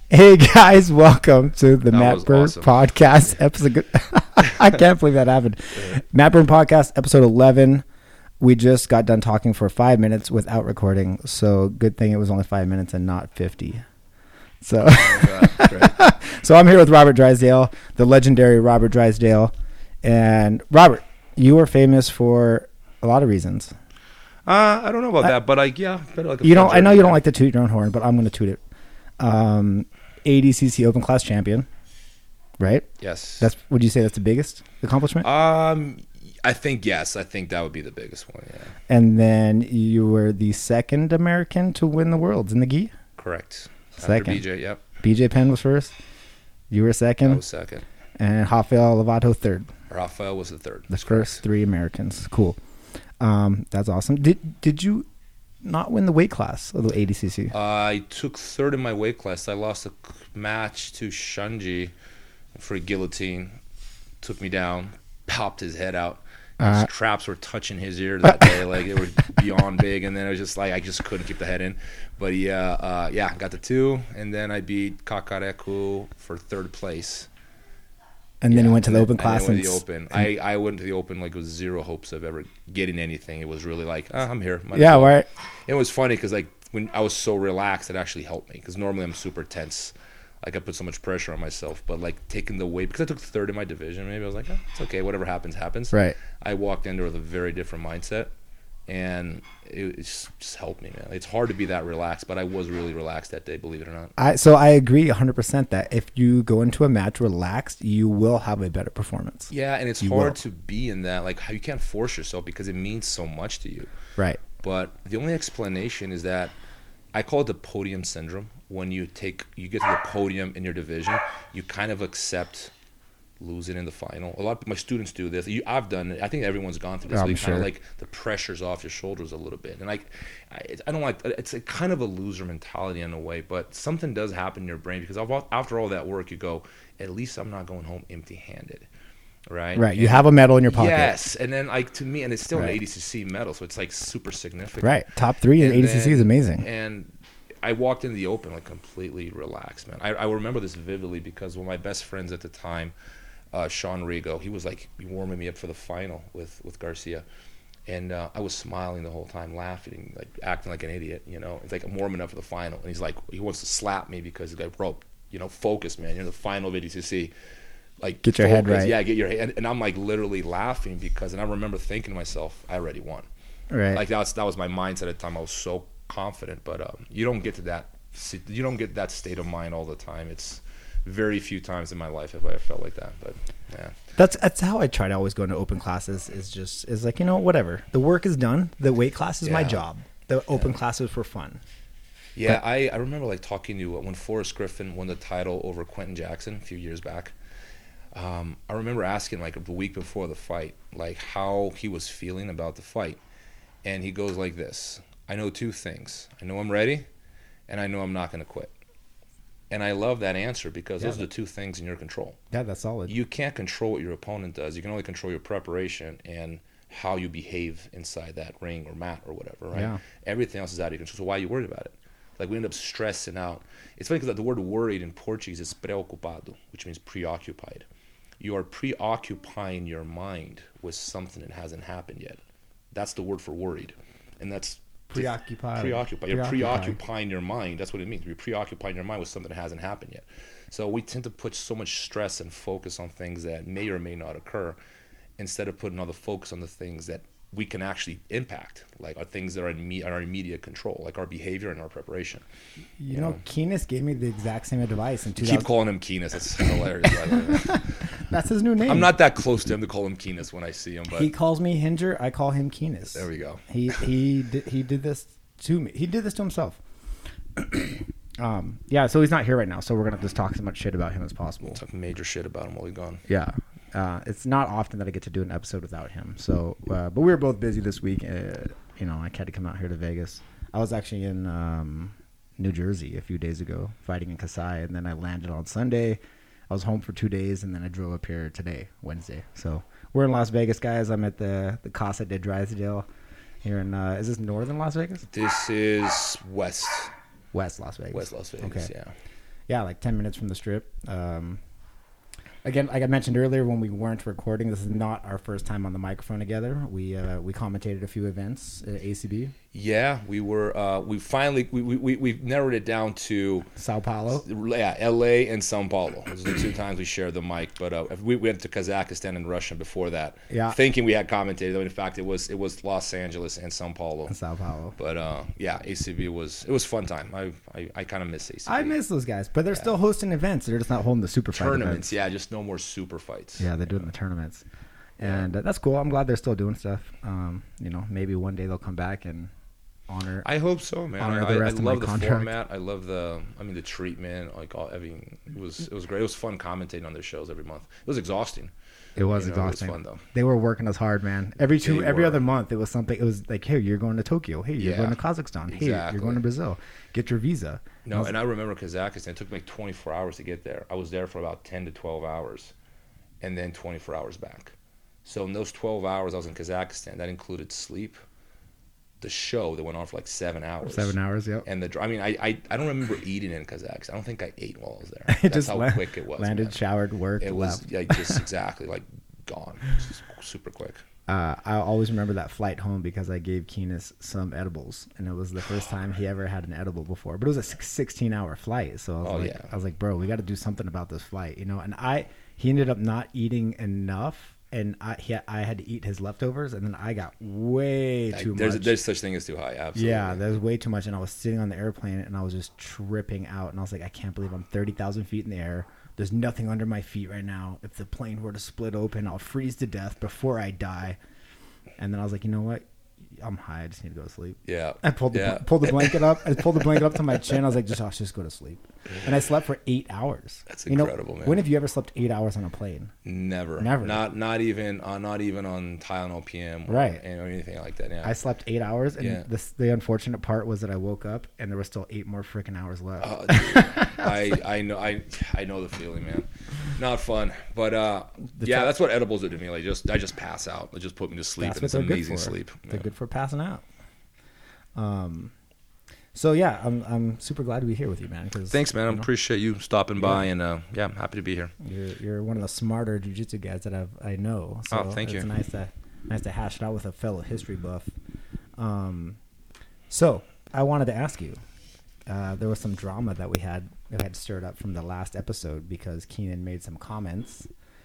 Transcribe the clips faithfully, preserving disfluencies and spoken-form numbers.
Hey guys, welcome to the That Matt was Burn awesome. Podcast episode. I can't believe that happened. Yeah. Matt Burn Podcast episode eleven. We just got done talking for five minutes without recording, so good thing it was only five minutes and not fifty. So, Oh, God, great. so I'm here with Robert Drysdale, the legendary Robert Drysdale, and Robert, you are famous for a lot of reasons. Uh, I don't know about I- that, but I yeah. Better like a You don't. fun I know journey, you don't man. like to toot your own horn, but I'm going to toot it. Um, A D C C Open Class champion, right? Yes. That's. Would you say that's the biggest accomplishment? um. I think yes. I think that would be the biggest one. Yeah. And then you were the second American to win the Worlds in the gi. Correct. After Second. B J. Yep. B J Penn was first. You were I second, was second. and Rafael Lovato third. Rafael was the third. The That's first correct. three Americans. Cool. Um, that's awesome. Did Did you not win the weight class of the A D C C? I took third in my weight class. I lost a c- match to Shunji for a guillotine. Took me down, popped his head out. His Uh, traps were touching his ear that day, like they were beyond big, and then it was just like I just couldn't keep the head in. But yeah, uh, yeah, got the two, and then I beat Kakareku for third place. and then Yeah, you went to and the then- Open and class then and, went to the s- open. I, I went to the open like with zero hopes of ever getting anything. It was really like oh, I'm here. Might as yeah, well. right. It was funny because like when I was so relaxed, it actually helped me. Because normally I'm super tense, like I put so much pressure on myself. But like taking the weight because I took third in my division, maybe I was like, oh, it's okay. Whatever happens, happens. Right. I walked into it with a very different mindset, and it, it just, just helped me, man. It's hard to be that relaxed, but I was really relaxed that day, believe it or not. I so I agree one hundred percent that if you go into a match relaxed, you will have a better performance. Yeah, and it's You hard will. to be in that. Like how you can't force yourself because it means so much to you. Right. But the only explanation is that I call it the podium syndrome. When you take, you get to the podium in your division, you kind of accept losing in the final. A lot of my students do this. You, I've done it. I think everyone's gone through this. I'm so you kind sure. of like the pressure's off your shoulders a little bit. And like, I, I don't like. It's a kind of a loser mentality in a way. But something does happen in your brain because of all- after all that work, you go, at least I'm not going home empty-handed. Right. Right. You And- have a medal in your pocket. Yes, and then like to me, and it's still Right. an A D C C medal, so it's like super significant. Right. Top three in And A D C C is then- amazing. And I walked into the open like completely relaxed, man. I, I remember this vividly because one of my best friends at the time, uh, Sean Rigo, he was like warming me up for the final with with Garcia, and uh, I was smiling the whole time, laughing, like acting like an idiot, you know. It's like I'm warming up for the final, and he's like, he wants to slap me because he's like, bro, you know, focus, man. You're in the final of A D C C. Like Get your head focus. right. Yeah, get your head. And, and I'm like literally laughing because, and I remember thinking to myself, I already won. Right. Like that was that was my mindset at the time. I was so confident, but um, you don't get to that. You don't get that state of mind all the time. It's very few times in my life have I ever felt like that. But yeah, That's that's how I try to always go into open classes. Is just is like you know whatever the work is done. The weight class is my Yeah. job. The open class is for fun. yeah. I, I remember like talking to uh, when Forrest Griffin won the title over Quentin Jackson a few years back. Um, I remember asking like the week before the fight, like how he was feeling about the fight, and he goes like this: I know two things. I know I'm ready, and I know I'm not going to quit. And I love that answer because Yeah, those are that- the two things in your control. Yeah, that's solid. You can't control what your opponent does. You can only control your preparation and how you behave inside that ring or mat or whatever, right? Yeah. Everything else is out of your control. So why are you worried about it? Like we end up stressing out. It's funny because the word worried in Portuguese is preocupado, which means preoccupied. You are preoccupying your mind with something that hasn't happened yet. That's the word for worried. And that's Preoccupied. preoccupied. You're Preoccupied. preoccupying your mind. That's what it means. You're preoccupying your mind with something that hasn't happened yet. So we tend to put so much stress and focus on things that may or may not occur instead of putting all the focus on the things that we can actually impact, like our things that are in me, our immediate control, like our behavior and our preparation. You know, Keenis gave me the exact same advice in two Keep thousand. calling him Keenis. That's hilarious. By the way. That's his new name. I'm not that close to him to call him Keenis when I see him, but He calls me Hinger. I call him Keenis. there we go. He he did, he did this to me. He did this to himself. um. Yeah. So he's not here right now. So we're gonna just talk as much shit about him as possible. Talk major shit about him while he's gone. Yeah. Uh, it's not often that I get to do an episode without him. So, uh, but we were both busy this week. Uh, you know, I had to come out here to Vegas. I was actually in um, New Jersey a few days ago fighting in Kasai, and then I landed on Sunday. I was home for two days, and then I drove up here today, Wednesday. So we're in Las Vegas, guys. I'm at the the Casa de Drysdale here in. Uh, is this northern Las Vegas? This is West, West Las Vegas. West Las Vegas. Okay. Yeah. Yeah, like ten minutes from the strip. Um, again, like I mentioned earlier, when we weren't recording, this is not our first time on the microphone together. We uh, we commentated a few events at A C B. Yeah, we were. Uh, we finally we we we narrowed it down to Sao Paulo. Yeah, L A and São Paulo. Those are the two times we shared the mic. But uh, we went to Kazakhstan and Russia before that. Yeah. Thinking we had commentated, though in fact it was it was Los Angeles and São Paulo. And Sao Paulo. But uh, yeah, A C B was it was a fun time. I I, I kind of miss A C B. I miss those guys, but they're yeah. still hosting events. They're just not holding the super fight tournaments. Events. Yeah, just no more super fights. Yeah, they're doing the tournaments, and uh, that's cool. I'm glad they're still doing stuff. Um, you know, maybe one day they'll come back and honor. I hope so, man. Honor I, the rest I of love my the contract. format. I love the. I mean, the treatment. Like all, I mean, it was it was great. It was fun commentating on their shows every month. It was exhausting. It was you know, exhausting. It was fun though. They were working us hard, man. Every two, They every were. other month, it was something. It was like, hey, you're going to Tokyo. Hey, you're Yeah, going to Kazakhstan. Hey, exactly. you're going to Brazil. Get your visa. No, I was- and I remember Kazakhstan. It took me like twenty-four hours to get there. I was there for about ten to twelve hours, and then twenty-four hours back. So in those twelve hours I was in Kazakhstan, that included sleep, the show that went on for like seven hours. Seven hours, yep. And the, dr- I mean, I, I, I don't remember eating in Kazakhstan. I don't think I ate while I was there. It That's just how la- quick it was. landed, man. showered, worked, It left. was like just exactly like gone. Just super quick. Uh, I always remember that flight home because I gave Keenis some edibles, and it was the first time he ever had an edible before. But it was a sixteen-hour flight, so I was Oh, like, yeah. I was like, bro, we got to do something about this flight, you know. And I, he ended up not eating enough, and I, he, I had to eat his leftovers, and then I got way Like, too there's much. there's such thing as too high. Absolutely. Yeah, there's way too much, and I was sitting on the airplane, and I was just tripping out, and I was like, I can't believe I'm thirty thousand feet in the air. There's nothing under my feet right now. If the plane were to split open, I'll freeze to death before I die. And then I was like, you know what? I'm high. I just need to go to sleep. Yeah. I pulled the yeah. pulled the blanket up. I pulled the blanket up to my chin. I was like, just I'll just go to sleep. And I slept for eight hours. That's you know, incredible, man. When have you ever slept eight hours on a plane? Never. Never. Not not even uh, not even on Tylenol P M. Or, Right. Or anything like that. Yeah. I slept eight hours, and Yeah. this, the unfortunate part was that I woke up and there was still eight more freaking hours left. Oh, dude. I I know I I know the feeling, man. Not fun, but uh, The yeah, tra- that's what edibles do to me. Like just I just pass out. They just put me to sleep, That's and what it's they're amazing good for. sleep. They're Yeah. good for passing out. Um, so yeah, I'm I'm super glad to be here with you, man. Cause, Thanks, man. I you know, appreciate you stopping by, and uh, yeah, I'm happy to be here. You're you're one of the smarter jiu-jitsu guys that I've I know. So Oh, thank it's you. nice to nice to hash it out with a fellow history buff. Um, so I wanted to ask you. Uh, there was some drama that we had that had stirred up from the last episode because Keenan made some comments,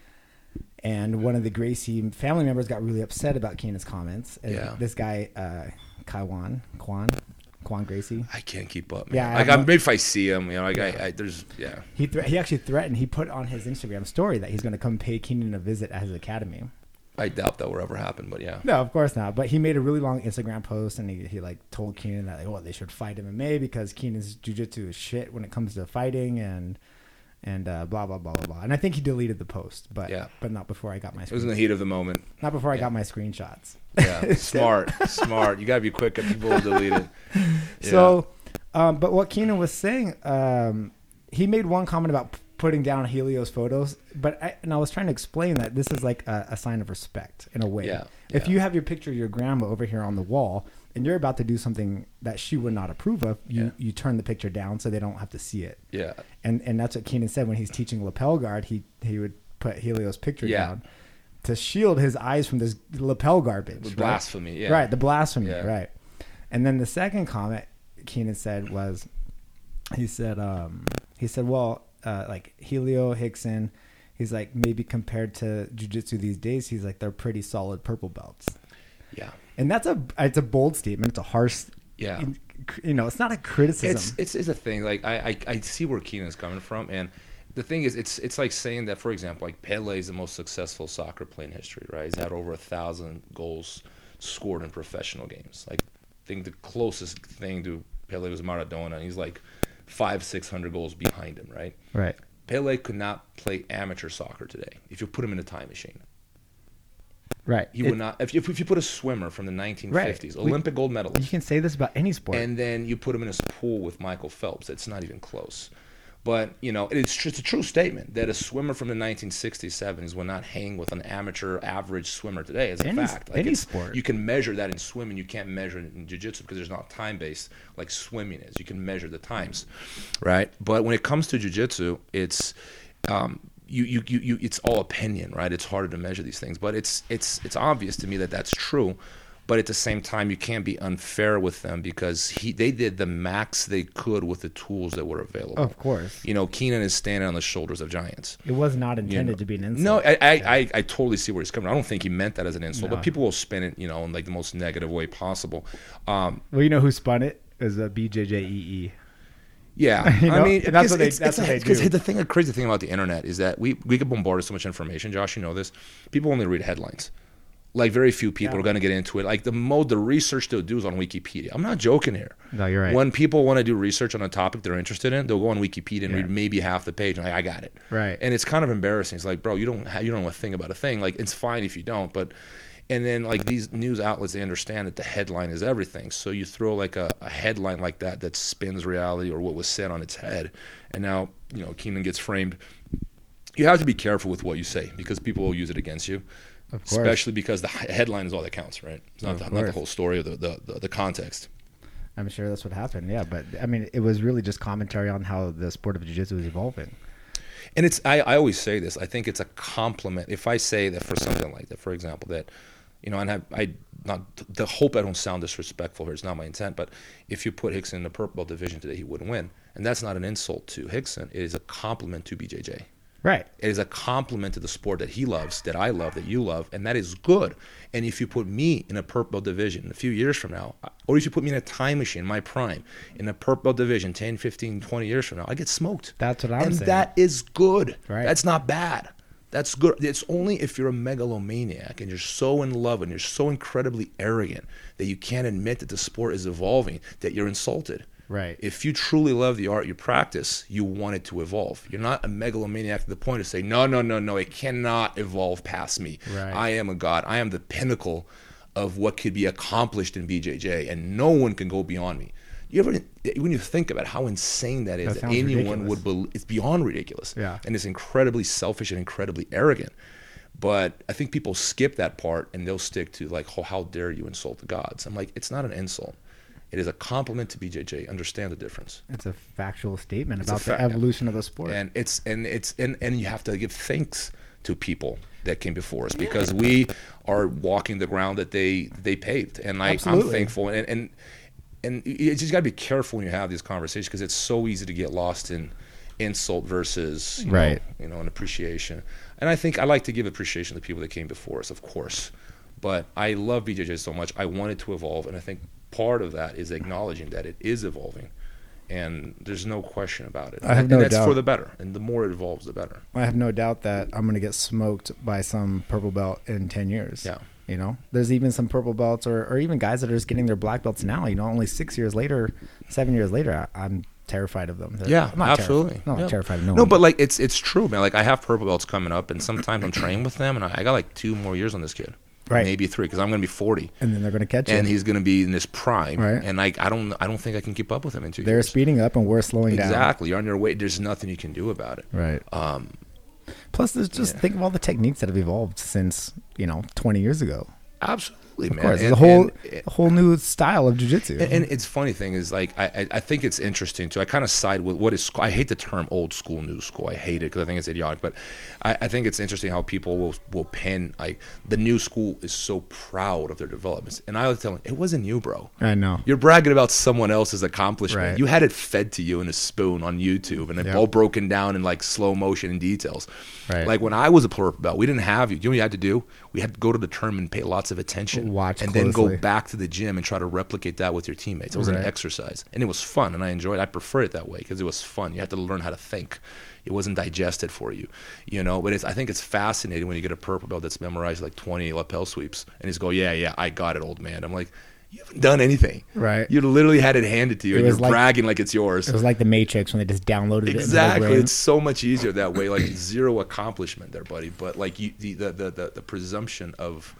and one of the Gracie family members got really upset about Keenan's comments. And Yeah. This guy, uh, Kaiwan, Kwan, Kwan Gracie. I can't keep up. Man. Yeah, I like have I'm, no- maybe if I see him, you know, like Yeah. I, I there's yeah. He thre- he actually threatened. He put on his Instagram story that he's going to come pay Keenan a visit at his academy. I doubt that will ever happen, but yeah. No, of course not. But he made a really long Instagram post, and he, he like told Keenan that like, oh, they should fight M M A because Keenan's jiu-jitsu is shit when it comes to fighting, and and uh, blah blah blah blah blah. And I think he deleted the post, but Yeah. but not before I got my It was in screen- the heat of the moment. not before I yeah. got my screenshots. Yeah, smart, smart. You gotta be quick. People will delete it. Yeah. So, um, but what Keenan was saying, um, he made one comment about p- putting down Helios photos, but I, and I was trying to explain that this is like a, a sign of respect in a way. Yeah, If yeah. you have your picture of your grandma over here on the wall and you're about to do something that she would not approve of, you, Yeah. you turn the picture down so they don't have to see it. yeah, And and that's what Keenan said when he's teaching lapel guard. He he would put Helios' picture Yeah. down to shield his eyes from this lapel garbage. The right? blasphemy. Yeah, Right, the blasphemy, Yeah. right. And then the second comment Keenan said was, he said, um, he said, well, uh, like Helio, Hickson, he's like, maybe compared to jiu-jitsu these days, he's like, they're pretty solid purple belts. Yeah, And that's a, it's a bold statement. It's a harsh, yeah. you know, it's not a criticism. It's it's it's a thing. Like I, I I see where Keenan's coming from, and the thing is, it's it's like saying that, for example, like Pele is the most successful soccer player in history, right? He's had over a thousand goals scored in professional games. Like, I think the closest thing to Pele was Maradona, and he's like five, six hundred goals behind him, right? Right. Pele could not play amateur soccer today if you put him in a time machine. Right. He It- would not. If you, if you put a swimmer from the nineteen fifties, Right. We- Olympic gold medalist, You can say this about any sport. and then you put him in a pool with Michael Phelps, it's not even close. But, you know, it's, tr- it's a true statement that a swimmer from the nineteen sixties, seventies will not hang with an amateur average swimmer today. It's a Any- fact. Like any it's, sport. You can measure that in swimming. You can't measure it in jiu-jitsu because there's not time-based like swimming is. You can measure the times, right? But when it comes to jiu-jitsu, it's um, you, you, you, you, it's all opinion, right? It's harder to measure these things. But it's, it's, it's obvious to me that that's true. But at the same time, you can't be unfair with them because he they did the max they could with the tools that were available. Of course. You know, Keenan is standing on the shoulders of giants. It was not intended You know. to be an insult. No, I I, Yeah. I I totally see where he's coming from. I don't think he meant that as an insult, No. but people will spin it, you know, in like the most negative way possible. Um, Well, you know who spun it? It was a B J J E E. yeah, You I know? mean, And that's it's- what they- it's- that's what it's- they because do. the thing, the crazy thing about the internet is that we we get bombarded with so much information. Josh, you know this. People only read headlines. Like very few people Yeah. are going to get into it. Like the mo the research they'll do is on Wikipedia. I'm not joking here. No, you're right. When people want to do research on a topic they're interested in, they'll go on Wikipedia and Yeah. read maybe half the page and like, I got it. Right. And it's kind of embarrassing. It's like, bro, you don't ha- you don't know a thing about a thing. Like it's fine if you don't, but and then like these news outlets, they understand that the headline is everything. So you throw like a, a headline like that that spins reality or what was said on its head, and now you know Keenan gets framed. You have to be careful with what you say because people will use it against you. Of course. Especially because the he- headline is all that counts, right? It's not, Of the, not the course. whole story or the, the, the, the context. I'm sure that's what happened. Yeah, but I mean, it was really just commentary on how the sport of jiu-jitsu is evolving. And it's I, I always say this. I think it's a compliment. If I say that for something like that, for example, that, you know, and I, I not the hope I don't sound disrespectful here. It's not my intent. But if you put Hickson in the purple belt division today, he wouldn't win. And that's not an insult to Hickson. It is a compliment to B J J. Right. It is a compliment to the sport that he loves, that I love, that you love, and that is good. And if you put me in a purple belt division a few years from now, or if you put me in a time machine, my prime, in a purple belt division ten, fifteen, twenty years from now, I get smoked. That's what I'm and saying. that is good. Right. That's not bad. That's good. It's only if you're a megalomaniac and you're so in love and you're so incredibly arrogant that you can't admit that the sport is evolving that you're insulted. Right. If you truly love the art you practice, you want it to evolve. You're not a megalomaniac to the point to say, no, no, no, no, it cannot evolve past me. Right. I am a god. I am the pinnacle of what could be accomplished in B J J, and no one can go beyond me. You ever, when you think about how insane that is, That that, sounds anyone ridiculous. would believe, it's beyond ridiculous. Yeah. And it's incredibly selfish and incredibly arrogant. But I think people skip that part and they'll stick to like, oh, how dare you insult the gods? I'm like, it's not an insult. It is a compliment to B J J. Understand the difference. It's a factual statement It's a about fact, the evolution of the sport. And it's and it's and, and you have to give thanks to people that came before us because we are walking the ground that they they paved. And I, I'm Absolutely. thankful. And and and you just got to be careful when you have these conversations because it's so easy to get lost in insult versus you Right. know, you know an appreciation. And I think I like to give appreciation to the people that came before us, of course. But I love B J J so much. I want it to evolve, and I think part of that is acknowledging that it is evolving, and there's no question about it. I have and no that's doubt. for the better, and the more it evolves, the better. I have no doubt that I'm going to get smoked by some purple belt in ten years. Yeah. You know, there's even some purple belts or, or even guys that are just getting their black belts now, you know, only six years later, seven years later, I, I'm terrified of them. Yeah, I'm not absolutely. Terrified. I'm not Yeah. terrified of no, No, one. but like it's it's true, man. Like I have purple belts coming up, and sometimes I'm training with them, and I, I got like two more years on this kid, Right. Maybe three, because I'm going to be forty, And then they're going to catch and you. he's going to be in this prime, Right. and like I don't I don't think I can keep up with him in two They're years. speeding up and we're slowing down. Exactly, you're on your way. There's nothing you can do about it. Right. Um, Plus, there's just yeah. think of all the techniques that have evolved since, you know, twenty years ago. absolutely, Of man. course, And- there's a whole and- a whole new style of jiu-jitsu. And, and it's funny thing is like I, I I think it's interesting too. I kind of side with what is I hate the term old school, new school. I hate it because I think it's idiotic. But I, I think it's interesting how people will will pin like the new school is so proud of their developments. And I was telling them, it wasn't you, bro. I know. You're bragging about someone else's accomplishment. Right. You had it fed to you in a spoon on YouTube, and it Yep. all broken down in like slow motion and details. Right. Like when I was a purple belt, we didn't have you. Do you know what you had to do? We had to go to the tournament, pay lots of attention, Watch and then closely. go back to the gym and try to replicate that with your teammates. It was Right. an exercise, and it was fun, and I enjoyed it. I prefer it that way because it was fun. You had to learn how to think. It wasn't digested for you, you know. But it's, I think it's fascinating when you get a purple belt that's memorized like twenty lapel sweeps, and he's go, "Yeah, yeah, I got it, old man." I'm like, you haven't done anything. Right. You literally had it handed to you, It and was you're like- bragging like it's yours. It was like the Matrix when they just downloaded it. Exactly. Into It's so much easier that way. Like zero accomplishment there, buddy. But like you, the, the the the the presumption of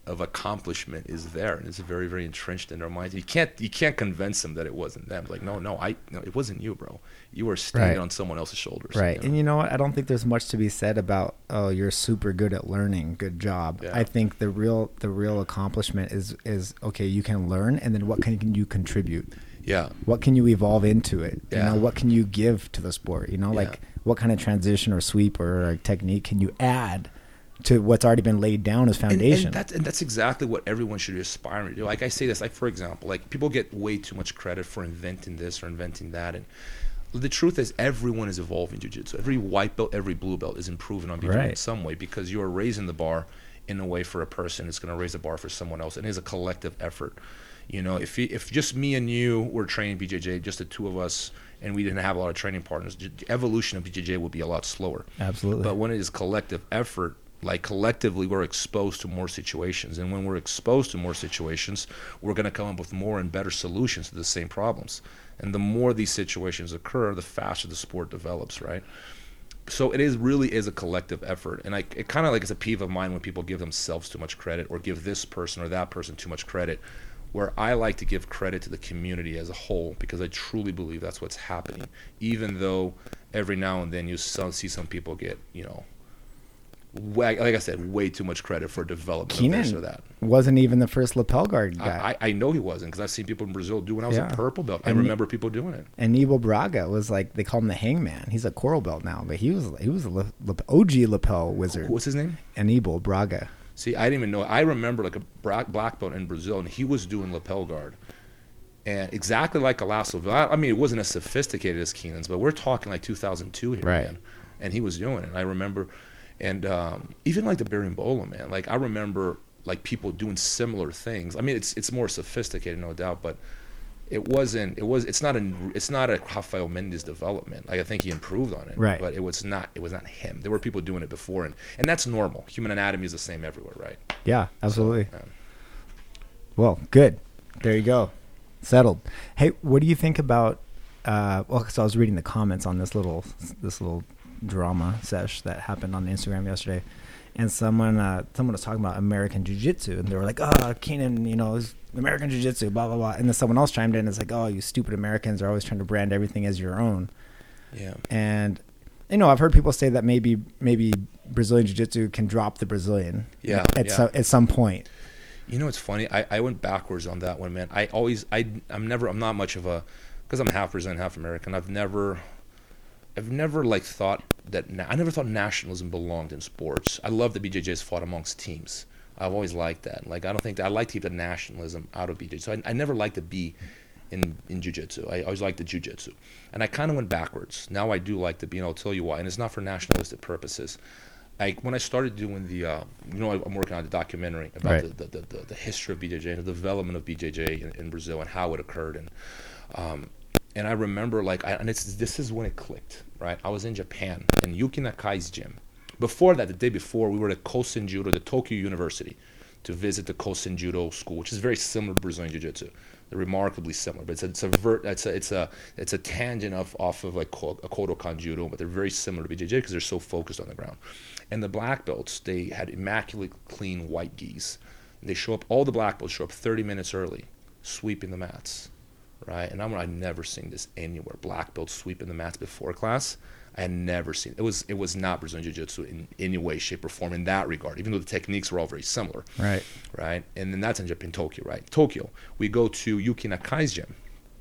of accomplishment is there, and it's very, very entrenched in their minds. You can't you can't convince them that it wasn't them. Like, no, no, I no, it wasn't you, bro. You were standing Right. on someone else's shoulders. Right. you know? And you know what? I don't think there's much to be said about, oh, you're super good at learning. Good job. Yeah. I think the real the real accomplishment is is okay, you can learn, and then what can you contribute? Yeah. What can you evolve into it? Yeah. You know, what can you give to the sport? You know, Yeah. like what kind of transition or sweep or like, technique can you add to what's already been laid down as And, foundation? and, that's, and that's exactly what everyone should be aspiring to do. Like I say this, like for example, like people get way too much credit for inventing this or inventing that, and the truth is everyone is evolving jiu-jitsu. Every white belt, every blue belt is improving on B J J in Right. some way, because you are raising the bar in a way for a person. It's going to raise the bar for someone else, and it is a collective effort. You know, if he, if just me and you were training B J J, just the two of us, and we didn't have a lot of training partners, the evolution of B J J would be a lot slower. Absolutely. But when it is collective effort, like collectively we're exposed to more situations, and when we're exposed to more situations, we're going to come up with more and better solutions to the same problems. And the more these situations occur, the faster the sport develops, right? So it is really is a collective effort, and I, it kind of like it's a peeve of mine when people give themselves too much credit or give this person or that person too much credit, where I like to give credit to the community as a whole, because I truly believe that's what's happening, even though every now and then you see some people get, you know, way, like I said, way too much credit for development of this or Keenan that. wasn't even the first lapel guard guy. I, I, I know he wasn't, because I've seen people in Brazil do when I was Yeah. a purple belt. I And remember people doing it. And Nibo Braga was like, they call him the Hangman. He's a coral belt now, but he was he was a la- la- O G lapel wizard. What's his name? Aníbal Braga. See, I didn't even know. I remember like a black, black belt in Brazil, and he was doing lapel guard. And exactly like Alasso. I I mean, it wasn't as sophisticated as Keenan's, but we're talking like two thousand two here, Right. man. And he was doing it. I remember, and um, even like the Berimbola, man. Like I remember like people doing similar things. I mean, it's it's more sophisticated, no doubt, but it wasn't. It was. It's not a. It's not a Rafael Mendes development. Like I think he improved on it, Right. But it was not. It was not him. There were people doing it before, and and that's normal. Human anatomy is the same everywhere, right? Yeah, absolutely. So, um, Well, good. There you go. Settled. Hey, what do you think about? Uh, well, so I was reading the comments on this little this little drama sesh that happened on Instagram yesterday, and someone uh, someone was talking about American Jiu-Jitsu, and they were like, "Oh, Keenan, you know, is American Jiu-Jitsu, blah blah blah," and then someone else chimed in and it's like, "Oh, you stupid Americans are always trying to brand everything as your own." yeah. And you know, I've heard people say that maybe maybe Brazilian Jiu-Jitsu can drop the Brazilian, Yeah, at yeah. some at some point. You know, it's funny. I, I went backwards on that one, man. I always, I, I'm never, I'm not much of a, because I'm half Brazilian, half American. I've never, I've never like thought that. Na- I never thought nationalism belonged in sports. I love that B J J's fought amongst teams. I've always liked that. Like, I don't think that I like to keep the nationalism out of B J J. So I, I never liked to be in in jiu-jitsu. I always liked the jiu-jitsu, and I kind of went backwards. Now I do like to be, and I'll tell you why. And it's not for nationalistic purposes. I, when I started doing the, uh, you know, I'm working on the documentary about Right. the, the, the, the history of B J J and the development of B J J in, in Brazil and how it occurred. And um, and I remember, like, I, and it's, this is when it clicked, right? I was in Japan, in Yuki Nakai's gym. Before that, the day before, we were at Kosen Judo, the Tokyo University, to visit the Kosen Judo school, which is very similar to Brazilian Jiu-Jitsu. They're remarkably similar, but it's a, it's a vert, it's a, it's a, it's a tangent of off of like Ko- a Kodokan Judo, but they're very similar to B J J because they're so focused on the ground. And the black belts, they had immaculate clean white gis. And they show up, all the black belts show up thirty minutes early, sweeping the mats, right? And I'm, I've never seen this anywhere. Black belts sweeping the mats before class. I had never seen it. Was it was not Brazilian Jiu-Jitsu in any way, shape, or form in that regard, even though the techniques were all very similar. Right. Right? And then that's in Japan, Tokyo, right? Tokyo. We go to Yuki Nakai's gym,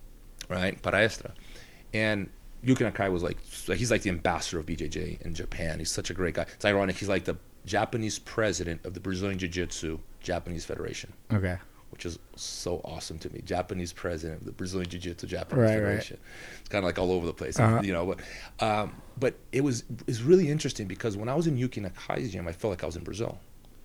right? Paraestra. And Yuki Nakai was like, he's like the ambassador of B J J in Japan. He's such a great guy. It's ironic. He's like the Japanese president of the Brazilian Jiu-Jitsu Japanese Federation, Okay. which is so awesome to me. Japanese president of the Brazilian Jiu-Jitsu Japanese Right, right. Federation. It's kind of like all over the place, Uh-huh. you know. But, um, but it was it's really interesting because when I was in Yuki Nakai's gym, I felt like I was in Brazil.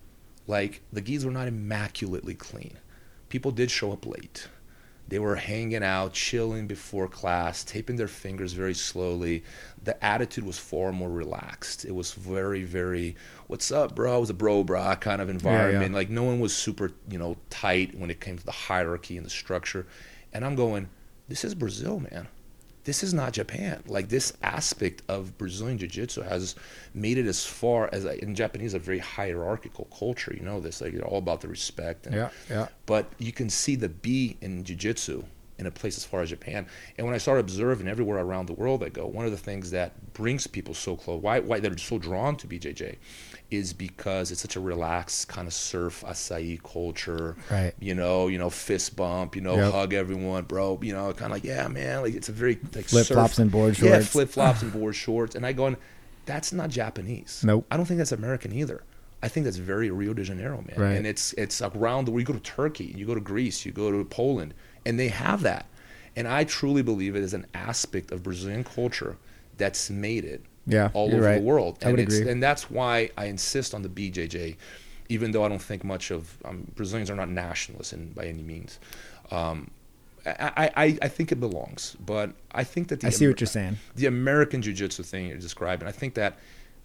Like, the gis were not immaculately clean. People did show up late. They were hanging out, chilling before class, taping their fingers very slowly. The attitude was far more relaxed. It was very, very, what's up, bro? It was a bro, brah kind of environment. yeah. Like, no one was super, you know, tight when it came to the hierarchy and the structure. And I'm going, this is Brazil, man. this is not Japan. Like, this aspect of Brazilian jiu-jitsu has made it as far as, in Japanese, a very hierarchical culture. You know this, like, it's all about the respect. And, Yeah, yeah. But you can see the B in jiu-jitsu in a place as far as Japan. And when I started observing everywhere around the world I go, one of the things that brings people so close, why why they're so drawn to B J J, is because it's such a relaxed kind of surf acai culture. Right. You know, you know, fist bump, you know, Yep. hug everyone, bro. You know, kind of like, yeah, man. Like, it's a very like Flip flops surf- and board Yeah, shorts. flip flops and board shorts. And I go, that's not Japanese. Nope. I don't think that's American either. I think that's very Rio de Janeiro, man. Right. And it's it's around the world. You go to Turkey, you go to Greece, you go to Poland, and they have that. And I truly believe it is an aspect of Brazilian culture that's made it Yeah, all you're over right. the world. I And would it's, agree. and that's why I insist on the B J J, even though I don't think much of um, Brazilians are not nationalists in, by any means. Um, I, I, I think it belongs, but I think that the I see Amer- what you're saying. the American jiu-jitsu thing you're describing, I think that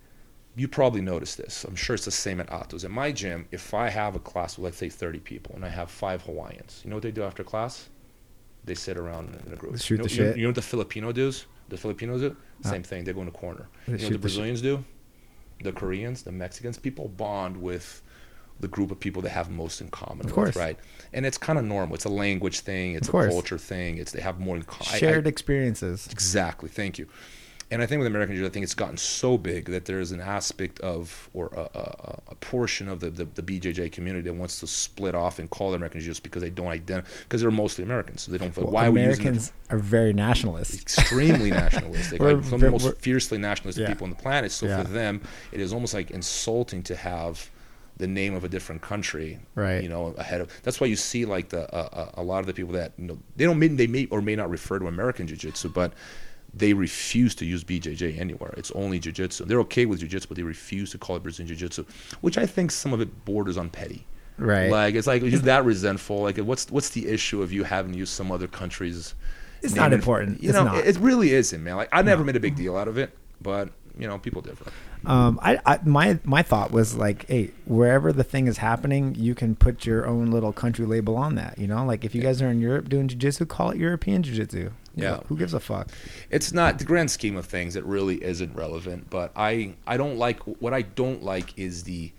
you probably noticed this. I'm sure it's the same at Atos. In my gym, if I have a class with, let's say, thirty people, and I have five Hawaiians, you know what they do after class? They sit around in a group. Shoot you know, the you know- shit. You know what the Filipino does? The Filipinos do? Uh, Same thing. They go in a corner. they You know shoot what the the Brazilians do? The Koreans, the Mexicans, people bond with the group of people they have most in common Of with, course. right? And it's kind of normal. It's a language thing. It's Of a course. culture thing. It's they have more in common. Shared experiences. Exactly. Thank you. And I think with American Jiu, I think it's gotten so big that there's an aspect of, or a, a, a portion of the, the, the B J J community that wants to split off and call it American Jiu just because they don't identify, because they're mostly Americans. So they don't feel, Well, why are we using Americans it? are very nationalist. Extremely nationalistic. We're Like, some of ve- the most we're- fiercely nationalistic Yeah. people on the planet. So Yeah. for them, it is almost like insulting to have the name of a different country, Right. you know, ahead of. That's why you see like the uh, uh, a lot of the people that, you know, they don't mean they may or may not refer to American Jiu-Jitsu, but they refuse to use B J J anywhere. It's only Jiu-Jitsu. They're okay with Jiu-Jitsu, but they refuse to call it Brazilian Jiu-Jitsu, which I think some of it borders on petty. Right. Like, it's like, you're that resentful. Like, what's what's the issue of you having used some other country's It's name not and- important. You It's know, not. it, it really isn't, man. Like, I never No. made a big deal out of it, but, you know, people differ. Um, I, I my my thought was like, hey, wherever the thing is happening, you can put your own little country label on that. You know, like if you Yeah. guys are in Europe doing jiu-jitsu, call it European jiu-jitsu. Yeah. Who gives a fuck? It's not the grand scheme of things. It really isn't relevant. But I, I don't like what I don't like is the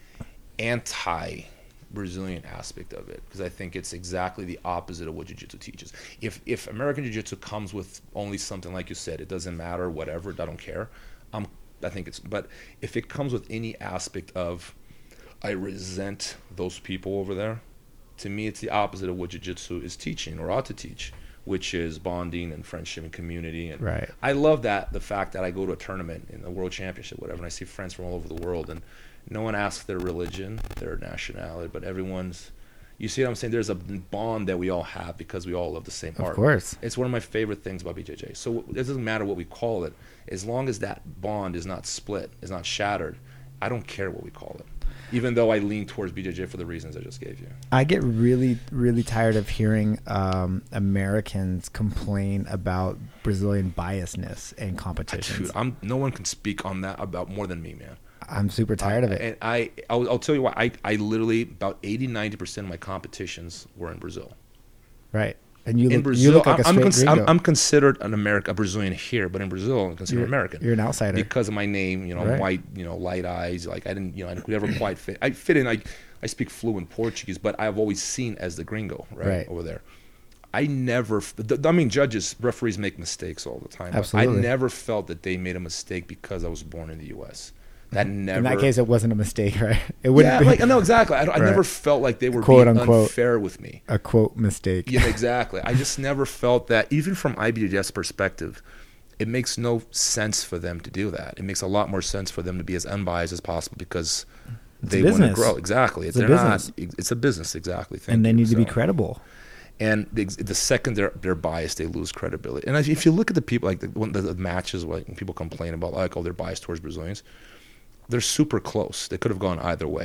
anti-Brazilian aspect of it, because I think it's exactly the opposite of what jiu-jitsu teaches. If if American jiu-jitsu comes with only something like you said, it doesn't matter, whatever, I don't care. I'm, I think it's. But if it comes with any aspect of, I resent those people over there, to me, it's the opposite of what jiu-jitsu is teaching or ought to teach, which is bonding and friendship and community. And Right. I love that, the fact that I go to a tournament in the world championship, whatever, and I see friends from all over the world, and no one asks their religion, their nationality, but everyone's, you see what I'm saying? There's a bond that we all have because we all love the same Of art. course. It's one of my favorite things about B J J. So it doesn't matter what we call it, as long as that bond is not split, is not shattered, I don't care what we call it. Even though I lean towards B J J for the reasons I just gave you. I get really, really tired of hearing um, Americans complain about Brazilian biasness in competitions. Dude, I'm, no one can speak on that about more than me, man. I'm super tired of it. And I, I'll, I'll tell you why. I, I literally, about eighty, ninety percent of my competitions were in Brazil. Right. And you in look, Brazil, you look like a I'm, straight cons- gringo. I'm, I'm considered an American, a Brazilian here, but in Brazil, I'm considered you're, American. You're an outsider. Because of my name, you know, Right. white, you know, light eyes. Like, I didn't, you know, I never quite fit. I fit in. I, I speak fluent Portuguese, but I've always seen as the gringo, right, Right. over there. I never, I mean, judges, referees make mistakes all the time. but Absolutely. I never felt that they made a mistake because I was born in the U S That never. In that case, it wasn't a mistake, right? It wouldn't Yeah, be like, no, exactly. I, don't- I Right. never felt like they were Quote, being unquote. unfair with me. a quote mistake. Yeah, exactly. I just never felt that, even from I B J J's perspective, it makes no sense for them to do that. It makes a lot more sense for them to be as unbiased as possible because It's they a want to business. grow. Exactly. It's a They're business. not. It's a business. Exactly. Thank and they you. need to be So- credible. And the, the second they're they're biased, they lose credibility. And if you look at the people, like the, when the, the matches, like when people complain about like, oh, they're biased towards Brazilians, they're super close. They could have gone either way.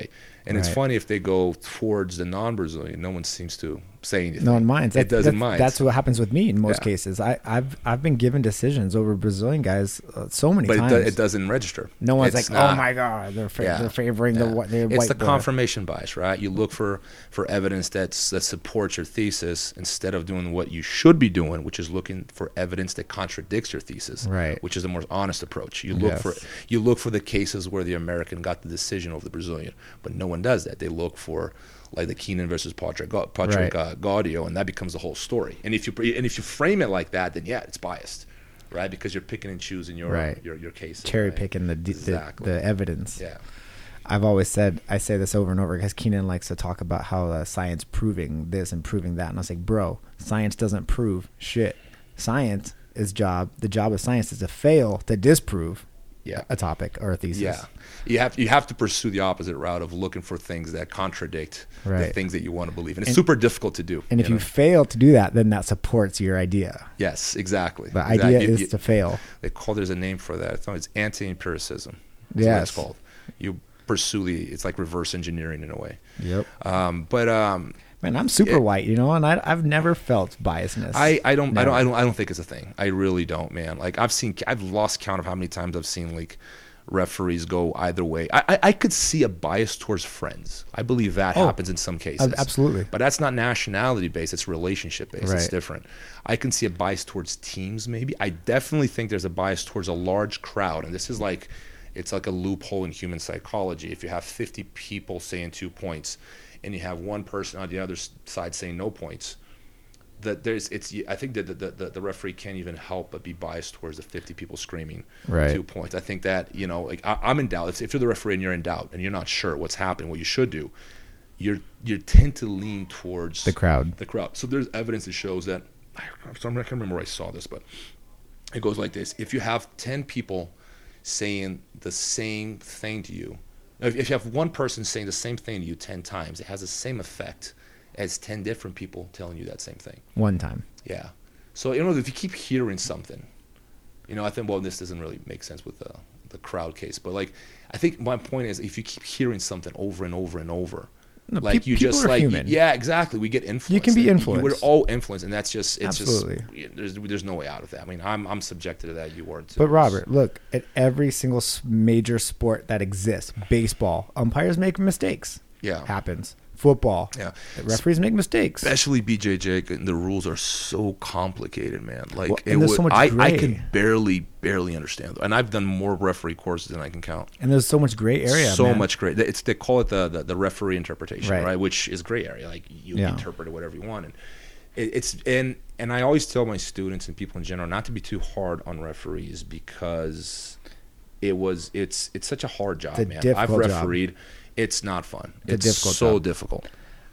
And it's Right. funny if they go towards the non-Brazilian, no one seems to say anything. No one minds. It That- doesn't that's, mind. That's what happens with me in most Yeah. cases. I, I've I've been given decisions over Brazilian guys uh, so many but it, times. do, it doesn't register. no one's It's like, oh not. my god, they're fa- Yeah. they're favoring Yeah. the whi- the It's white the boy. confirmation bias, right? You look for, for evidence that's that supports your thesis instead of doing what you should be doing, which is looking for evidence that contradicts your thesis, Right. which is a more honest approach. You look Yes. for you look for the cases where the American got the decision over the Brazilian, but no one does that. They look for like the Keenan versus Patrick, Ga- Patrick Right. uh, Gaudio, and that becomes the whole story. And if you and if you frame it like that, then yeah, it's biased, right? Because you're picking and choosing your Right. your, your cases, Cherry right? picking the, the Exactly. the evidence. Yeah. I've always said, I say this over and over because Keenan likes to talk about how uh, science proving this and proving that. And I was like, bro, science doesn't prove shit. Science is job. The job of science is to fail to disprove Yeah. a topic or a thesis. Yeah, you have you have to pursue the opposite route of looking for things that contradict the Right. things that you want to believe, and it's And- super difficult to do. And if you know? fail to do that, then that supports your idea. yes, exactly. The Exactly. idea You- is you- to fail. they call there's a name for that. I thought it's anti-empiricism. That's what it's Yes. called. You pursue the it's like reverse engineering in a way. Yep. Um, but um, Man, I'm super Yeah. white, you know, and I, I've never felt biasness. I, I don't I Never. don't I don't I don't think it's a thing. I really don't, man. Like I've seen I've lost count of how many times I've seen like referees go either way. I I, I could see a bias towards friends. I believe that Oh, happens in some cases. Ab- absolutely. But that's not nationality based, it's relationship based. It's Right. different. I can see a bias towards teams maybe. I definitely think there's a bias towards a large crowd, and this is like it's like a loophole in human psychology. If you have fifty people saying two points and you have one person on the other s- side saying no points, that there's it's I think that the, the, the referee can't even help but be biased towards the fifty people screaming Right. two points. I think that, you know, like I, I'm in doubt. If, if you're the referee and you're in doubt and you're not sure what's happening, what you should do, you're you tend to lean towards The crowd. The crowd. So there's evidence that shows that. I, I'm sorry, I can't remember where I saw this, but it goes like this: if you have ten people saying the same thing to you, if, if you have one person saying the same thing to you ten times, it has the same effect as ten different people telling you that same thing. One time. Yeah. So you know, if you keep hearing something, you know, I think well, this doesn't really make sense with the the crowd case, but like, I think my point is, if you keep hearing something over and over and over, No, like pe- you people just are like human. yeah, exactly. We get influenced. You can be And you- We're influenced. all influenced, and that's just it's Absolutely. just there's there's no way out of that. I mean, I'm I'm subjected to that. You weren't. too. But Robert, look at every single s- major sport that exists. Baseball, umpires make mistakes. Yeah. Happens. Football, Yeah. referees make mistakes. Especially B J J, and the rules are so complicated, man. Like Well, it and there's would, so much I, I gray. can barely, barely understand. And I've done more referee courses than I can count. And there's so much gray area. so man. much great. It's they call it the the, the referee interpretation, Right. right. Which is gray area. Like you Yeah. interpret it whatever you want, and it, it's and and I always tell my students and people in general not to be too hard on referees because it was it's it's such a hard job, It's a man. I've difficult job. refereed. It's not fun. It's a It's difficult so job. difficult.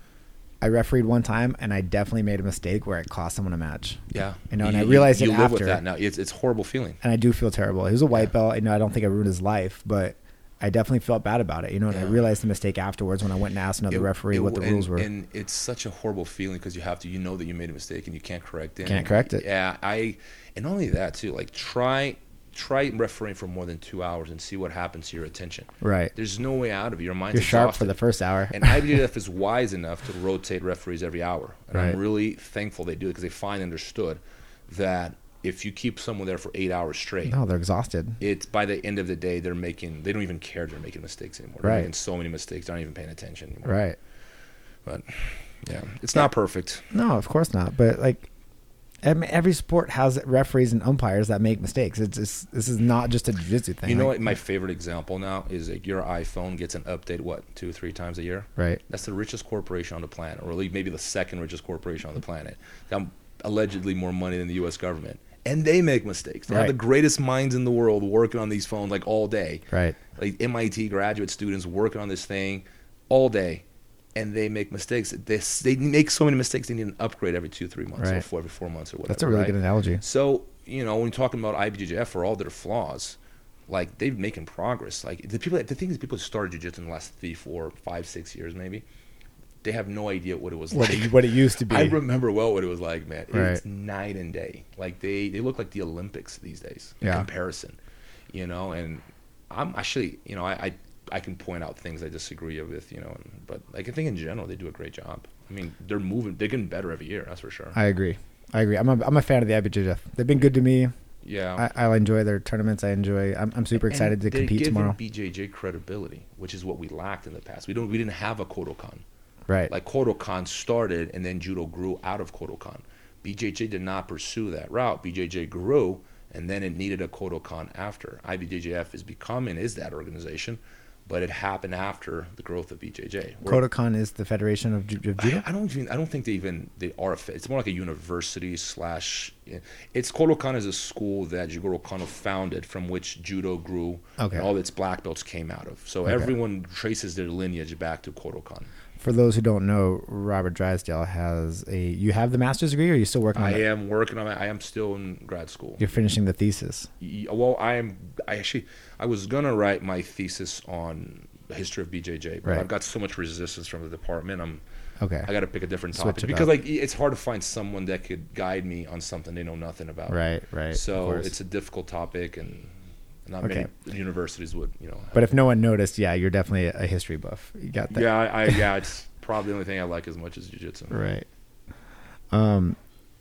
I refereed one time, and I definitely made a mistake where it cost someone a match. Yeah, You know, and I realized you it live with after. that now. It's it's a horrible feeling. And I do feel terrible. He was a white belt. You know, I don't think I ruined his life, but I definitely felt bad about it. You know, and I Yeah. realized the mistake afterwards when I went and asked another It- referee it- what the and, rules were. And it's such a horrible feeling because you have to, you know that you made a mistake and you can't correct it. Can't correct it. Yeah, I, and not only that too. Like try, try refereeing for more than two hours and see what happens to your attention. Right. There's no way out of it. Your mind's You're sharp exhausted. for the first hour. And I B J F is wise enough to rotate referees every hour, and Right. I'm really thankful they do it because they finally understood that if you keep someone there for eight hours straight, No, they're exhausted. it's by the end of the day they're making they don't even care they're making mistakes anymore. They're Right. making so many mistakes, they're not even paying attention anymore. Right. But yeah, it's not perfect. No, of course not. But like, I mean, every sport has referees and umpires that make mistakes. It's just, this is not just a jiu-jitsu thing. You know Like, what? My favorite example now is like your iPhone gets an update what two, three times a year. Right. That's the richest corporation on the planet, or really maybe the second richest corporation on the planet. They have allegedly more money than the U S government, and they make mistakes. They Right. have the greatest minds in the world working on these phones like all day. Right. Like M I T graduate students working on this thing all day, and they make mistakes. They, they make so many mistakes. They need an upgrade every two, three months, or Right. four, every four months, or whatever. That's a really right? good analogy. So, you know, when you're talking about I B J J F for all their flaws, like they're making progress. Like the people, the thing is, people who started jiu-jitsu in the last three, four, five, six years, maybe, they have no idea what it was What like. it, what it used to be. I remember well what it was like, man. Right. It's night and day. Like they, they look like the Olympics these days in Yeah. comparison, you know. And I'm actually, you know, I, I I can point out things I disagree with, you know. And, but like I think in general they do a great job. I mean, they're moving, they're getting better every year. That's for sure. I agree. I agree. I'm a I'm a fan of the I B J J F. They've been good to me. Yeah, I, I enjoy their tournaments. I enjoy. I'm I'm super excited and to compete they're tomorrow. giving B J J credibility, which is what we lacked in the past. We don't we didn't have a Kodokan. Right. Like Kodokan started, and then judo grew out of Kodokan. B J J did not pursue that route. B J J grew, and then it needed a Kodokan after. I B J J F is becoming is that organization, but it happened after the growth of B J J. Kodokan is the Federation of, Ju- of Judo. I, I don't even. I don't think they even they are. A, it's more like a university slash. It's Kodokan is a school that Jigoro Kano founded, from which judo grew, Okay. and all its black belts came out of. So Okay. everyone traces their lineage back to Kodokan. For those who don't know, Robert Drysdale has a. You have the master's degree, or are you still working on I it? am working on it. I am still in grad school. You're finishing the thesis. Y- Well, I am. I actually. I was gonna write my thesis on the history of B J J, but Right. I've got so much resistance from the department. I'm. Okay. I got to pick a different Switch topic it because, up. like, it's hard to find someone that could guide me on something they know nothing about. Right. Right. of So course. it's a difficult topic, and not Okay. many universities would, you know. But if no one noticed, yeah, you're definitely a history buff. You got that. yeah, I, I yeah, it's probably the only thing I like as much as jiu-jitsu. Right. Um.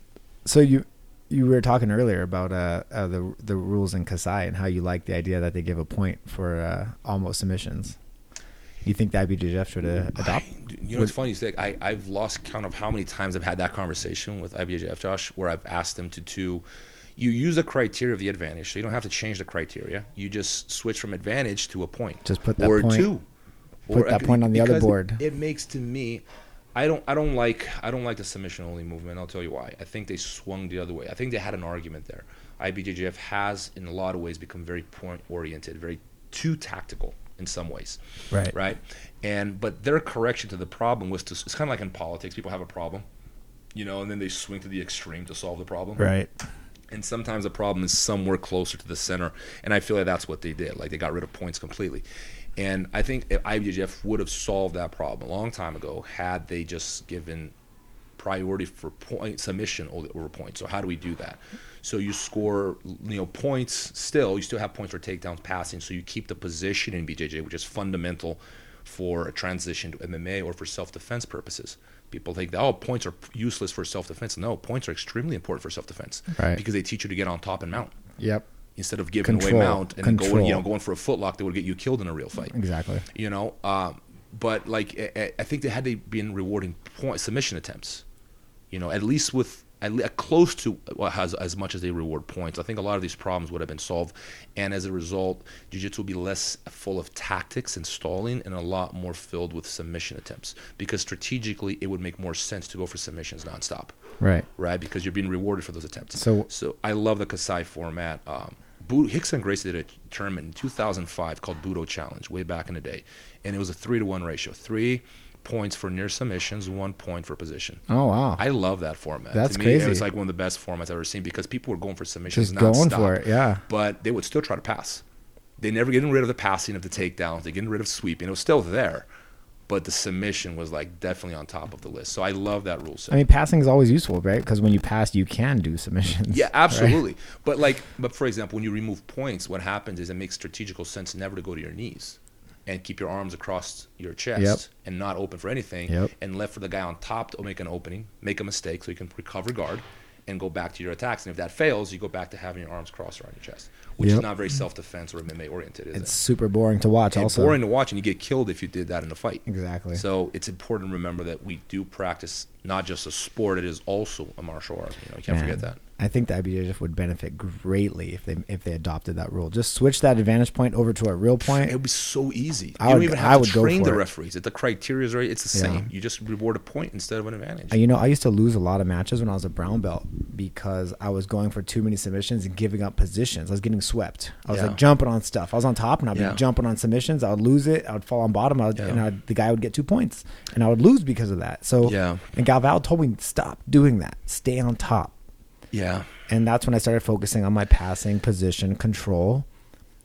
So you you were talking earlier about uh, uh the the rules in Kasai and how you like the idea that they give a point for uh, almost submissions. You think the I B J J F should uh, adopt? I, you know, it's funny. You say, I, I've lost count of how many times I've had that conversation with I B J J F, Josh, where I've asked them to do, you use the criteria of the advantage, so you don't have to change the criteria. You just switch from advantage to a point. Just put that or point- two. put that point on the other because board. It, it makes to me, I don't, I don't like, I don't like the submission only movement. I'll tell you why. I think they swung the other way. I think they had an argument there. I B J J F has, in a lot of ways, become very point oriented, very too tactical in some ways. Right. Right. And but their correction to the problem was to. It's kind of like in politics. People have a problem, you know, and then they swing to the extreme to solve the problem. Right. And sometimes the problem is somewhere closer to the center. And I feel like that's what they did. Like they got rid of points completely. And I think if I B J J F would have solved that problem a long time ago had they just given priority for point submission over points. So how do we do that? So you score, you know, points still. You still have points for takedowns, passing. So you keep the position in B J J, which is fundamental for a transition to M M A or for self-defense purposes. People think that, oh, points are useless for self-defense. No, points are extremely important for self-defense Right. because they teach you to get on top and mount Yep. instead of giving Control. away mount and Control. going, you know, going for a footlock that would get you killed in a real fight. Exactly. You know, um, but like I, I think they had they been rewarding point submission attempts, you know, at least with at le- close to well, as as much as they reward points. I think a lot of these problems would have been solved, and as a result, jiu-jitsu would be less full of tactics and stalling, and a lot more filled with submission attempts. Because strategically, it would make more sense to go for submissions nonstop, Right. right? Because you're being rewarded for those attempts. So- so I love the Kasai format. Um, Bu- Hicks and Gracie did a tournament in two thousand five called Budo Challenge way back in the day, and it was a three to one ratio. Three points for near submissions, one point for position. Oh wow. I love that format. That's to me, crazy. It was like one of the best formats I've ever seen because people were going for submissions Just going nonstop, for it. Yeah. but they would still try to pass. They never getting rid of the passing of the takedowns. They getting rid of sweeping. It was still there, but the submission was like definitely on top of the list. So I love that rule set. I mean, passing is always useful, right? Because when you pass, you can do submissions. Yeah, right? absolutely. But like, but for example, when you remove points, what happens is it makes strategical sense never to go to your knees and keep your arms across your chest Yep. and not open for anything, Yep. and left for the guy on top to make an opening, make a mistake so you can recover guard and go back to your attacks. And if that fails, you go back to having your arms crossed around your chest, which Yep. is not very self-defense or M M A oriented, is It's it? super boring to watch. And also, boring to watch, and you get killed if you did that in a fight. Exactly. So it's important to remember that we do practice not just a sport; it is also a martial art. You know, you can't Man, forget that. I think the I B J J F would benefit greatly if they if they adopted that rule. Just switch that advantage point over to a real point. It would be so easy. I you don't would- even I have would to go train for the it. referees. If the criteria is right, it's the Yeah. same. You just reward a point instead of an advantage. Uh, You know, I used to lose a lot of matches when I was a brown belt because I was going for too many submissions and giving up positions. I was getting swept. I was Yeah. like jumping on stuff. I was on top and I'd Yeah. be jumping on submissions. I would lose it. I would fall on bottom. I would, Yeah. and I'd, the guy would get two points, and I would lose because of that. So, Yeah. and Galval told me stop doing that. Stay on top. Yeah. And that's when I started focusing on my passing, position, control.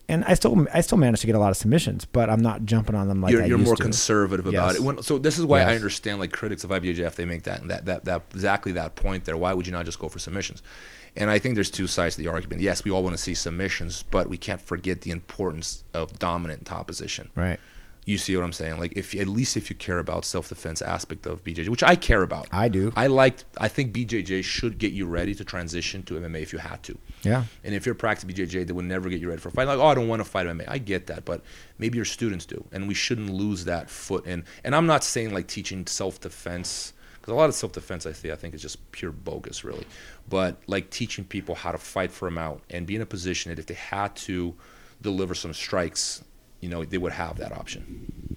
and I still I still manage to get a lot of submissions, but I'm not jumping on them like you're, I you're used more to. conservative Yes. about it. When, so this is why Yes. I understand like critics of I B J J F, they make that that that that exactly that point there. Why would you not just go for submissions? And I think there's two sides to the argument. Yes, we all want to see submissions, but we can't forget the importance of dominant top position. Right. You see what I'm saying? Like, if at least if you care about self-defense aspect of B J J, which I care about. I do. I like. I think B J J should get you ready to transition to M M A if you had to. Yeah. And if you're practicing B J J, they would never get you ready for a fight. Like, oh, I don't want to fight M M A. I get that, but maybe your students do, and we shouldn't lose that foot in. And I'm not saying like teaching self-defense, because a lot of self-defense I think I think is just pure bogus, really. But like teaching people how to fight for a mount and be in a position that if they had to deliver some strikes, you know, they would have that option.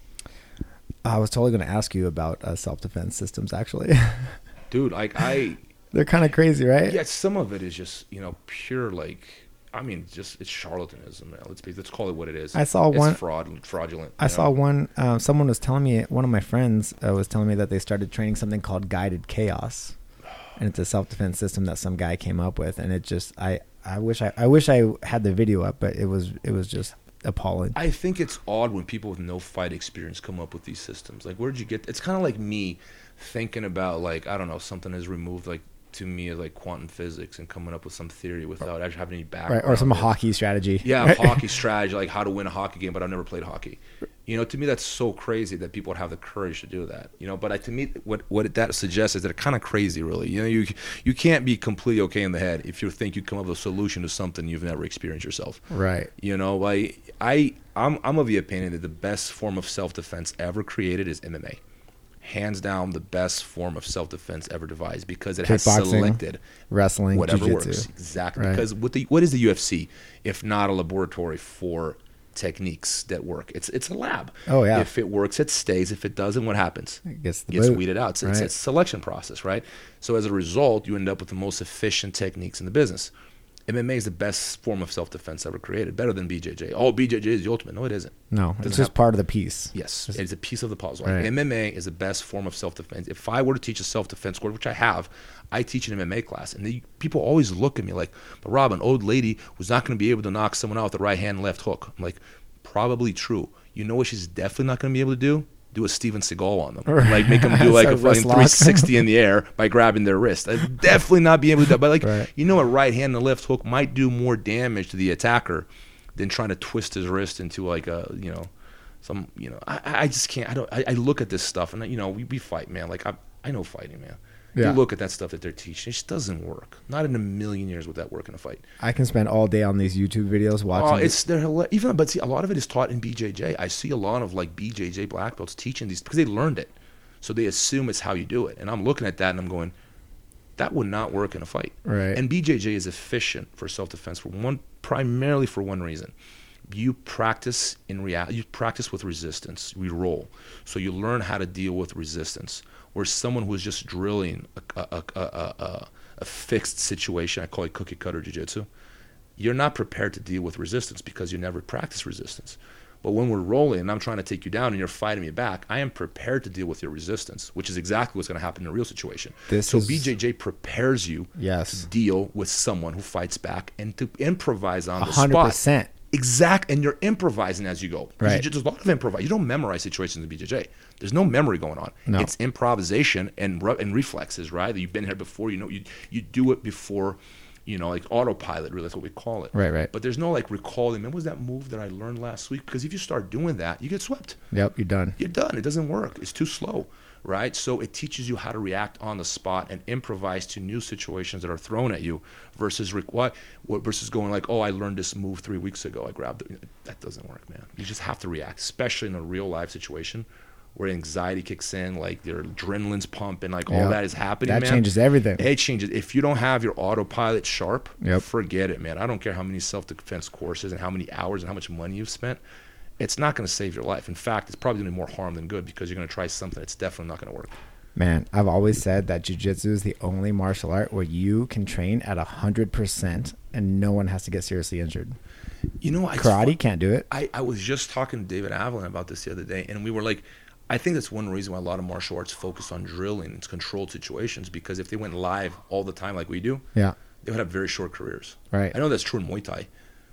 I was totally going to ask you about uh, self-defense systems, actually. Dude, like I, They're kind of crazy, right? yeah, some of it is just, you know, pure like, I mean, just it's charlatanism, man. Let's be, let's call it what it is. I saw it's one- fraud, fraudulent. I you saw know? one. Uh, someone was telling me. One of my friends uh, was telling me that they started training something called guided chaos, and it's a self-defense system that some guy came up with. And it just, I, I wish I, I wish I had the video up, but it was, it was just appalling. I think it's odd when people with no fight experience come up with these systems. Like, where'd you get? It's kind of like me thinking about like I don't know something is removed like to me as like quantum physics and coming up with some theory without actually having any background. Right, or some on it. hockey strategy. Yeah, Right? hockey strategy, like how to win a hockey game, but I've never played hockey. You know, to me that's so crazy that people would have the courage to do that. You know, but I, to me, what what it, that suggests is that it's kind of crazy, really. You know, you you can't be completely okay in the head if you think you come up with a solution to something you've never experienced yourself. Right. You know, like I I'm I'm of the opinion that the best form of self-defense ever created is M M A. Hands down, the best form of self-defense ever devised because it has Kickboxing, selected wrestling, whatever jiu-jitsu. works. Exactly. Right. Because what the what is the U F C if not a laboratory for techniques that work? It's it's a lab. Oh, yeah. If it works, it stays. If it doesn't, what happens? It gets the gets boot. weeded out. It's, it's Right. a selection process, right? So as a result, you end up with the most efficient techniques in the business. M M A is the best form of self-defense ever created, better than B J J. Oh, B J J is the ultimate. No, it isn't. No, it's Doesn't just have- part of the piece. Yes, Just- it's a piece of the puzzle. Right. M M A is the best form of self-defense. If I were to teach a self-defense course, which I have, I teach an M M A class, and the, people always look at me like, "But Rob, an old lady was not going to be able to knock someone out with the right hand and left hook." I'm like, probably true. You know what she's definitely not going to be able to do? Do a Steven Seagal on them. Right. Like make them do like So a fucking wrist lock. three sixty in the air by grabbing their wrist. I'd definitely not be able to do that. But like, Right. you know, a right hand and a left hook might do more damage to the attacker than trying to twist his wrist into like a, you know, some, you know, I, I just can't, I don't, I, I look at this stuff and, you know, we, we fight, man. Like, I, I know fighting, man. Yeah. You look at that stuff that they're teaching, it just doesn't work. Not in a million years would that work in a fight. I can spend all day on these YouTube videos watching. Oh, this- it's they're hila- even, but see, a lot of it is taught in B J J. I see a lot of like B J J black belts teaching these because they learned it, so they assume it's how you do it. And I'm looking at that and I'm going, that would not work in a fight. Right. And B J J is efficient for self-defense for one, primarily for one reason. You practice in reality. You practice with resistance. We roll, so you learn how to deal with resistance. Where someone who is just drilling a, a, a, a, a, a fixed situation, I call it cookie cutter jiu-jitsu, you're not prepared to deal with resistance because you never practice resistance. But when we're rolling and I'm trying to take you down and you're fighting me back, I am prepared to deal with your resistance, which is exactly what's going to happen in a real situation. This so is- B J J prepares you Yes. to deal with someone who fights back and to improvise on A the hundred spot. percent. Exact, and you're improvising as you go. Right. There's a lot of improvise. You don't memorize situations in B J J. There's no memory going on. No. It's improvisation and re- and reflexes, right? You've been here before. You know, you you do it before, you know, like autopilot. Really, that's what we call it. Right, right. But there's no like recalling. Man, what was that move that I learned last week? Because if you start doing that, you get swept. Yep, you're done. You're done. It doesn't work. It's too slow, right? So it teaches you how to react on the spot and improvise to new situations that are thrown at you versus re- what, what versus going like, oh, I learned this move three weeks ago. I grabbed it. That doesn't work, man. You just have to react, especially in a real life situation where anxiety kicks in, like your adrenaline's pumping, like all Yep. that is happening, That man. changes everything. It changes. If you don't have your autopilot sharp, Yep. forget it, man. I don't care how many self-defense courses and how many hours and how much money you've spent. It's not going to save your life. In fact, it's probably going to do more harm than good because you're going to try something that's definitely not going to work. Man, I've always said that jiu-jitsu is the only martial art where you can train at one hundred percent and no one has to get seriously injured. You know, I, Karate can't do it. I, I was just talking to David Avalon about this the other day, and we were like, I think that's one reason why a lot of martial arts focus on drilling and controlled situations, because if they went live all the time like we do, Yeah. they would have very short careers. Right. I know that's true in Muay Thai.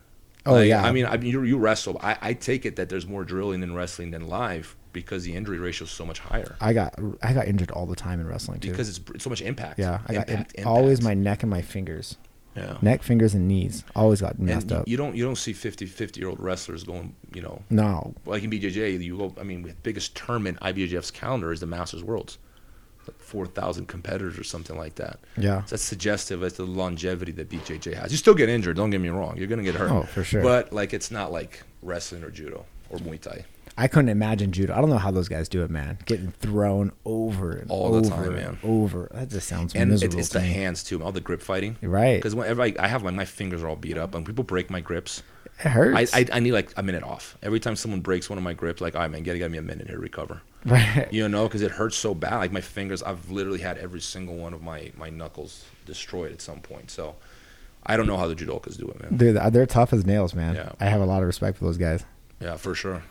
Oh Like, yeah. I mean, I mean, you you wrestle. I, I take it that there's more drilling in wrestling than live because the injury ratio is so much higher. I got I got injured all the time in wrestling too. Because it's, it's so much impact. yeah, I got impact, in, impact. always my neck and my fingers, yeah. neck, fingers, and knees. Always got And messed you, up. you don't you don't see fifty, fifty year old wrestlers going, you know, No, like in B J J. You go. I mean, the biggest tournament I B J J's calendar is the Masters Worlds. Like four thousand competitors or something like that. yeah, So that's suggestive as to the longevity that B J J has. You still get injured, don't get me wrong. You're going to get hurt. Oh, for sure. But, like, it's not like wrestling or judo or Muay Thai. I couldn't imagine judo. I don't know how those guys do it, man. Getting thrown over and All over the time, and man. over. That just sounds And miserable. it, it's to the me. hands, too, all the grip fighting. Right. Because whenever I, I have my, my fingers are all beat up, and people break my grips, It hurts. I, I, I need, like, a minute off. Every time someone breaks one of my grips, like, all right, man, gotta give me a minute here to recover. right. You know, because it hurts so bad. Like, my fingers, I've literally had every single one of my, my knuckles destroyed at some point. So, I don't know how the judokas do it, man. Dude, they're tough as nails, man. Yeah. I have a lot of respect for those guys. Yeah, for sure.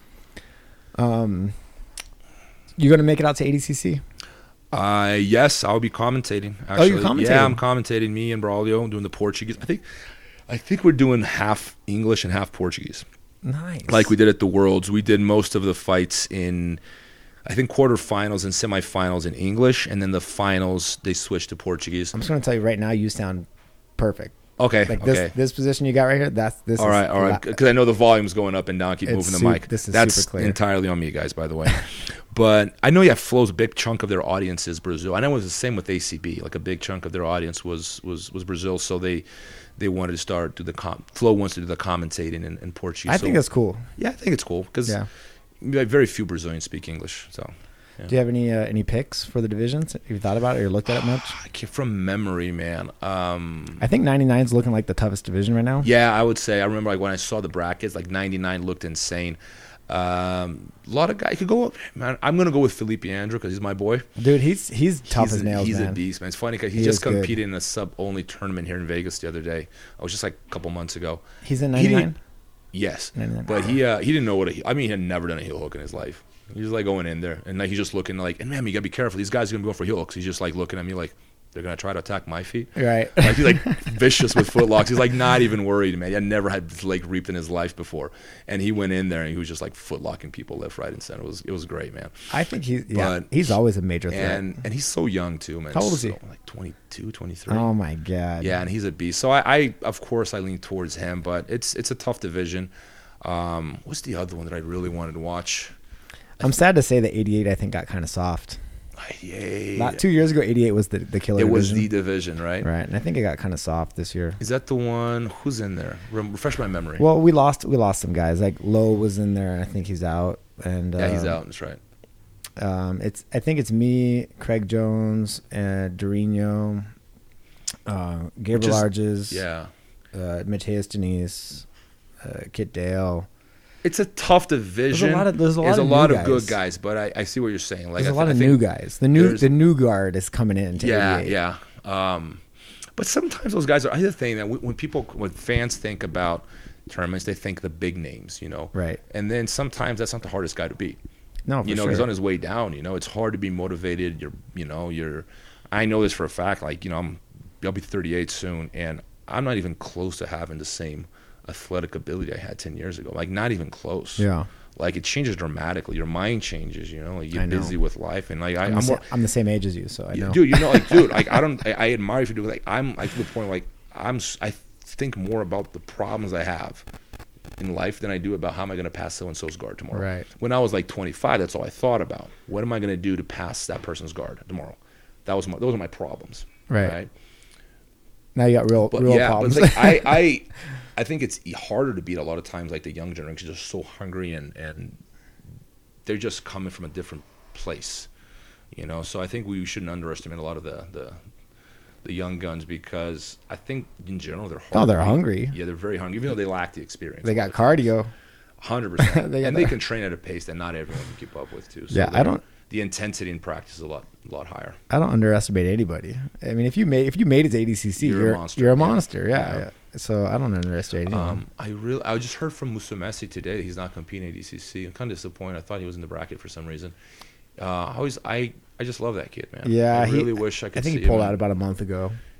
Um, you gonna make it out to A D C C? Uh, yes, I'll be commentating. Actually. Oh, you're commentating? Yeah, I'm commentating. Me and Braulio doing the Portuguese. I think, I think we're doing half English and half Portuguese, Nice. like we did at the Worlds. We did most of the fights in, I think, quarterfinals and semifinals in English, and then the finals they switched to Portuguese. I'm just gonna tell you right now, you sound perfect. Okay, Like okay. this, this position you got right here. That's this. All is right, all right. Because I know the volume's going up and down. I keep It's moving the su- mic. this is That's super clear. entirely on me, guys, by the way. But I know, yeah, Flow's a big chunk of their audience is Brazil. I know it was the same with A C B. Like a big chunk of their audience was was, was Brazil. So they they wanted to start do the com- Flow wants to do the commentating in, in Portuguese. I so, think that's cool. yeah, I think it's cool because Yeah. very few Brazilians speak English. So yeah. Do you have any uh, any picks for the divisions? Have you thought about it or looked at it much? I can't, from memory, man. Um, I think ninety-nine is looking like the toughest division right now. Yeah, I would say. I remember like when I saw the brackets, like ninety-nine looked insane. Um, a lot of guys could go up. Man, I'm gonna go with Felipe Andrew because he's my boy. Dude, he's he's tough he's as a, nails, He's man. a beast, man. It's funny because he, He just is good. competed in a sub-only tournament here in Vegas the other day. I was just like a couple months ago. He's in He didn't- ninety-nine. Yes, ninety-nine. but he uh, he didn't know what a, he- I mean, he had never done a heel hook in his life. He was like going in there and like he's just looking like, and man, you gotta be careful. These guys are gonna be going for heel hooks. He's just like looking at me like they're gonna try to attack my feet. Right. Like he's like vicious with footlocks. He's like not even worried, man. He never had like reaped in his life before, and he went in there and he was just like footlocking people left, right, and center. It was it was great, man. I think he's yeah. But- he's always a major threat. And and he's so young too, man. How old is he? So, like twenty-two, twenty-three. Oh my god. Yeah, and he's a beast. So I, I of course I lean towards him, but it's it's a tough division. Um, what's the other one that I really wanted to watch? I'm sad to say that eighty-eight I think got kind of soft. Yay. Not two years ago, eighty-eight was the the killer. It was division. the division, right? Right, and I think it got kind of soft this year. Is that the one? Who's in there? Rem- Refresh my memory. Well, we lost we lost some guys. Like Lowe was in there, and I think he's out. And yeah, he's um, out. That's right. Um, it's I think it's me, Craig Jones, and Dorino, uh, Gabriel is- Arges, Yeah. uh, Mateus Denise, uh, Kit Dale. It's a tough division. lot of- there's a lot There's of a lot new of good guys. guys, but I, I see what you're saying. Like There's I a th- lot I of think new guys. The new there's- the new guard is coming in. To Yeah, eighty-eight. yeah. Um, but sometimes those guys are. Here's the thing that when when people, when fans think about tournaments, they think the big names, you know. Right. And then sometimes that's not the hardest guy to beat. No, for You know, sure. he's on his way down. You know, it's hard to be motivated. You're, you know, you're. I know this for a fact. Like, you know, I'm, I'll be thirty-eight soon, and I'm not even close to having the same athletic ability I had ten years ago. Like, not even close. Yeah. Like, it changes dramatically. Your mind changes. You know, like you I get know. busy with life, and like I, I'm, I'm the, more. sa- I'm the same age as you, so I Yeah, know. dude, you know, like, dude, like, I don't, I, I admire if you do it. Like, I'm, like, to the point, like, I'm, s- I think more about the problems I have in life than I do about how am I going to pass so and so's guard tomorrow. Right. When I was like twenty-five, that's all I thought about. What am I going to do to pass that person's guard tomorrow? That was my, those are my problems. Right. Right. Now you got real But real yeah, problems. but it's like, I, I, I think it's harder to beat a lot of times. Like the young generation is just so hungry and and they're just coming from a different place, you know. So I think we shouldn't underestimate a lot of the the, the young guns because I think in general they're hard Oh, to they're beat. hungry. Yeah, they're very hungry, even though they lack the experience. They got cardio. hundred percent, They got and they the- can train at a pace that not everyone can keep up with too. So Yeah, I they're- don't- The intensity in practice is a lot a lot higher. I don't underestimate anybody. I mean, if you made if you made it to A D C C, You're a you're monster, you're a yeah. monster. Yeah. Yeah. yeah. So I don't underestimate anyone. Um, I really, I just heard from Musumeci today that he's not competing at A D C C. I'm kind of disappointed. I thought he was in the bracket for some reason. Uh, I always, I, I just love that kid, man. yeah, I he- really wish I could. I think see he pulled him. out about a month ago.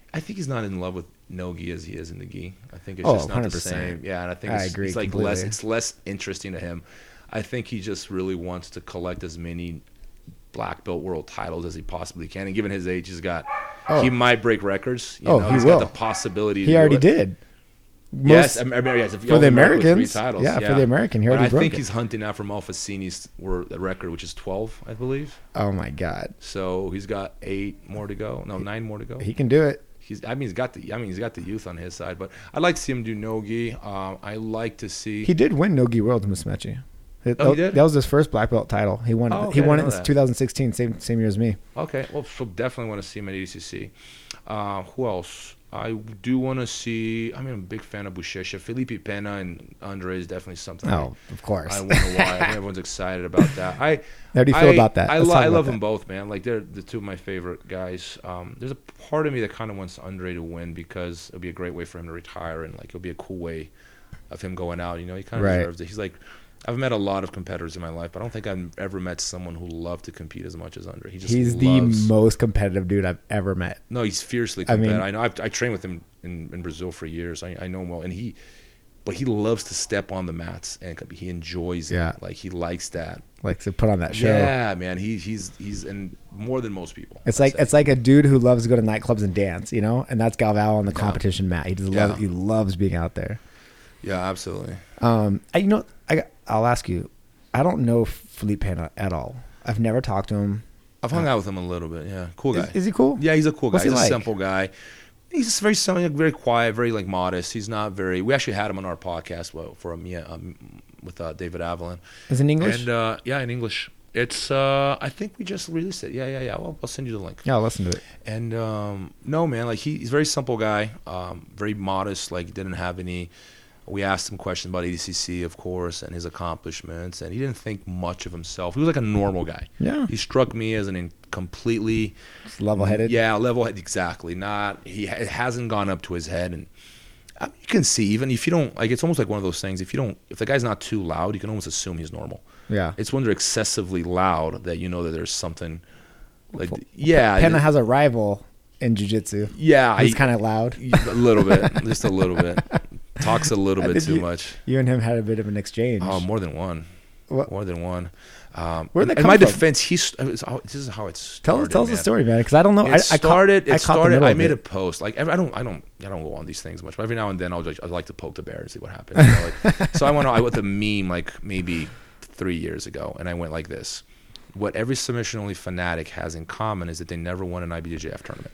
I think he's not in love with no-gi as he is in the gi. I think it's Oh, just not one hundred the percent. same. Yeah, and I think I it's, agree it's like completely. less. It's less interesting to him. I think he just really wants to collect as many black belt world titles as he possibly can. And given his age, he's got. Oh. He might break records. You Oh, know, he he's will. got the possibility. He to already do it. did. Yes, Most- I remember, yes, if for you the also remember with Americans, three titles, yeah, for the American, he But already I broke think it. he's hunting now for Malfacini's wor- record, which is twelve, I believe. Oh my God, So he's got eight more to go. No, nine more to go. he can do it. He's, I mean, he's got the, I mean, he's got the youth on his side. But I'd like to see him do no-gi. Um, I like to see. He did win No-Gi Worlds, Musumeci. It- Oh, he did? That was his first black belt title. He won. Oh, it. okay, he I won didn't it know in that. two thousand sixteen, same same year as me. Okay, well, so definitely want to see him at A D C C. Uh, who else? I do want to see. I mean, I'm a big fan of Buchecha. Felipe Pena and Andre is definitely something. Oh, of course. I, I wonder why. I think everyone's excited about that. I How do you feel I, about that? I, Let's lo- talk I about love that. them both, man. Like they're the two of my favorite guys. Um, there's a part of me that kind of wants Andre to win because it'll be a great way for him to retire and like it'll be a cool way of him going out. You know, he kind of Right. deserves it. He's like. I've met a lot of competitors in my life, but I don't think I've ever met someone who loved to compete as much as Andre. He just He's loves, the most competitive dude I've ever met. no, he's fiercely I mean- competitive. I, know. I've, I trained with him in, in Brazil for years. I, I know him well, and he, but he loves to step on the mats and he enjoys Yeah. it. Like he likes that. Like to put on that show. Yeah, man. He, he's he's and more than most people. It's I'd like say. it's like a dude who loves to go to nightclubs and dance, you know, and that's Galvao on the Yeah. competition mat. He just Yeah. loves he loves being out there. yeah, absolutely. Um, I, you know, I I'll ask you. I don't know Felipe Pena at all. I've never talked to him. I've hung out with him a little bit. Yeah, cool guy. Is, is he cool? Yeah, he's a cool guy. What's he he's a like? simple guy. He's just very simple, like, very quiet, very like modest. He's not very. We actually had him on our podcast well, for a Mia um, with uh, David Avalon. Is it in English? And uh, yeah, in English. It's. Uh, I think we just released it. Yeah, yeah, yeah. Well, I'll send you the link. yeah, I'll listen to it. And um, no, man, like he, he's a very simple guy, um, very modest. Like didn't have any. We asked him questions about A D C C, of course, and his accomplishments, and he didn't think much of himself. He was like a normal guy. Yeah. He struck me as an in completely Just level-headed. Yeah, level head exactly. Not he it hasn't gone up to his head, and I mean, you can see even if you don't like. It's almost like one of those things. If you don't, if the guy's not too loud, you can almost assume he's normal. Yeah. It's when they're excessively loud that you know that there's something. Like yeah, Pena has a rival in jiu-jitsu. yeah, He's I- kind of loud. a little bit, just a little bit. Talks a little I bit think too you- much. You and him had a bit of an exchange. Oh, more than one. What- More than one. Um, Where'd in, that in come my from? defense, he's this is how it started. tell us, tell us man. the story, man, because I don't know. It I, I started. Caught, I it caught the started. middle I of made it. a post. Like every, I don't. I don't. I don't go on these things much. But every now and then, I'll just. I like to poke the bear and see what happens. You know, like, so I went. on I went the meme like maybe three years ago, and I went like this: what every submission only fanatic has in common is that they never won an I B J J F tournament.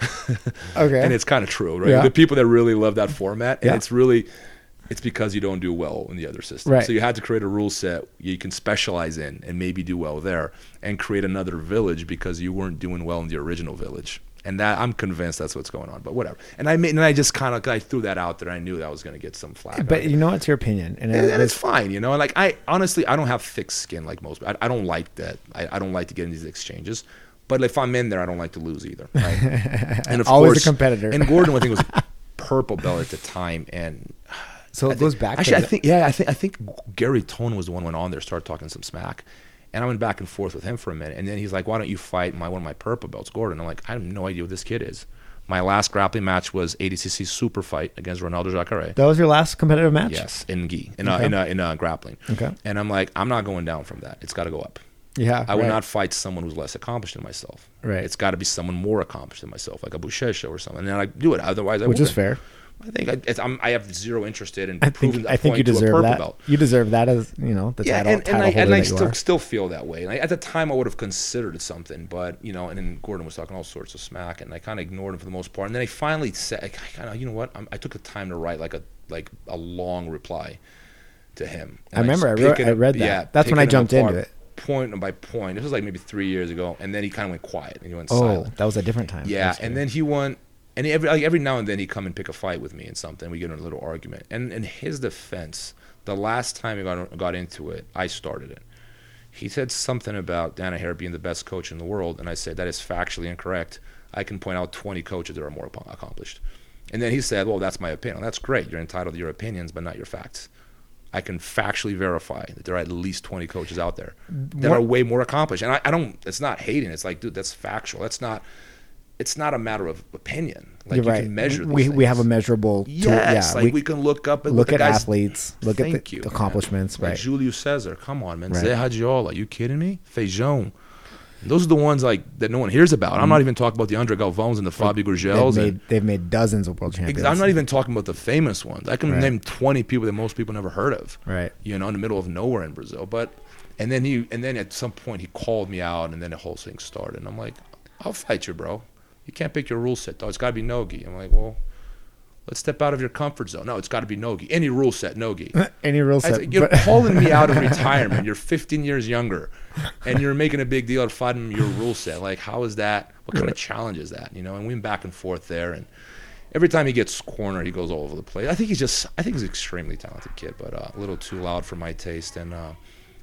Okay. And it's kind of true, right? Yeah. The people that really love that format, and Yeah. it's really, it's because you don't do well in the other system. Right. So you had to create a rule set you can specialize in and maybe do well there, and create another village because you weren't doing well in the original village. And that I'm convinced that's what's going on. But whatever. And I made, and I just kind of I threw that out there. I knew that I was going to get some flack. But on it. you know, it's your opinion, and, And, it- and it's it's fine, you know. And like I honestly, I don't have thick skin like most. I, I don't like that. I, I don't like to get in these exchanges. But if I'm in there, I don't like to lose either. Right? And of Always a course, competitor. And Gordon, I think, was purple belt at the time, and so I it goes think- back. Actually, to I think yeah, I think I think Gary Tone was the one who went on there, started talking some smack, and I went back and forth with him for a minute, and then he's like, "Why don't you fight my one of my purple belts, Gordon?" I'm like, "I have no idea what this kid is." My last grappling match was A D C C Super Fight against Ronaldo Jacare. that was your last competitive match. Yes, in gi, in uh, Okay. in uh, in uh, grappling. Okay. And I'm like, I'm not going down from that. It's got to go up. Yeah. I would right. not fight someone who's less accomplished than myself. Right. It's got to be someone more accomplished than myself, like a Buchecha or something. And then I do it. Otherwise, I Which is wouldn't. fair. I think I, it's, I'm, I have zero interest in I proving think that I think you point to a deserve purple that. belt. You deserve that as you know the Yeah, title, and, and title I, holder and I that you still are. still feel that way. And I, at the time, I would have considered it something, but you know, and then Gordon was talking all sorts of smack, and I kind of ignored him for the most part. And then I finally said, I kind of, you know what? I'm, I took the time to write like a like a long reply to him. I And remember just I, wrote, picking I him- read that. yeah, That's when I picking him jumped apart, into it. point by point. This was like maybe three years ago, and then he kind of went quiet and he went Oh, silent. that was a different time. Yeah, That's and good. then he won, and every like every now and then he'd come and pick a fight with me and something. We get in a little argument. And in his defense, the last time he got got into it, I started it. He said something about Danaher being the best coach in the world, and I said that is factually incorrect. I can point out twenty coaches that are more ap- accomplished. And then he said, "Well, that's my opinion." That's great. You're entitled to your opinions, but not your facts. I can factually verify that there are at least twenty coaches out there that What- are way more accomplished. And I, I don't, it's not hating. It's like, dude, that's factual. That's not, it's not a matter of opinion. Like You're you right. can measure. We these we have a things. measurable tool. Yes, Yeah, like we, we, can look up and look what at the guys, athletes, look at Thank the, you, the man. accomplishments. Like Right. Julius Caesar, come on, man. Right. Zé Hadjiola, you kidding me? Feijão. Those are the ones like that no one hears about. I'm not even talking about the Andre Galvões and the Fabio They've Gurgels. made, And they've made dozens of world champions. I'm not even talking about the famous ones. I can Right. name twenty people that most people never heard of. Right. You know, in the middle of nowhere in Brazil. But and then he and then at some point he called me out, and then the whole thing started. And I'm like, I'll fight you, bro. You can't pick your rule set though. It's got to be no-gi. I'm like, well, let's step out of your comfort zone. No, it's got to be no-gi. Any rule set, no-gi. Any real I set. said, you're but- calling me out of retirement. You're fifteen years younger, and you're making a big deal out of fighting your rule set. Like, how is that? What kind of challenge is that? You know, and we went back and forth there, and every time he gets cornered, he goes all over the place. I think he's just, I think he's an extremely talented kid, but uh, a little too loud for my taste, and uh,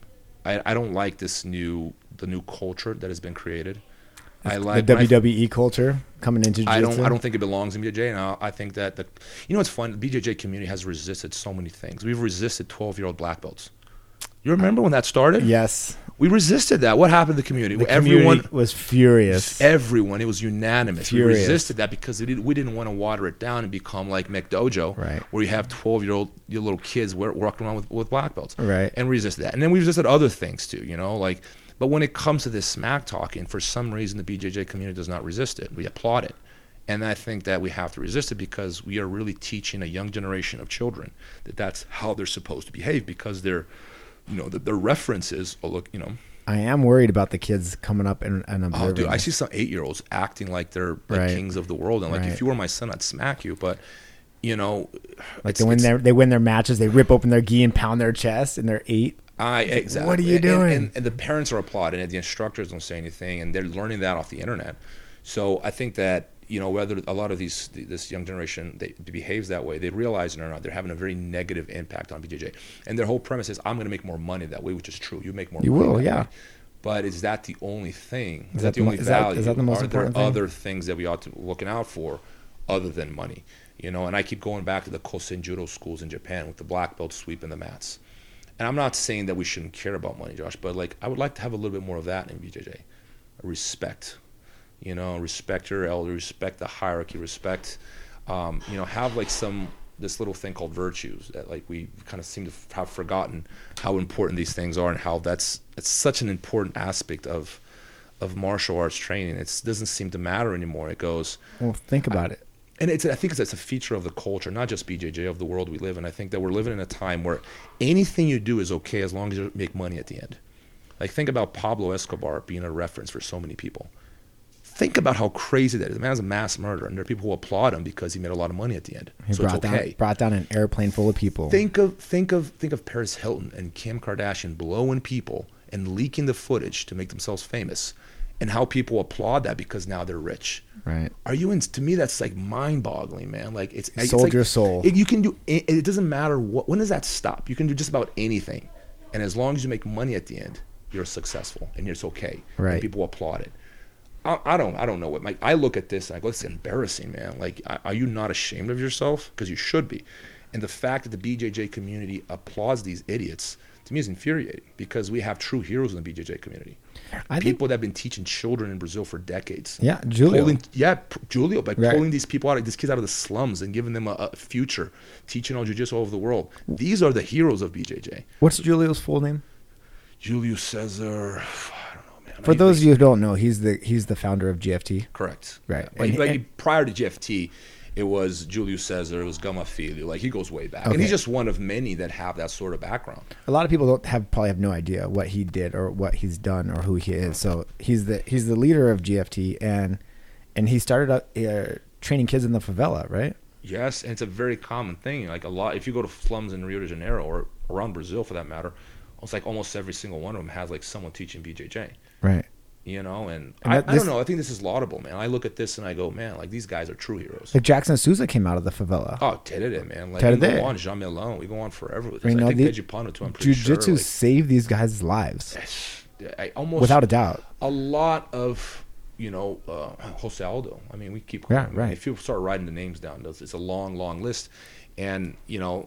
I, I don't like this new, the new culture that has been created. I the like W W E culture coming into jiu-jitsu. I don't. I don't think it belongs in B J J, and I, I think that the, you know, what's fun. The B J J community has resisted so many things. We've resisted twelve-year-old black belts. You remember when that started? Yes. We resisted that. What happened to the community? The Everyone community was furious. Everyone. It was unanimous. Furious. We resisted that because we didn't, we didn't want to water it down and become like McDojo, Right. where you have twelve-year-old your little kids wa- walking around with, with black belts. Right. And we resisted that. And then we resisted other things too, you know, like, but when it comes to this smack talking, for some reason the B J J community does not resist it. We applaud it. And I think that we have to resist it because we are really teaching a young generation of children that that's how they're supposed to behave, because they're, you know, the, their references, oh, look, you know. I am worried about the kids coming up and, and observing. Oh, dude, I see some eight-year-olds acting like they're like Right. kings of the world. And like, Right. if you were my son, I'd smack you. But, you know. Like it's- they win it's- their they win their matches, they rip open their gi and pound their chest, and they're eight. I exactly. What are you And- doing? And, and the parents are applauding it. The instructors don't say anything, and they're learning that off the internet. So I think that, you know, whether a lot of these this young generation they behaves that way, they realize it or not, they're having a very negative impact on B J J. And their whole premise is, I'm going to make more money that way, which is true. You make more. You money will, that yeah. way. But is that the only thing? Is, Is that, that the the only mo- is that- value? is that the most Are important there thing? other things that we ought to be looking out for other than money? You know, and I keep going back to the Kosen Judo schools in Japan with the black belts sweeping the mats. And I'm not saying that we shouldn't care about money, Josh, but like I would like to have a little bit more of that in B J J. Respect. You know, respect your elder, respect the hierarchy, respect, um, you know, have like some, this little thing called virtues that like we kind of seem to f- have forgotten how important these things are and how that's, it's such an important aspect of, of martial arts training. It doesn't seem to matter anymore. It goes, Well, think about it. and it's, I think it's, it's a feature of the culture, not just B J J, of the world we live in. I think that we're living in a time where anything you do is okay as long as you make money at the end. Like, think about Pablo Escobar being a reference for so many people. Think about how crazy that is. The man's a mass murderer, and there are people who applaud him because he made a lot of money at the end. He so brought it's okay. down brought down an airplane full of people. Think of think of think of Paris Hilton and Kim Kardashian blowing people and leaking the footage to make themselves famous, and how people applaud that because now they're rich. Right. Are you in? To me, that's like mind-boggling, man. Like it's it's Sold like, your soul. It, you can do. It, it doesn't matter what. When does that stop? You can do just about anything, and as long as you make money at the end, you're successful and it's okay. Right. And people applaud it. I, I don't. I don't know what. Like, I look at this and I go, "This is embarrassing, man. Like, are you not ashamed of yourself? Because you should be." And the fact that the B J J community applauds these idiots, to me, is infuriating, because we have true heroes in the B J J community. I think- People that have been teaching children in Brazil for decades. Yeah, Julio. Pulling, yeah, p- Julio, like Right. pulling these people out, these kids out of the slums and giving them a, a future, teaching all jiu-jitsu all over the world. These are the heroes of B J J. What's Julio's full name? Julio Cesar, I don't know, man. For Like, those of like, you who don't know, he's the he's the founder of G F T. correct, Right. Like, And- like and- prior to G F T, it was Julio Cesar, it was Gama Filho. Like, he goes way back, and Okay. he's just one of many that have that sort of background. A lot of people don't have probably have no idea what he did or what he's done or who he is. So he's the he's the leader of G F T, and and he started out, uh, training kids in the favela, right? Yes, and it's a very common thing. Like, a lot, if you go to slums in Rio de Janeiro or around Brazil for that matter, it's like almost every single one of them has like someone teaching B J J. Right. You know, and, And I, that- I this- don't know. I think this is laudable, man. I look at this and I go, man, like, these guys are true heroes. Like Jackson Souza came out of the favela. Oh, Terere, man. Like, Terere. we go on, Jean Melon. We go on forever with this. You know, I think the- Pejipano, too, I'm pretty Jiu-jitsu sure. saved these guys' lives Like, I almost, without a doubt. a lot of, you know, uh, Jose Aldo. I mean, we keep Yeah, going. right. If you start writing the names down, it's it's a long, long list. And, you know,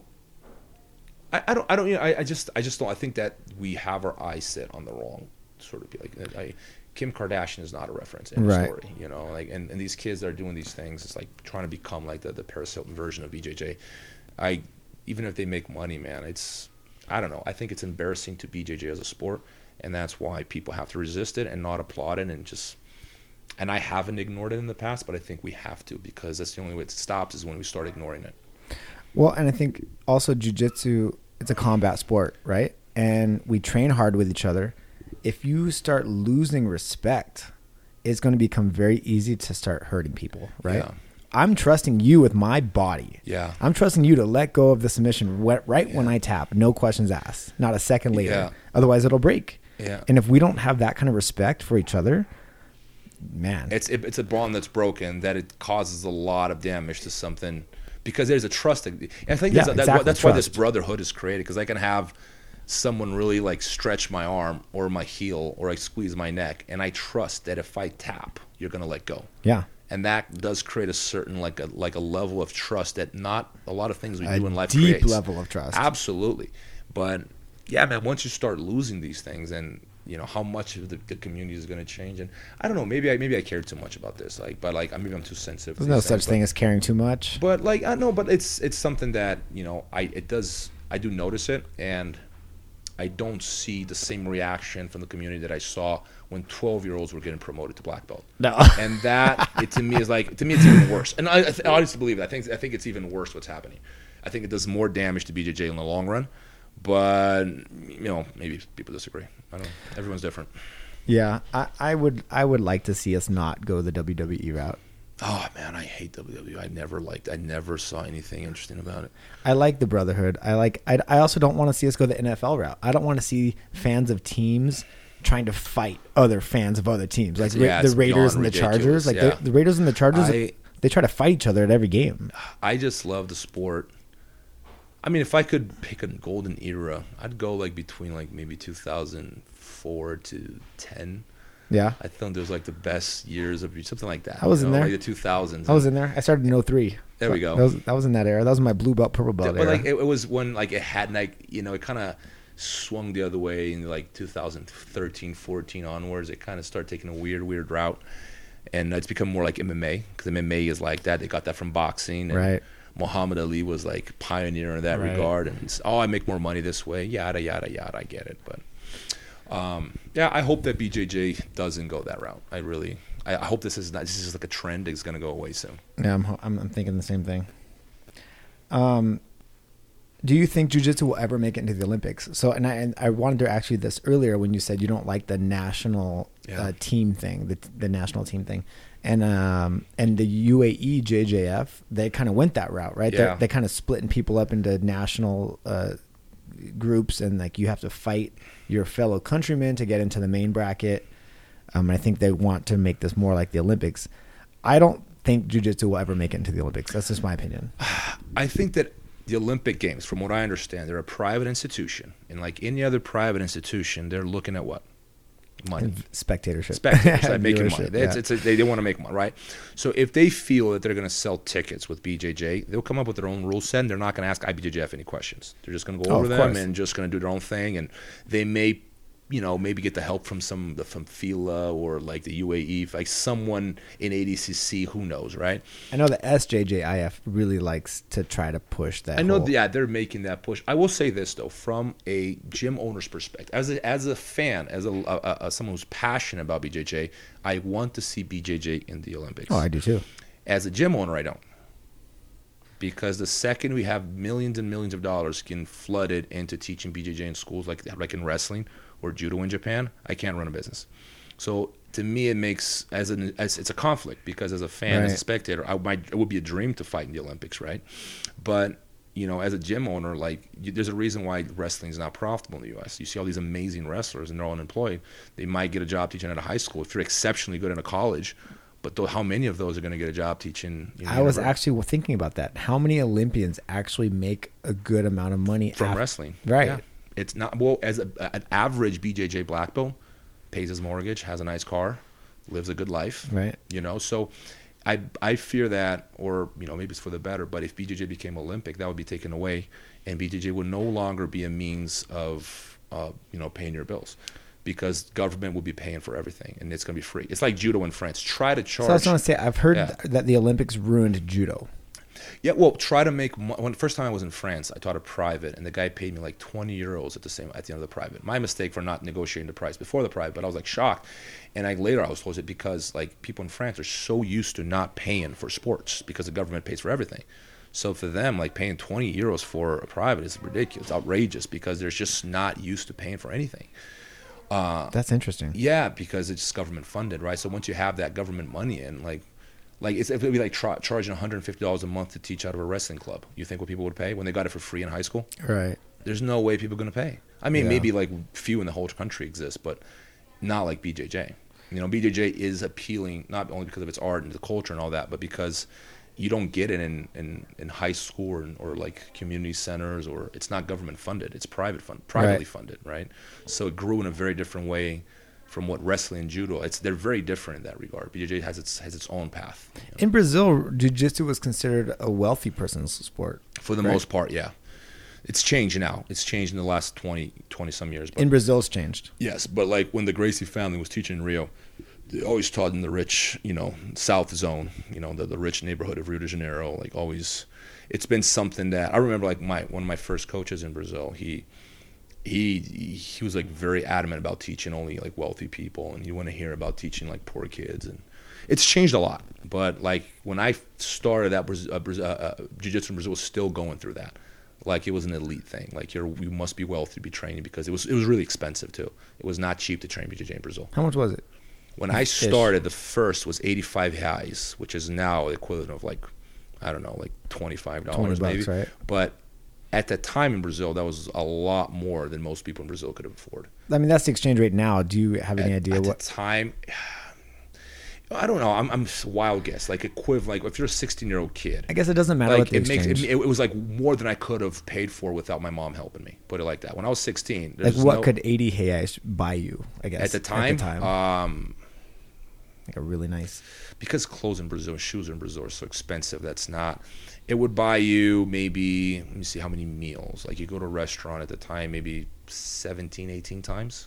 I, I don't, I don't, you know, I, I just, I just don't, I think that we have our eyes set on the wrong sort of, like, I, Kim Kardashian is not a reference in Right. the story, you know, like, and, and these kids that are doing these things, it's like trying to become like the, the Paris Hilton version of B J J. I, even if they make money, man, it's, I don't know. I think it's embarrassing to B J J as a sport, and that's why people have to resist it and not applaud it and just, and I haven't ignored it in the past, but I think we have to, because that's the only way it stops is when we start ignoring it. Well, and I think also jiu-jitsu, it's a combat sport, right? And we train hard with each other. If you start losing respect, it's going to become very easy to start hurting people, right? Yeah. I'm trusting you with my body. Yeah. I'm trusting you to let go of the submission right, right when I tap, no questions asked, not a second later. Yeah. Otherwise, it'll break. Yeah. And if we don't have that kind of respect for each other, man. It's it, it's a bond that's broken, that it causes a lot of damage to something, because there's a trust. And I think Yeah, that's, that's, exactly, that's why this trust. brotherhood is created, because I can have someone really like stretch my arm or my heel or I squeeze my neck, and I trust that if I tap, you're gonna let go. Yeah. And that does create a certain like a like a level of trust that not a lot of things we A do in life deep creates. level of trust. Absolutely. But yeah, man, once you start losing these things, and you know how much of the, the community is going to change, and I don't know, maybe I maybe I care too much about this, like, but like maybe I'm too sensitive. There's to no these such things, thing but, as caring too much. But like I know, but it's it's something that you know I it does I do notice it, and I don't see the same reaction from the community that I saw when twelve-year-olds were getting promoted to black belt. No. And that, it, to me, is like, to me, it's even worse. And I, I, th- I honestly believe it. I think, I think it's even worse what's happening. I think it does more damage to B J J in the long run. But, you know, maybe people disagree. I don't know. Everyone's different. Yeah, I, I would I would like to see us not go the W W E route. Oh, man, I hate W W E. I never liked I never saw anything interesting about it. I like the brotherhood. I like. I, I also don't want to see us go the N F L route. I don't want to see fans of teams trying to fight other fans of other teams, like Yeah, Ra- it's the Raiders beyond and the Chargers. ridiculous, Like yeah. the, the Raiders and the Chargers, I- they try to fight each other at every game. I just love the sport. I mean, if I could pick a golden era, I'd go like between like maybe two thousand four to ten. Yeah, I think there's like the best years of something like that. I was you in know, there. like the two thousands. I was in there. I started in oh three. There we go. That was, that was in that era. That was my blue belt, purple belt but era. like it, it was when like it had like you know it kind of swung the other way in like two thousand thirteen, fourteen onwards. It kind of started taking a weird, weird route, and it's become more like M M A, because M M A is like that. They got that from boxing, and Right. Muhammad Ali was like pioneer in that Right. regard, and it's, oh, I make more money this way, yada yada yada. I get it, but um, yeah, I hope that B J J doesn't go that route. I really, I, I hope this is not. This is like a trend that's going to go away soon. Yeah, I'm, I'm I'm thinking the same thing. Um, do you think jiu-jitsu will ever make it into the Olympics? So, and I and I wanted to ask you this earlier when you said you don't like the national Yeah. uh, team thing, the the national team thing, and um and the U A E J J F, they kind of went that route, right? Yeah. They they kind of splitting people up into national uh, groups, and like you have to fight your fellow countrymen to get into the main bracket. Um, and I think they want to make this more like the Olympics. I don't think jiu-jitsu will ever make it into the Olympics. That's just my opinion. I think that the Olympic Games, from what I understand, they're a private institution, and like any other private institution, they're looking at what? Money. Spectatorship. Spectators, like making money. Viewership, They, it's, yeah. it's a, they, they want to make money, right? So if they feel that they're going to sell tickets with B J J, they'll come up with their own rule set, and they're not going to ask I B J J F any questions. They're just going to go Oh, over of them course. and just going to do their own thing, and they may, you know, maybe get the help from some from FILA or like the U A E, like someone in A D C C, who knows, right? I know the S J J I F really likes to try to push that. I know, whole- yeah, they're making that push. I will say this though, from a gym owner's perspective, as a, as a fan, as a, a, a someone who's passionate about B J J, I want to see B J J in the Olympics. Oh, I do too. As a gym owner, I don't, because the second we have millions and millions of dollars getting flooded into teaching B J J in schools, like like in wrestling or judo in Japan, I can't run a business. So to me, it makes as an as it's a conflict, because as a fan, as a Right. spectator, I might it would be a dream to fight in the Olympics, right? But you know, as a gym owner, like you, there's a reason why wrestling is not profitable in the U S. You see all these amazing wrestlers, and they're all unemployed. They might get a job teaching at a high school if you're exceptionally good in a college. But though, how many of those are going to get a job teaching? You know, I was university? actually thinking about that. How many Olympians actually make a good amount of money from af- wrestling, Right. Yeah. It's not well as a, an average B J J black belt pays his mortgage, has a nice car, lives a good life, Right. You know, so I I fear that, or you know, maybe it's for the better. But if B J J became Olympic, that would be taken away, and B J J would no longer be a means of uh, you know paying your bills. because government will be paying for everything and it's going to be free. It's like judo in France. Try to charge. So I was going to say, I've heard Yeah. th- that the Olympics ruined judo. Yeah, well, try to make mo- when the first time I was in France, I taught a private, and the guy paid me like twenty euros at the same at the end of the private. My mistake for not negotiating the price before the private, but I was like shocked. And I later I was told it because like people in France are so used to not paying for sports because the government pays for everything. So for them, like paying twenty euros for a private is ridiculous, outrageous, because they're just not used to paying for anything. Uh, That's interesting. yeah, because it's government funded, right? So once you have that government money in, like, like it's, it would be like tra- charging one hundred fifty dollars a month to teach out of a wrestling club. You think what people would pay when they got it for free in high school? Right. There's no way people are going to pay. I mean, Yeah. maybe like few in the whole country exist, but not like B J J. You know, B J J is appealing not only because of its art and the culture and all that, but because you don't get it in, in, in high school or, or like community centers, or it's not government funded. It's private fund, privately Right. funded, right? So it grew in a very different way from what wrestling and judo. It's they're very different in that regard. B J J has its has its own path. You know? In Brazil, jiu-jitsu was considered a wealthy person's sport. For the right? most part, yeah. It's changed now. It's changed in the last twenty, twenty some years. But In Brazil, it's changed. yes, but like when the Gracie family was teaching in Rio, they always taught in the rich, you know, South Zone, you know, the, the rich neighborhood of Rio de Janeiro. Like always, it's been something that I remember. Like my one of my first coaches in Brazil, he he he was like very adamant about teaching only like wealthy people, and you want to hear about teaching like poor kids, and it's changed a lot. But like when I started that, Brazil, uh, Brazil, uh, jiu-jitsu in Brazil was still going through that. Like it was an elite thing. Like you're, you must be wealthy to be training, because it was it was really expensive too. It was not cheap to train B J J in Brazil. How much was it? When I Ish. started, the first was eighty-five reais, which is now the equivalent of like, I don't know, like twenty-five dollars twenty maybe. bucks, right? But at that time in Brazil, that was a lot more than most people in Brazil could afford. I mean, that's the exchange rate now. Do you have any At, idea at what? the time, I don't know. I'm, I'm just a wild guess. Like equivalent, like if you're a sixteen-year-old kid, I guess it doesn't matter like what the it makes exchange. it, it was like more than I could have paid for without my mom helping me. Put it like that. When I was sixteen, like there's what no, could eighty reais buy you? I guess at the time, At the time, um, like a really nice. because clothes in Brazil and shoes in Brazil are so expensive. That's not. It would buy you maybe. Let me see how many meals. Like you go to a restaurant at the time, maybe seventeen, eighteen times.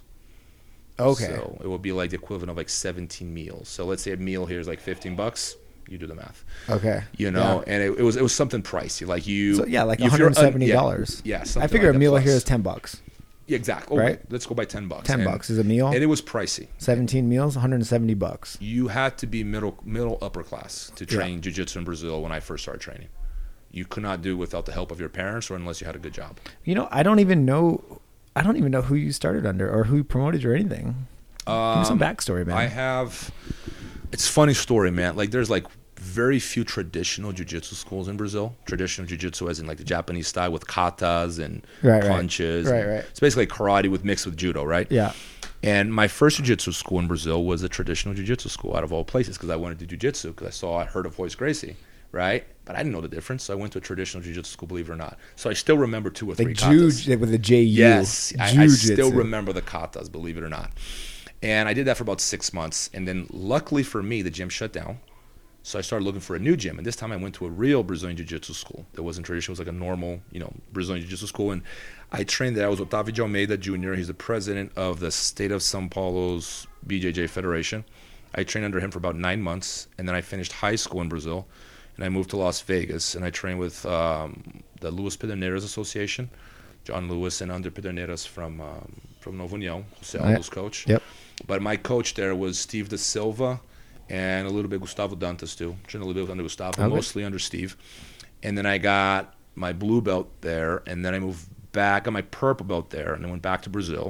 Okay. So it would be like the equivalent of like seventeen meals. So let's say a meal here is like fifteen bucks. You do the math. Okay. You know, Yeah. and it, it was it was something pricey. Like you. So yeah, like if one you're hundred un- seventy dollars. Yeah, yeah I something figure like a that meal plus. here is ten bucks. Yeah, exactly. Oh, Right? Let's go by ten bucks. Ten And- bucks is a meal. And it was pricey. Seventeen meals, one hundred seventy bucks. You had to be middle middle upper class to Yeah. train jiu-jitsu in Brazil when I first started training. You could not do it without the help of your parents or unless you had a good job. You know, I don't even know. I don't even know who you started under or who promoted you or anything. Um, Give me some backstory, man. I have. It's a funny story, man. Like there's like very few traditional jiu-jitsu schools in Brazil. Traditional jiu-jitsu as in like the Japanese style with katas and Right, right. punches. Right, and right. It's basically karate with mixed with judo, right? Yeah. And my first jiu-jitsu school in Brazil was a traditional jiu-jitsu school out of all places, because I wanted to do jiu-jitsu because I saw, I heard of Royce Gracie, right? But I didn't know the difference, so I went to a traditional jiu-jitsu school, believe it or not. So I still remember two or three Like katas. Jude with a J U. Yes, I, I still Jiu-jitsu. remember the katas, believe it or not. And I did that for about six months, and then luckily for me, the gym shut down. So I started looking for a new gym, and this time I went to a real Brazilian Jiu-Jitsu school. That wasn't traditional; it was like a normal, you know, Brazilian Jiu-Jitsu school. And I trained there. I was with Otávio de Almeida Junior He's the president of the state of São Paulo's B J J Federation. I trained under him for about nine months, and then I finished high school in Brazil, and I moved to Las Vegas, and I trained with um, the Luis Pederneiras Association, John Lewis, and Under Pederneiras from um, from Novo União, Jose Right. Aldo's coach. Yep. But my coach there was Steve Da Silva and a little bit Gustavo Dantas too. Trained a little bit under Gustavo, Okay. mostly under Steve. And then I got my blue belt there, and then I moved back, got my purple belt there, and then went back to Brazil.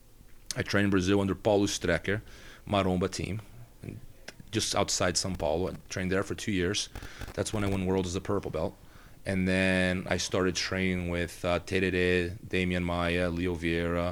I trained in Brazil under Paulo Strecker, Maromba team, and just outside São Paulo. I trained there for two years. That's when I won World as a purple belt. And then I started training with uh, Terere, Damian Maia, Leo Vieira,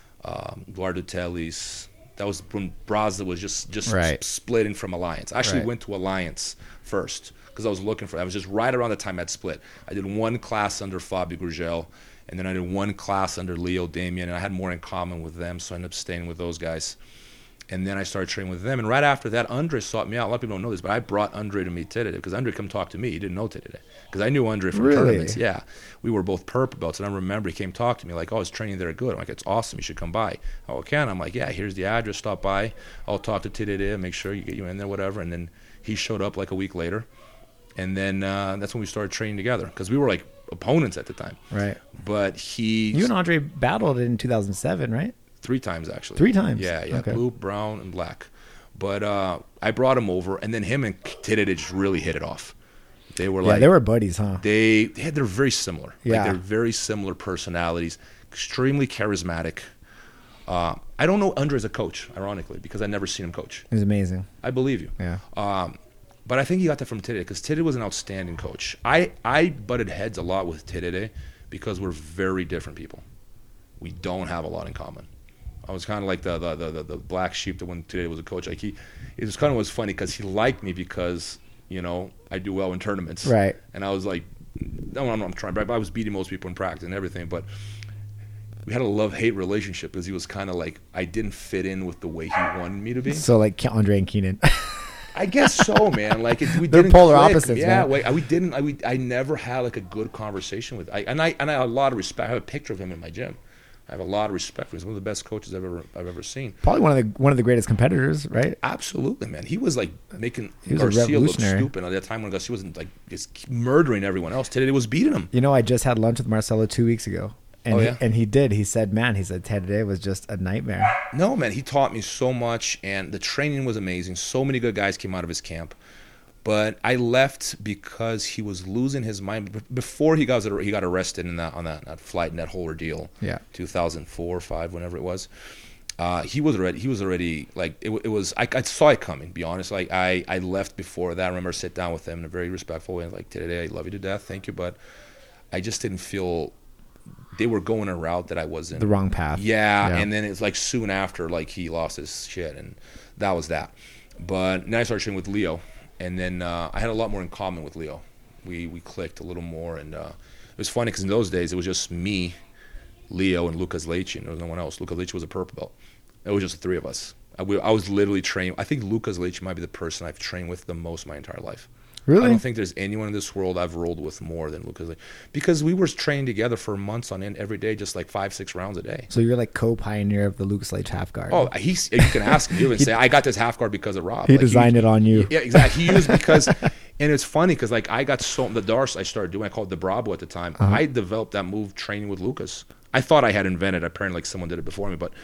um, Eduardo Teles. That was when Brazil was just just Right. splitting from Alliance. I actually Right. went to Alliance first because I was looking for. I was just right around the time I'd split. I did one class under Fabio Gurgel, and then I did one class under Leo Damian, and I had more in common with them, so I ended up staying with those guys. And then I started training with them. And right after that, Andre sought me out. A lot of people don't know this, but I brought Andre to meet Tedede because Andre come talk to me. He didn't know Tedede because I knew Andre from Really? tournaments. Yeah. We were both purple belts. And I remember he came talk to me like, oh, his training there good. I'm like, it's awesome. You should come by. Oh, can? I'm like, yeah, here's the address. Stop by. I'll talk to Tedede, make sure you get you in there, whatever. And then he showed up like a week later. And then uh, that's when we started training together because we were like opponents at the time. Right. But he... You and Andre battled in two thousand seven, right? Three times, actually. Three times? Yeah, yeah. Okay. Blue, brown, and black. But uh, I brought him over, and then him and Tedede just really hit it off. They were Yeah, like... they were buddies, huh? They, yeah, they're very similar. Yeah. Like, they're very similar personalities, extremely charismatic. Uh, I don't know Andre as a coach, ironically, because I've never seen him coach. It was amazing. I believe you. Yeah. Um, but I think he got that from Tedede because Tedede was an outstanding coach. I, I butted heads a lot with Tedede because we're very different people. We don't have a lot in common. I was kind of like the the, the the black sheep that when Tedede was a coach. Like he, it was kind of was funny because he liked me because you know I do well in tournaments. Right. And I was like, no, I'm, I'm trying, but I was beating most people in practice and everything. But we had a love-hate relationship because he was kind of like I didn't fit in with the way he wanted me to be. So like Andre and Keenan. I guess so, man. Like it, we They're didn't polar click. opposites, Yeah, man. like, we didn't. I, we, I never had like a good conversation with. I and I and I have a lot of respect. I have a picture of him in my gym. I have a lot of respect for him. He's one of the best coaches I've ever I've ever seen. Probably one of the one of the greatest competitors, right? Absolutely, man. He was like making He was a Garcia look revolutionary. stupid at that time when Garcia wasn't like just murdering everyone else. Tedede was beating him. You know, I just had lunch with Marcelo two weeks ago. And Oh, he, yeah? and he did. He said, man, he said Tedede was just a nightmare. No, man. He taught me so much, and the training was amazing. So many good guys came out of his camp. But I left because he was losing his mind. B- Before he got he got arrested in that on that, that flight in that whole ordeal, Yeah. two thousand four or five, whenever it was. Uh, he was already he was already like it, it was. I, I saw it coming. Be honest, like I, I left before that. I remember sit down with him in a very respectful way, like today I love you to death, thank you, but I just didn't feel they were going a route that I wasn't. The wrong path. Yeah, Yeah. and then it's like soon after, like he lost his shit, and that was that. But then I started training with Leo. And then uh, I had a lot more in common with Leo. We we clicked a little more, and uh, it was funny because in those days it was just me, Leo, and Lucas Leite, and there was no one else. Lucas Leite was a purple belt. It was just the three of us. I, we, I was literally training. I think Lucas Leite might be the person I've trained with the most my entire life. Really? I don't think there's anyone in this world I've rolled with more than Lucas Leite. Because we were training together for months on end every day, just like five, six rounds a day. So you're like co-pioneer of the Lucas Leite half guard. Oh, he's, you can ask him. He'll even say, I got this half guard because of Rob. He Like, designed it on you. Yeah, exactly. He used because, and it's funny because like I got so, the Darce I started doing, I called it the Bravo at the time. Uh-huh. I developed that move training with Lucas. I thought I had invented it. Apparently like someone did it before me, but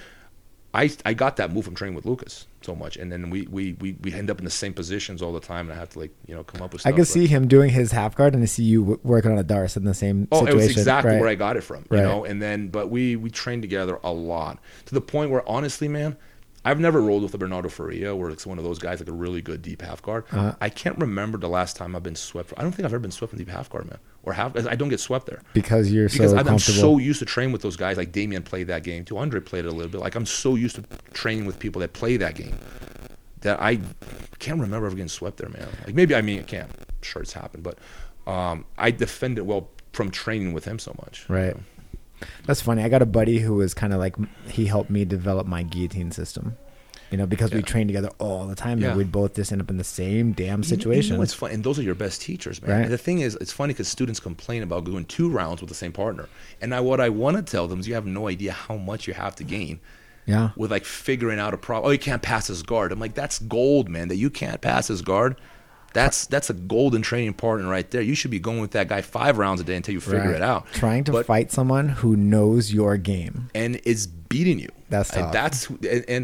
I I got that move from training with Lucas so much. And then we, we, we, we end up in the same positions all the time, and I have to like, you know, come up with stuff. I could but- see him doing his half guard and I see you w- working on a Darce in the same Oh, situation. it was exactly right? where I got it from, you Right. know. And then, but we we trained together a lot to the point where, honestly, man, I've never rolled with a Bernardo Faria, where it's one of those guys like a really good deep half guard. Uh-huh. I can't remember the last time I've been swept. I don't think I've ever been swept in deep half guard, man. Or half. I don't get swept there Because you're because so I'm, I'm comfortable. so used to training with those guys. Like Damian played that game too. Andre played it a little bit. Like I'm so used to training with people that play that game that I can't remember ever getting swept there, man. Like maybe I mean I can't. I'm sure it's happened, but um, I defend it well from training with him so much. Right. That's funny. I got a buddy who was kind of like, he helped me develop my guillotine system. You know, because we Yeah. trained together all the time, Yeah. and we'd both just end up in the same damn You know- situation. You know what's fun? And those are your best teachers, man. Right. And the thing is, it's funny because students complain about doing two rounds with the same partner. And now what I want to tell them is you have no idea how much you have to gain Yeah. with like figuring out a problem. Oh, you can't pass his guard. I'm like, that's gold, man, that you can't pass his guard. That's that's a golden training partner right there. You should be going with that guy five rounds a day until you figure Right. it out. Trying to But- fight someone who knows your game. and is beating you. That's And tough. that's who- and, and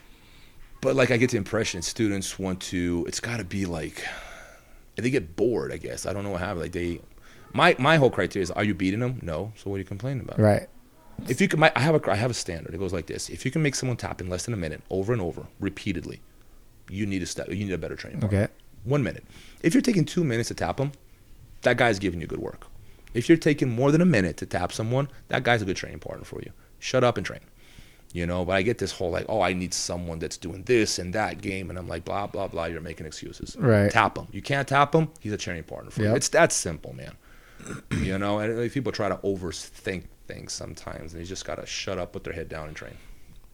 but like I get the impression students want to. It's got to be like they get bored. I guess I don't know what happened. Like they, my my whole criteria is: are you beating them? No. So what are you complaining about? Right. If you can, my, I have a I have a standard. It goes like this: if you can make someone tap in less than a minute, over and over, repeatedly, you need a step. You need a better training partner. Okay. One minute. If you're taking two minutes to tap them, that guy's giving you good work. If you're taking more than a minute to tap someone, that guy's a good training partner for you. Shut up and train. You know, but I get this whole like, oh, I need someone that's doing this and that game, and I'm like, blah blah blah. You're making excuses. Right. Tap him. You can't tap him. He's a training partner for you. Yep. It's that simple, man. You know, and like, people try to overthink things sometimes, and you just gotta shut up, put their head down, and train.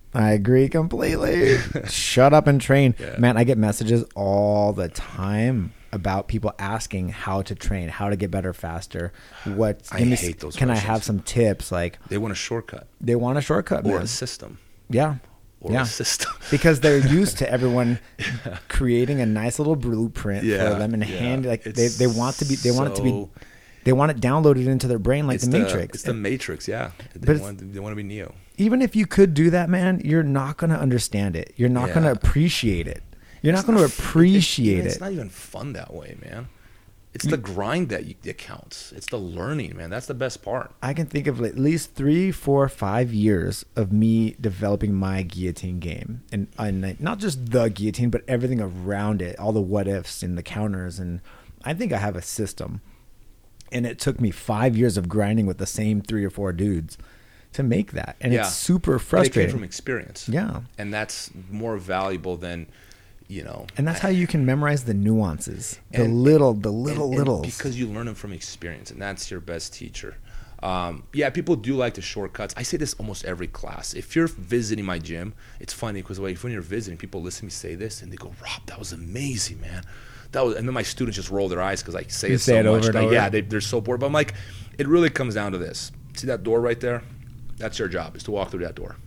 I agree completely. Shut up and train. Yeah. Man, I get messages all the time about people asking how to train, how to get better faster. What I give me- hate those Can I questions. have some tips? Like They want a shortcut they want a shortcut, or man. a system Yeah. or Yeah. a system. Because they're used to everyone creating a nice little blueprint Yeah, for them and yeah. hand like they, It's they want to be they want it to be so- they want it downloaded into their brain like It's the Matrix. It's the Matrix, yeah. But They it's- want, they want to be Neo. Even if you could do that, man, you're not going to understand it. You're not Yeah. going to appreciate it. You're not It's going to f- appreciate It's it. not even fun that way, man. It's the grind that, you, that counts. It's the learning, man. That's the best part. I can think of at least three, four, five years of me developing my guillotine game, and, and not just the guillotine, but everything around it, all the what ifs and the counters, and I think I have a system. And it took me five years of grinding with the same three or four dudes to make that, and Yeah. it's super They came frustrating. from experience. Yeah, And that's more valuable than, you know. and that's how you can memorize the nuances, the And- little, the little and- and littles. because you learn them from experience, and that's your best teacher. Um, yeah, people do like the shortcuts. I say this almost every class. If you're visiting my gym, it's funny because like, when you're visiting, people listen to me say this and they go, "Rob, that was amazing, man." That was, and then my students just roll their eyes because I say You it say so it over much. and Like, over. yeah, they, they're so bored. But I'm like, it really comes down to this. See that door right there? That's your job, is to walk through that door.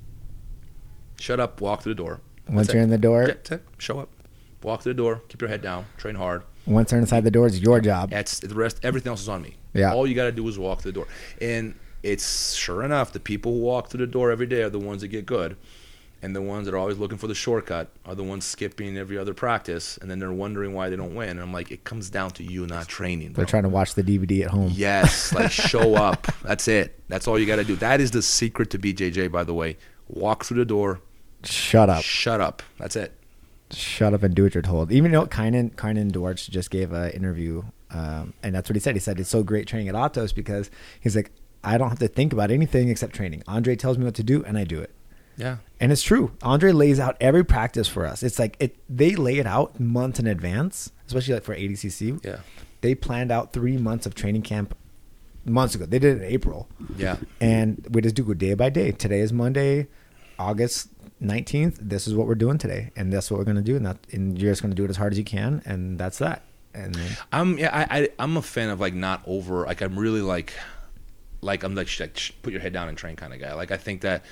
Shut up, walk through the door. Once That's you're it. in the door, Yeah, that's it. Show up, walk through the door, keep your head down, train hard. once they're inside the door, it's your job. That's the rest. Everything else is on me. Yeah. All you got to do is walk through the door. And it's sure enough, the people who walk through the door every day are the ones that get good, and the ones that are always looking for the shortcut are the ones skipping every other practice, and then they're wondering why they don't win. And I'm like, it comes down to you not training. They're Bro. trying to watch the D V D at home. Yes, like show up. That's it. That's all you got to do. That is the secret to B J J, by the way. Walk through the door. Shut up. Shut up. That's it. Shut up and do what you're told. Even though Kynan, Kynan Dortch just gave an interview, um, and that's what he said. He said it's so great training at Atos because he's like, I don't have to think about anything except training. Andre tells me what to do, and I do it. Yeah. And it's true. Andre lays out every practice for us. It's like it. They lay it out months in advance, especially like for A D C C. Yeah. They planned out three months of training camp months ago. They did it in April. Yeah. And we just do it day by day. Today is Monday, August nineteenth. This is what we're doing today, and that's what we're going to do. And that, and you're just going to do it as hard as you can, and that's that. And then, I'm yeah, I, I I'm a fan of like not over like I'm really like like I'm like, sh- like sh- put your head down and train kind of guy. Like I think that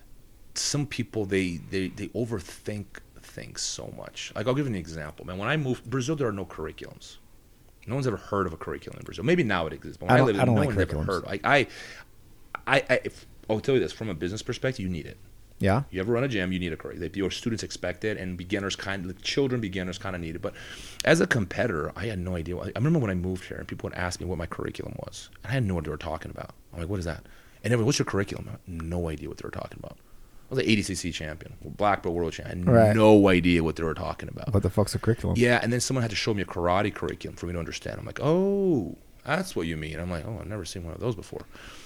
some people they they they overthink things so much. Like I'll give you an example, man. When I moved Brazil, there are no curriculums. No one's ever heard of a curriculum in Brazil. Maybe now it exists, but when I I, don't- lived, I don't no like one's ever curriculums. heard. Like I, I, I if, I'll tell you this from a business perspective, you need it. yeah, You ever run a gym, you need a curriculum. Your students expect it, and beginners kind of, children, beginners kind of need it. But as a competitor, I had no idea. What, I remember when I moved here, and people would ask me what my curriculum was. And I had no idea what they were talking about. I'm like, what is that? And everyone, what's your curriculum? I had no idea what they were talking about. I was an A D C C champion, black belt world champion. I had Right. no idea what they were talking about. what the fuck's a curriculum? Yeah, and then someone had to show me a karate curriculum for me to understand. I'm like, oh, that's what you mean. I'm like, oh, I've never seen one of those before.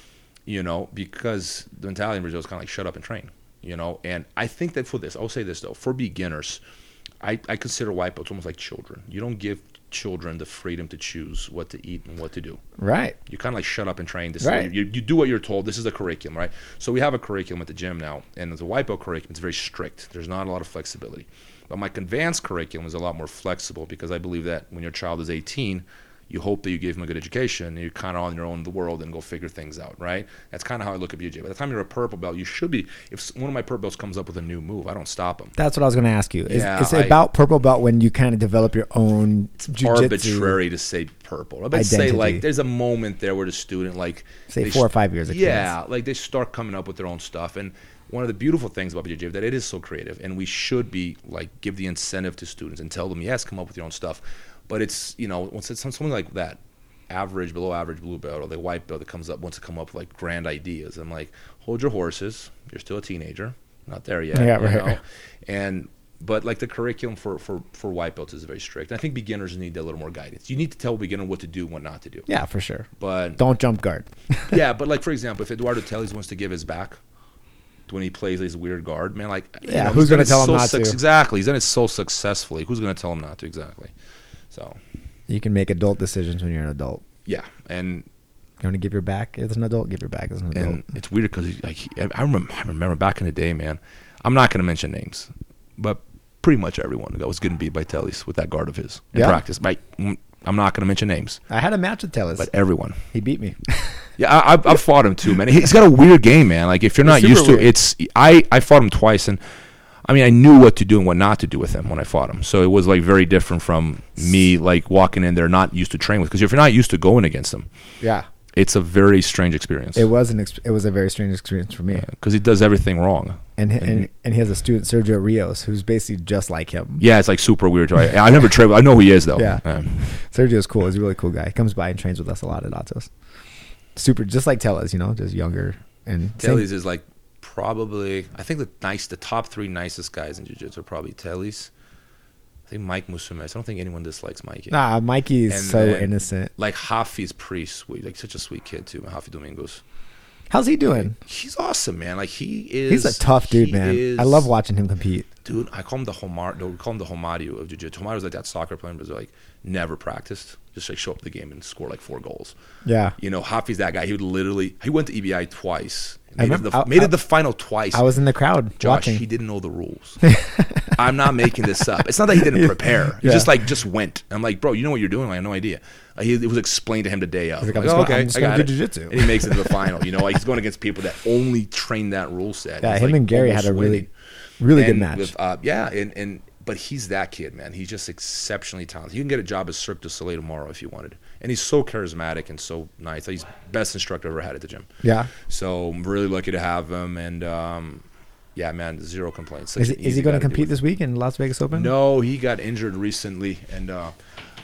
You know, because the mentality in Brazil is kind of like shut up and train. You know, and I think that for this, I'll say this though, for beginners, I, I consider white belts almost like children. You don't give children the freedom to choose what to eat and what to do. Right. You kind of like shut up and train. This Right. is, you, you do what you're told. This is the curriculum, right? So we have a curriculum at the gym now, and as a white belt curriculum, it's very strict. There's not a lot of flexibility. But my advanced curriculum is a lot more flexible because I believe that when your child is eighteen, you hope that you give them a good education, and you're kind of on your own in the world and go figure things out, right? That's kind of how I look at B J J. By the time you're a purple belt, you should be. If s- one of my purple belts comes up with a new move, I don't stop them. That's what I was going to ask you. Is, Yeah, is it I- about purple belt when you kind of develop your own jiu-jitsu? Arbitrary to say purple. But say Identity. like there's a moment there where the student like Say they four or st- five years of Yeah, like they start coming up with their own stuff. And one of the beautiful things about B J J is that it is so creative, and we should be like give the incentive to students and tell them yes, come up with your own stuff. But it's you know once it's something like that, average, below average blue belt or the white belt that comes up wants to come up with like grand ideas. I'm like, hold your horses. You're still a teenager, not there yet. Yeah, you right, know? right. And but like the curriculum for, for, for white belts is very strict. And I think beginners need a little more guidance. You need to tell a beginner what to do and what not to do. Yeah, for sure. But Don't jump guard. yeah, but like for example, if Eduardo Teles wants to give his back when he plays his weird guard, man, like you Yeah, know, who's he's done gonna it tell him so not suc- to? Exactly, he's done it so successfully. Who's going to tell him not to? Exactly. So You can make adult decisions when you're an adult. yeah, and You want to give your back as an adult? Give your back as an adult. And it's weird because like he, I remember, I remember back in the day, man. I'm not going to mention names, but pretty much everyone that was getting beat by Tellis with that guard of his in Yeah. practice. Like, I'm not going to mention names, I had a match with Tellis. but everyone. He beat me. Yeah, I, I've, I've fought him too, man. He's got a weird game, man. Like if you're not It's used to super it, it's I, I fought him twice, and I mean I knew what to do and what not to do with him when I fought him. So it was like very different from me like walking in there not used to train with. Because if you're not used to going against him, Yeah. it's a very strange experience. It was an ex- it was a very strange experience for me. Because he does everything wrong. And, and and he has a student, Sergio Rios, who's basically just like him. Yeah, it's like super weird. I, I never trained. I know who he is though. Yeah. Um, Sergio's cool. He's a really cool guy. He comes by and trains with us a lot at Atos. Super, just like Tellis, you know, just younger and same- Tellis is like probably I think the nice the top three nicest guys in jiu-jitsu are probably Tellis. I think Mike Musumes. I don't think anyone dislikes Mikey. Nah, Mikey's And so then, innocent. Like Hafi's pretty sweet, like such a sweet kid too. Hafi Domingos. How's he doing? He's awesome, man. Like he is. He's a tough dude, he man. is- I love watching him compete. Dude, I call him the Homar. We call him the Homario of jiu-jitsu. Homario's like that soccer player, but like never practiced. Just like show up to the game and score like four goals. Yeah. You know, Hafi's that guy. He would literally. He went to E B I twice. I Made, it, remember- the, I- made I- it the final twice. I was in the crowd Josh, watching. he didn't know the rules. I'm not making this up. It's not that he didn't prepare. He Yeah. just like just went. I'm like, bro, you know what you're doing? I have no idea. Uh, he, it was explained to him the day of. He's like, I'm I'm just like, gonna- okay, I'm just I gonna got do it. jiu-jitsu. And he makes it to the final. You know, like he's going against people that only train that rule set. Yeah, He's, him like, and Gary had almost a really, winning. really good And match. with, uh, yeah, and and but he's that kid, man. He's just exceptionally talented. You can get a job as Cirque du Soleil tomorrow if you wanted. And he's so charismatic and so nice. He's best instructor I've ever had at the gym. Yeah. So I'm really lucky to have him. And um, yeah, man, zero complaints. Such Is, an he- is easy he going guy to deal compete with. this week in Las Vegas Open? No, he got injured recently, and uh,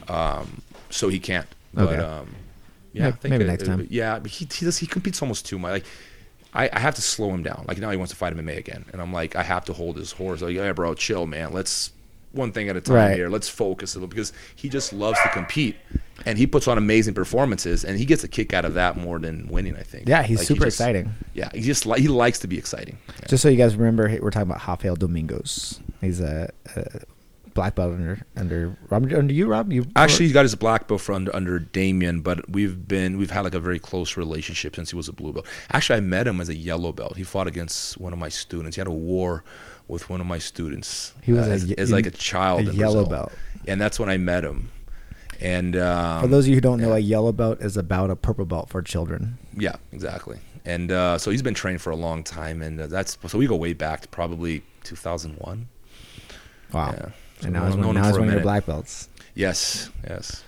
um, so he can't. But Okay. um, yeah, I Maybe- think maybe it- next it- time. Yeah, but he he, does, he competes almost too much. Like I, I have to slow him down. Like now he wants to fight M M A again, and I'm like I have to hold his horse. Like yeah, bro, chill, man. Let's one thing at a time Right. here. Let's focus a little because he just loves to compete, and he puts on amazing performances, and he gets a kick out of that more than winning. I think. Yeah, he's Like, he super just- exciting. Yeah, he just li- he likes to be exciting. Yeah. Just so you guys remember, we're talking about Rafael Domingos. He's a, a black belt under under Rob, under you, Rob. You Actually, he's got his black belt for under under Damien, but we've been we've had like a very close relationship since he was a blue belt. Actually, I met him as a yellow belt. He fought against one of my students. He had a war with one of my students. He was uh, a as, ye- as like a child, a in yellow Brazil. belt. and that's when I met him. And um, For those of you who don't know, yeah. a yellow belt is about a purple belt for children. yeah, exactly. And uh, so he's been training for a long time, and uh, that's so we go way back to probably two thousand one. Wow. Yeah. So And now known- he's one, known him now he's for a one of your minute. black belts. Yes, yes.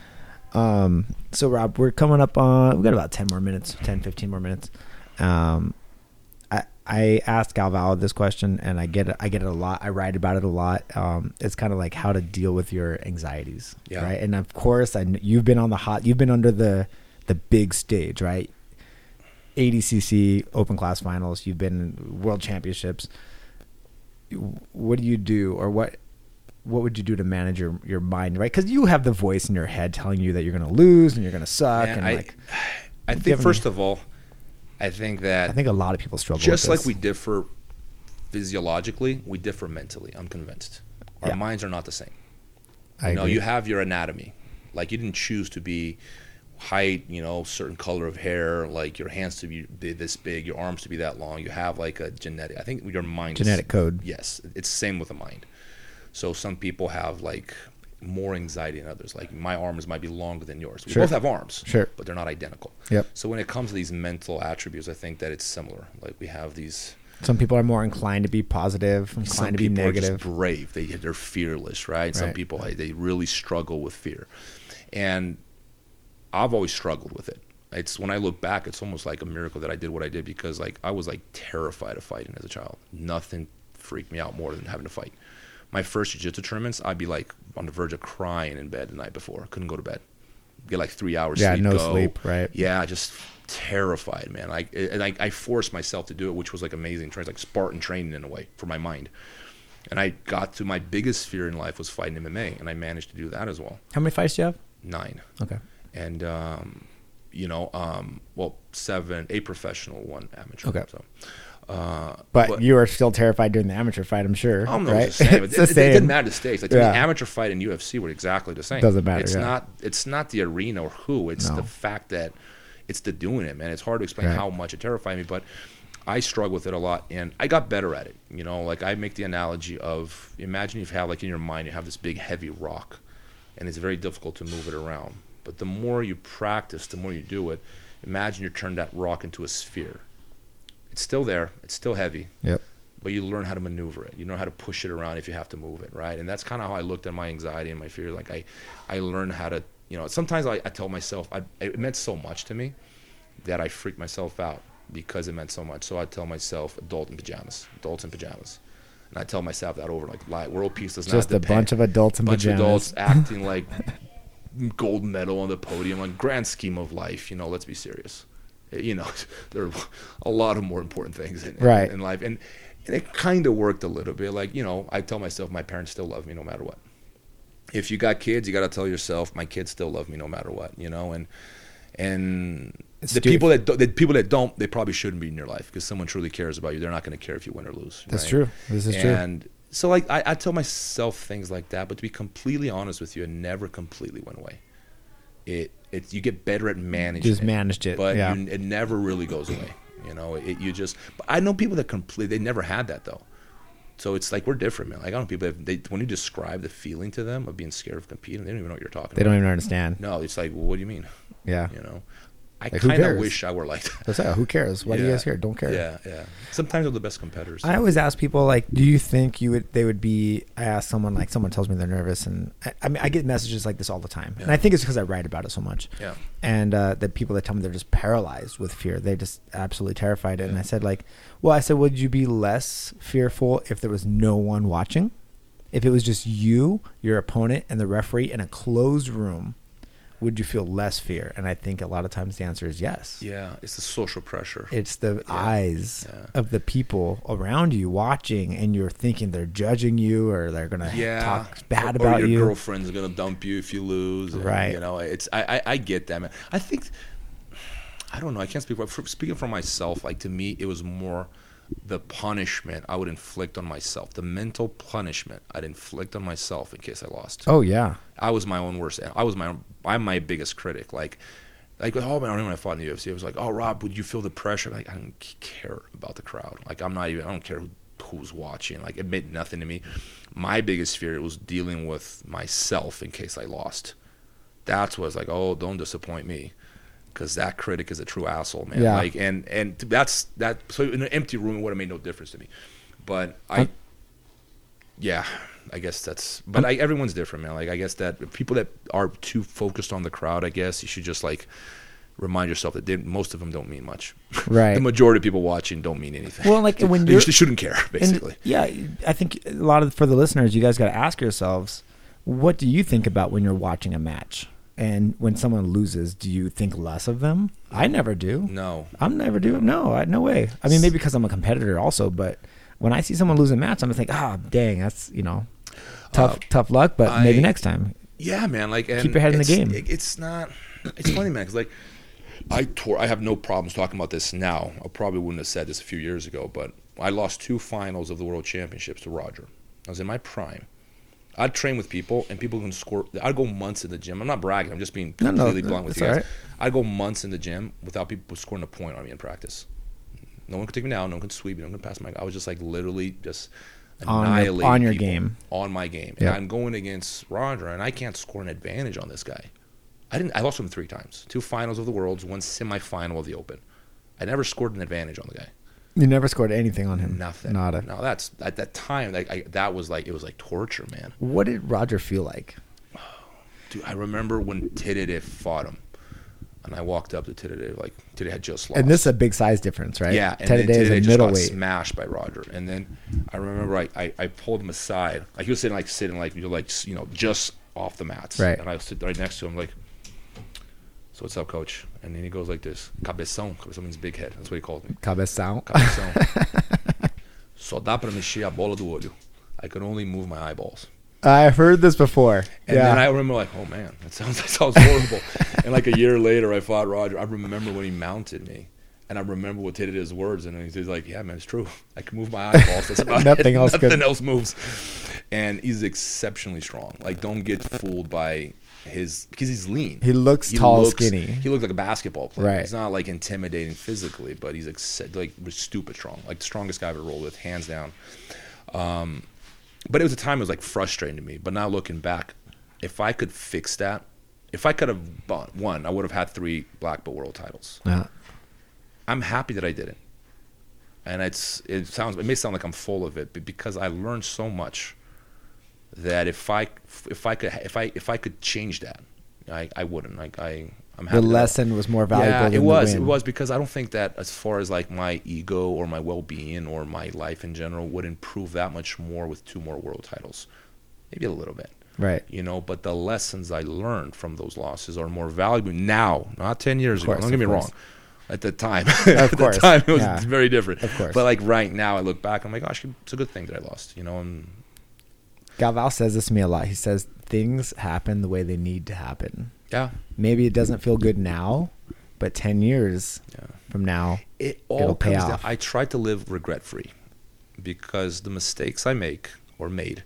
Um, so Rob, we're coming up on, we've got about ten more minutes, ten, fifteen more minutes. Um, I, I asked Galvao this question and I get it, I get it a lot. I write about it a lot. Um, it's kind of like how to deal with your anxieties. Yeah. Right. And of course I, kn- you've been on the hot, you've been under the, the big stage, right? A D C C open class finals. You've been in world championships. What do you do, or what, what would you do to manage your, your mind, right? Because you have the voice in your head telling you that you're going to lose and you're going to suck. Man, and I, like, I do you think have first any- of all, I think that I think a lot of people struggle. just with like this. we differ physiologically, we differ mentally. I'm convinced. Our Yeah. minds are not the same. I You know, agree. you have your anatomy. Like you didn't choose to be height, you know, certain color of hair, like your hands to be bi- this big, your arms to be that long. You have like a genetic. I think your mind is- Genetic code. Yes, it's the same with the mind. So some people have like more anxiety than others. Like my arms might be longer than yours. We Sure. both have arms, Sure. but they're not identical. Yep. So when it comes to these mental attributes, I think that it's similar. Like we have these. Some people are more inclined to be positive, inclined Some to be people negative. are just brave. They they're fearless, right? Some Right. people like, they really struggle with fear, and I've always struggled with it. It's when I look back, it's almost like a miracle that I did what I did because like I was like terrified of fighting as a child. Nothing freaked me out more than having to fight. My first jiu-jitsu tournaments, I'd be like on the verge of crying in bed the night before. Couldn't go to bed. Get like three hours Yeah, sleep. no go. sleep, right? Yeah, just terrified, man. Like, and I, I forced myself to do it, which was like amazing training, like Spartan training in a way for my mind. And I got to my biggest fear in life was fighting M M A, and I managed to do that as well. How many fights do you have? Nine, Okay. and um, you know, um, well, seven, eight professional, one amateur. Okay. So, uh, But, you are still terrified during the amateur fight, I'm sure. I don't know, right? it's the same. It, It's it, the it same. didn't matter the stage. Like to Yeah. me, amateur fight and U F C were exactly the same. Doesn't matter, It's yeah. not. It's not the arena or who. It's No. the fact that it's the doing it, man. It's hard to explain Right. how much it terrified me, but I struggle with it a lot, and I got better at it. You know, like I make the analogy of, imagine you have, like in your mind, you have this big heavy rock, and it's very difficult to move it around. But the more you practice, the more you do it, imagine you turn that rock into a sphere. It's still there, it's still heavy, Yep. but you learn how to maneuver it. You know how to push it around if you have to move it, right? And that's kind of how I looked at my anxiety and my fear. Like I, I learned how to, you know, sometimes I, I tell myself, I, it meant so much to me that I freaked myself out because it meant so much. So I tell myself, adult in pajamas, adults in pajamas. And I tell myself that over, like, like world peace does not Just a depend. bunch of adults in bunch pajamas. of adults acting like gold medal on the podium. Like, grand scheme of life, you know, let's be serious. You know, there are a lot of more important things in, in, Right. in life. And, and it kind of worked a little bit. Like, you know, I tell myself my parents still love me no matter what. If you got kids, you got to tell yourself my kids still love me no matter what, you know. And and It's the stu- people that do, the people that don't, they probably shouldn't be in your life, because someone truly cares about you. They're not going to care if you win or lose. That's right? true. This is true. And so, like, I, I tell myself things like that, but to be completely honest with you, it never completely went away. It it you get better at managing Just it, managed it, but yeah. you, it never really goes away. You know, it you just. But I know people that completely, they never had that though. So it's like we're different, man. Like, I know people that they, when you describe the feeling to them of being scared of competing, they don't even know what you're talking They about. don't even understand. No, it's like, well, what do you mean? Yeah. You know, I Like, who kind of cares? wish I were like that. That's it. Who cares? Why do you Yeah. guys care? Don't care. Yeah, yeah. Sometimes they're the best competitors. I always ask people, like, do you think you would? They would be. I ask someone, like, someone tells me they're nervous, and I, I mean, I get messages like this all the time, and Yeah. I think it's because I write about it so much. Yeah. And uh, the people that tell me they're just paralyzed with fear, they're just absolutely terrified. And Yeah. I said, like, well, I said, would you be less fearful if there was no one watching? If it was just you, your opponent, and the referee in a closed room, would you feel less fear? And I think a lot of times the answer is yes. Yeah, it's the social pressure. It's the Yeah. eyes Yeah. of the people around you watching, and you're thinking they're judging you or they're gonna yeah, talk bad or, about or your you. girlfriend's gonna dump you if you lose. and, Right. You know, it's I, I I get that, man. I think I don't know. I can't speak for speaking for myself. Like, to me, it was more the punishment I would inflict on myself, the mental punishment I'd inflict on myself in case I lost. Oh yeah, I was my own worst. I was my own, I'm my biggest critic. Like, like oh man, I remember when I fought in the U F C, it was like, oh Rob, would you feel the pressure? Like, I don't care about the crowd. Like, I'm not even. I don't care who, who's watching. Like, it meant nothing to me. My biggest fear was dealing with myself in case I lost. That's what I was like, oh, don't disappoint me, because that critic is a true asshole, man. Yeah. Like, and and that's that. So in an empty room, it would have made no difference to me. But I. I'm- Yeah, I guess that's. But I, everyone's different, man. Like, I guess that people that are too focused on the crowd, I guess you should just like remind yourself that they, most of them don't mean much. right. The majority of people watching don't mean anything. Well, like, when they you're- usually shouldn't care, basically. And, yeah, I think a lot of for the listeners, you guys got to ask yourselves, what do you think about when you're watching a match? And when someone loses, do you think less of them? I never do. No. I'm never do. No, I, no way. I mean, maybe because I'm a competitor also, but when I see someone lose a match, I'm gonna think, ah, dang, that's, you know, tough, Uh, tough luck. But I- maybe next time. Yeah, man. Like, and Keep your head in the it's- game. It, it's not. It's funny, man. Because like, I tore. I have no problems talking about this now. I probably wouldn't have said this a few years ago, but I lost two finals of the World Championships to Roger. I was in my prime. I'd train with people, and people can score. I'd go months in the gym. I'm not bragging. I'm just being No, no, completely blunt with that's you guys. all right. I'd go months in the gym without people scoring a point on me in practice. No one could take me down. No one could sweep me. No one could pass my. I was just like literally just On your- annihilating on your people game. on my game. Yeah. And I'm going against Roger, and I can't score an advantage on this guy. I didn't. I lost him three times: two finals of the Worlds, one semifinal of the Open. I never scored an advantage on the guy. You never scored anything on him. Nothing. Nada. No, that's at that time. Like I, that was like it was like torture, man. What did Roger feel like? Dude, I remember when Tidide fought him, and I walked up to Tidide like Tidide had just lost. And this is a big size difference, right? Yeah, and Teddy then Day is Tidide a just got middleweight. smashed by Roger. And then I remember I, I, I pulled him aside, like he was sitting like sitting like you're like you know just off the mats, Right. And I sit right next to him like, so what's up, coach? And then he goes like this, cabeção. Cabeção means big head. That's what he called me. Cabeção. Cabeção. Só dá pra mexer a bola do olho. I could only move my eyeballs. I've heard this before. And yeah. then I remember like, oh man, that sounds that sounds horrible. And like a year later, I fought Roger. I remember when he mounted me, and I remember what did his words, and he's like, yeah, man, it's true. I can move my eyeballs. That's about Nothing it. else Nothing could. else moves. and he's exceptionally strong. Like, don't get fooled by his because he's lean. He looks He tall, looks- skinny. He looks like a basketball player. Right. He's not like intimidating physically, but he's ex- like stupid strong. Like the strongest guy I've ever rolled with, hands down. Um, but it was a time it was like frustrating to me. But now looking back, if I could fix that, if I could have won, I would have had three black belt world titles. Yeah. I'm happy that I didn't. And it's it sounds it may sound like I'm full of it, but because I learned so much that if I if I could if I if I could change that, I, I wouldn't. Like I I'm happy The that I- lesson was more valuable yeah, than it was. the It win. was because I don't think that as far as like my ego or my well-being or my life in general would improve that much more with two more world titles. Maybe a little bit. Right. You know, but the lessons I learned from those losses are more valuable now, not ten years Of course, ago. Don't get of me course. wrong. At the time, Of at the course, time it was yeah. very different. Of course. But like right now, I look back, I'm like, gosh, it's a good thing that I lost. You know, and Galval says this to me a lot. He says things happen the way they need to happen. yeah, Maybe it doesn't feel good now, but ten years yeah. from now, It all It'll pay comes down. off. I try to live regret free because the mistakes I make or made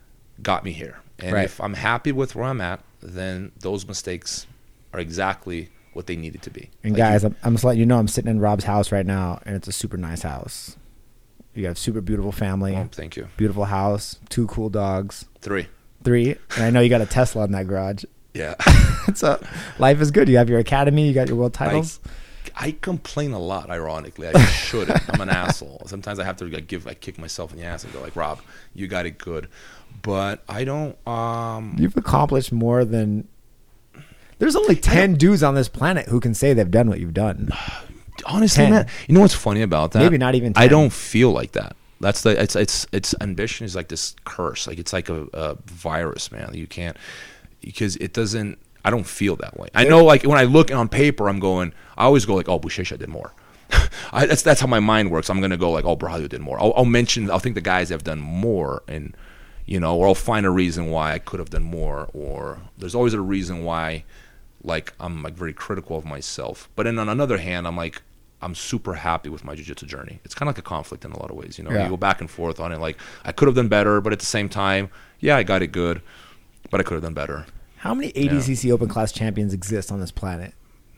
got me here. And Right. if I'm happy with where I'm at, then those mistakes are exactly what they needed to be. and Like guys, you- I'm, I'm just letting you know I'm sitting in Rob's house right now, and it's a super nice house. You have super beautiful family, oh, thank you. beautiful house, two cool dogs, Three. three, and I know you got a Tesla in that garage. Yeah. So life is good. You have your academy, you got your world titles. I complain a lot, ironically. I shouldn't. I'm an asshole. Sometimes I have to like, give, like, kick myself in the ass and go like, Rob, you got it good. But I don't. Um, You've accomplished more than. There's only ten dudes on this planet who can say they've done what you've done. honestly, ten. man, you know what's funny about that? Maybe not even I ten. don't feel like that. That's the. It's it's it's ambition is like this curse. Like it's like a, a virus, man. You can't because it doesn't. I don't feel that way. I know, like when I look on paper, I'm going. I always go like, oh, Buchecha did more. I, that's that's how my mind works. I'm gonna go like, oh, Braulio did more. I'll, I'll mention. I'll think the guys have done more, and you know, or I'll find a reason why I could have done more, or there's always a reason why, like I'm like very critical of myself. But then on another hand, I'm like, I'm super happy with my jiu-jitsu journey. It's kind of like a conflict in a lot of ways. You know, Yeah. you go back and forth on it. Like I could have done better, but at the same time, yeah, I got it good, but I could have done better. How many A D C C Open Class champions exist on this planet?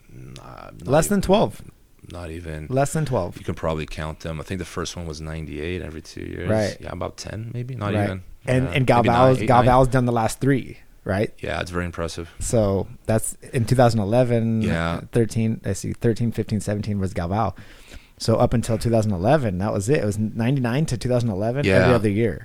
Nah, not Less even- than twelve. Not even. Less than twelve. You can probably count them. I think the first one was ninety-eight every two years. Right. Yeah, about ten maybe. Not Right. even. And yeah, and maybe Galval's nine, eight, nine. Galval's done the last three, right? Yeah, it's very impressive. So that's in two thousand eleven, Yeah. thirteen, I see, thirteen, fifteen, seventeen was Galval. So up until two thousand eleven, that was it. It was ninety-nine to two thousand eleven Yeah. every other year.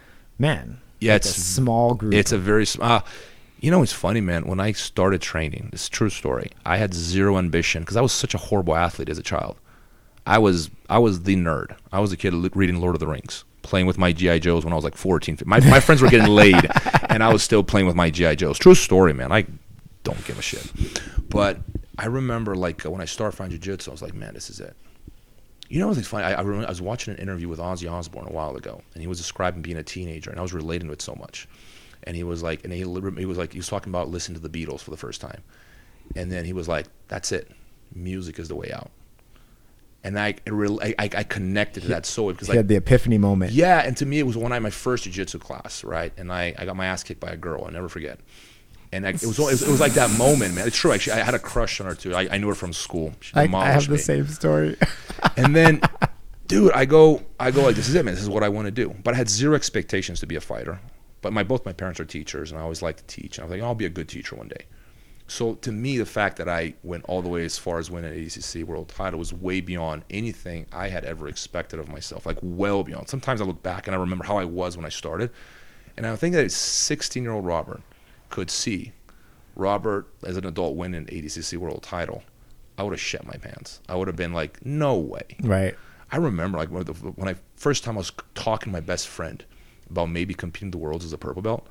Man. Yeah, it's it's a small group. It's a very sm- uh, you know, it's funny, man. When I started training, it's a true story. I had zero ambition because I was such a horrible athlete as a child. I was I was the nerd. I was a kid li- reading Lord of the Rings, playing with my G I Joes when I was like fourteen. My my friends were getting laid, and I was still playing with my G I Joes. True story, man. I don't give a shit. But I remember, like, uh, when I started finding jiu-jitsu, I was like, man, this is it. You know what's funny? I, I, remember, I was watching an interview with Ozzy Osbourne a while ago, and he was describing being a teenager, and I was relating to it so much. And he was like, and he, he was like, he was talking about listening to the Beatles for the first time, and then he was like, "That's it, music is the way out." And I, it re- I, I connected to that so because he had like, the epiphany moment. yeah, and to me it was one night my first jiu-jitsu class, right? And I, I got my ass kicked by a girl, I'll never forget. And I, it was it was, it was like that moment, man. It's true, actually. I had a crush on her too. I, I knew her from school. She I, I demolished have the me. same story. And then, dude, I go, I go like, this is it, man. This is what I want to do. But I had zero expectations to be a fighter. But my both my parents are teachers, and I always liked to teach. And I was like, I'll be a good teacher one day. So to me, the fact that I went all the way as far as winning an A D C C world title was way beyond anything I had ever expected of myself, like well beyond. Sometimes I look back and I remember how I was when I started. And I think that sixteen-year-old Robert could see Robert as an adult win an A D C C world title. I would have shit my pants. I would have been like, no way. Right. I remember like when, the, when I first time I was talking to my best friend about maybe competing the worlds as a purple belt,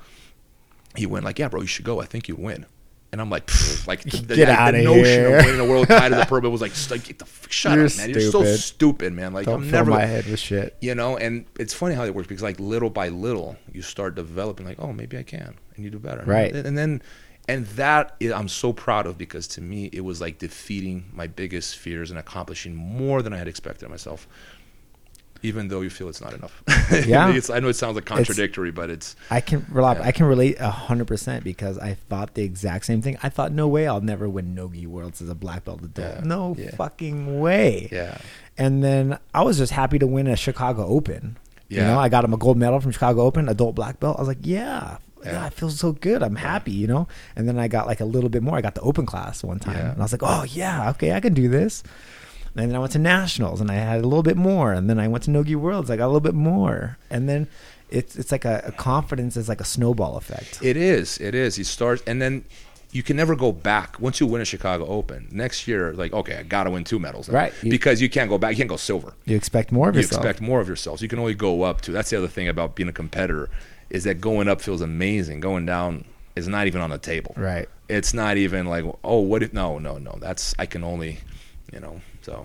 he went like, yeah, bro, you should go. I think you'd win. And I'm like, like the, Get the, outta the notion here. of winning a world title as a purple belt was like, just like get the f- shut You're up, man. You're so stupid. stupid, man. Like Don't I'm fill never, my head with shit. you know. And it's funny how it works because like little by little you start developing like, oh, maybe I can, and you do better, Right. And, and then, and that is, I'm so proud of because to me it was like defeating my biggest fears and accomplishing more than I had expected of myself. even though you feel it's not enough. Yeah. it's, I know it sounds like contradictory, it's, but it's. I can Rob, yeah. I can relate a hundred percent because I thought the exact same thing. I thought, no way, I'll never win Nogi Worlds as a black belt adult. Yeah. No Yeah. fucking way. Yeah. And then I was just happy to win a Chicago Open. Yeah. You know, I got him a gold medal from Chicago Open, adult black belt. I was like, yeah, yeah, Yeah. I feel so good. I'm happy, you know. And then I got like a little bit more. I got the open class one time, Yeah. and I was like, oh yeah, okay, I can do this. And then I went to nationals, and I had a little bit more. And then I went to Nogi Worlds, I got a little bit more. And then it's it's like a, a confidence is like a snowball effect. It is. It is. You start, and then you can never go back. Once you win a Chicago Open, next year, like, okay, I got to win two medals. now. Right. You- Because you can't go back. You can't go silver. You expect more of You yourself. expect more of yourself. So you can only go up to. That's the other thing about being a competitor is that going up feels amazing. Going down is not even on the table. Right. It's not even like, oh, what if, no, no, no. That's, I can only, you know, so.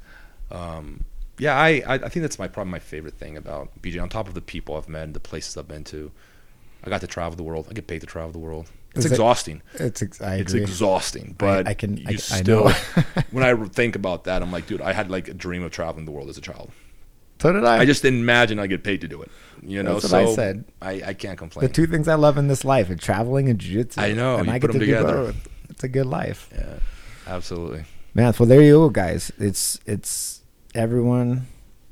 Um, yeah, I, I I think that's my probably my favorite thing about B J. On top of the people I've met and the places I've been to, I got to travel the world. I get paid to travel the world. It's Is it- exhausting. It's ex- I It's agree. exhausting, but I can- you I- I still. know. When I think about that, I'm like, dude, I had like a dream of traveling the world as a child. So did I. I just didn't imagine I get paid to do it. You know, That's what so I said. I, I can't complain. The two things I love in this life are traveling and jiu-jitsu. I know, And you I put get them to do together. both. It's a good life. Yeah, absolutely. Man, well, there you go, guys. It's it's everyone.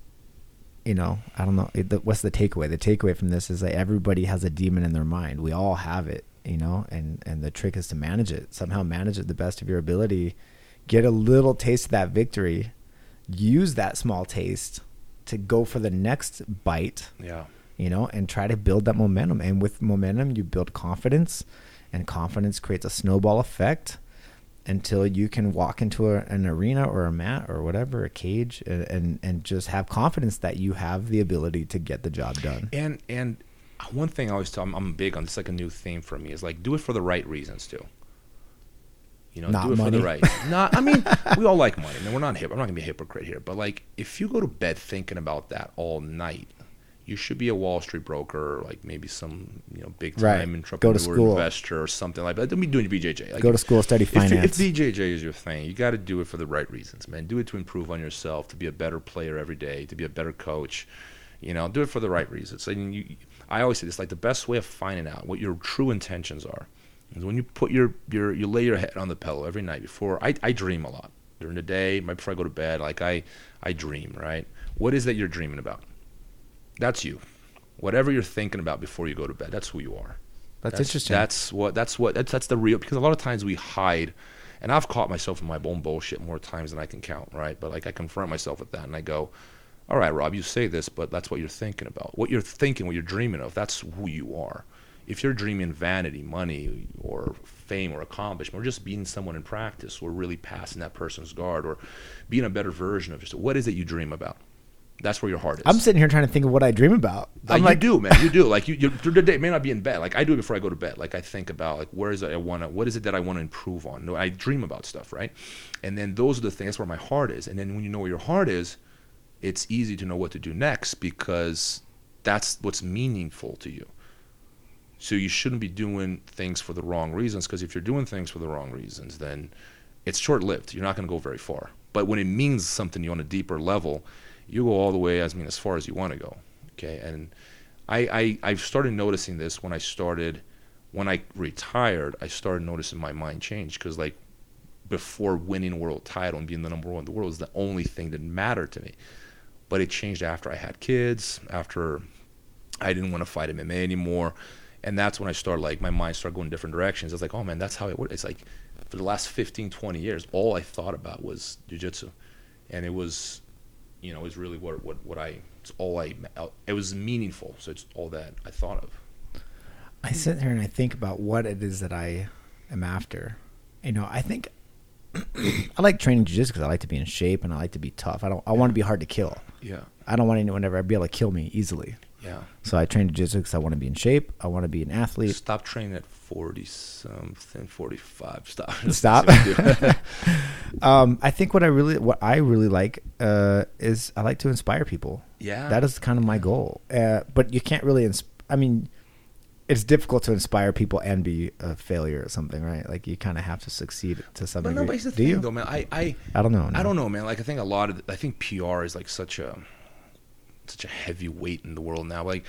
You know, I don't know. It, the, what's the takeaway? The takeaway from this is that everybody has a demon in their mind. We all have it, you know, and, and the trick is to manage it. Somehow manage it the best of your ability. Get a little taste of that victory. Use that small taste to go for the next bite, Yeah. you know, and try to build that momentum. And with momentum, you build confidence, and confidence creates a snowball effect until you can walk into a, an arena or a mat or whatever, a cage, and, and and just have confidence that you have the ability to get the job done. And and one thing I always tell, I'm, I'm big on. It's like a new theme for me. Is like do it for the right reasons too. You know, Not do it money. for the right. Not. I mean, we all like money. And we're not hip. I'm not gonna be a hypocrite here. But like, if you go to bed thinking about that all night, you should be a Wall Street broker, or like maybe some you know big Right. time Go to entrepreneur school. investor or something like that. Don't be doing B J J. Like, Go to school, study if, you- finance. if B J J is your thing, you got to do it for the right reasons, man. Do it to improve on yourself, to be a better player every day, to be a better coach. You know, do it for the right reasons. And you, I always say this: like the best way of finding out what your true intentions are is when you put your your you lay your head on the pillow every night before. I I dream a lot during the day, right before I go to bed. Like I I dream, right? What is that you're dreaming about? That's you. Whatever you're thinking about before you go to bed, that's who you are. That's interesting. That's what. That's what. That's that's the real. Because a lot of times we hide, and I've caught myself in my own bullshit more times than I can count. Right, but like I confront myself with that, and I go, "All right, Rob, you say this, but that's what you're thinking about. What you're thinking, what you're dreaming of. That's who you are. If you're dreaming vanity, money, or fame, or accomplishment, or just being someone in practice, or really passing that person's guard, or being a better version of yourself, what is it you dream about? That's where your heart is. I'm sitting here trying to think of what I dream about. Uh, I'm you like, do, man. You do. Like you, you through the day, it may not be in bed. Like I do it before I go to bed. Like I think about like where is it I want to, what is it that I want to improve on? No, I dream about stuff, right? And then those are the things. That's where my heart is. And then when you know where your heart is, it's easy to know what to do next because that's what's meaningful to you. So you shouldn't be doing things for the wrong reasons because if you're doing things for the wrong reasons, then it's short-lived. You're not going to go very far. But when it means something to you on a deeper level, you go all the way as I mean as far as you want to go. Okay, and I, I I've started noticing this when I started when I retired. I started noticing my mind change because like before winning a world title and being the number one in the world was the only thing that mattered to me. But it changed after I had kids, after I didn't want to fight M M A anymore, and that's when I started like my mind started going different directions. I was like, oh man, that's how it works. It's like for the last fifteen, twenty years, all I thought about was jiu-jitsu, and it was. You know, is really what what what I. It's all I. It was meaningful, so it's all that I thought of. I sit there and I think about what it is that I am after. You know, I think I like training jiu-jitsu because I like to be in shape and I like to be tough. I don't. I want to be hard to kill. Yeah. I don't want anyone to ever be able to kill me easily. Yeah. So I train jiu-jitsu because I want to be in shape. I want to be an athlete. Stop training at forty something, forty-five. Stop. Stop. um, I think what I really, what I really like, uh, is I like to inspire people. Yeah. That is kind of my goal. Uh, but you can't really. Insp- I mean, it's difficult to inspire people and be a failure or something, right? Like you kind of have to succeed to some But degree. no, but it's the Do thing, you? though, man. I, I, I don't know. no. I don't know, man. Like I think a lot of, I think P R is like such a, such a heavy weight in the world now. Like,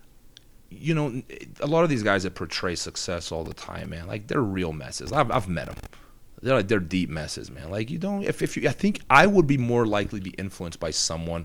you know, a lot of these guys that portray success all the time, man, like they're real messes. I've I've met them. They're like, they're deep messes, man. Like you don't if if you I think I would be more likely to be influenced by someone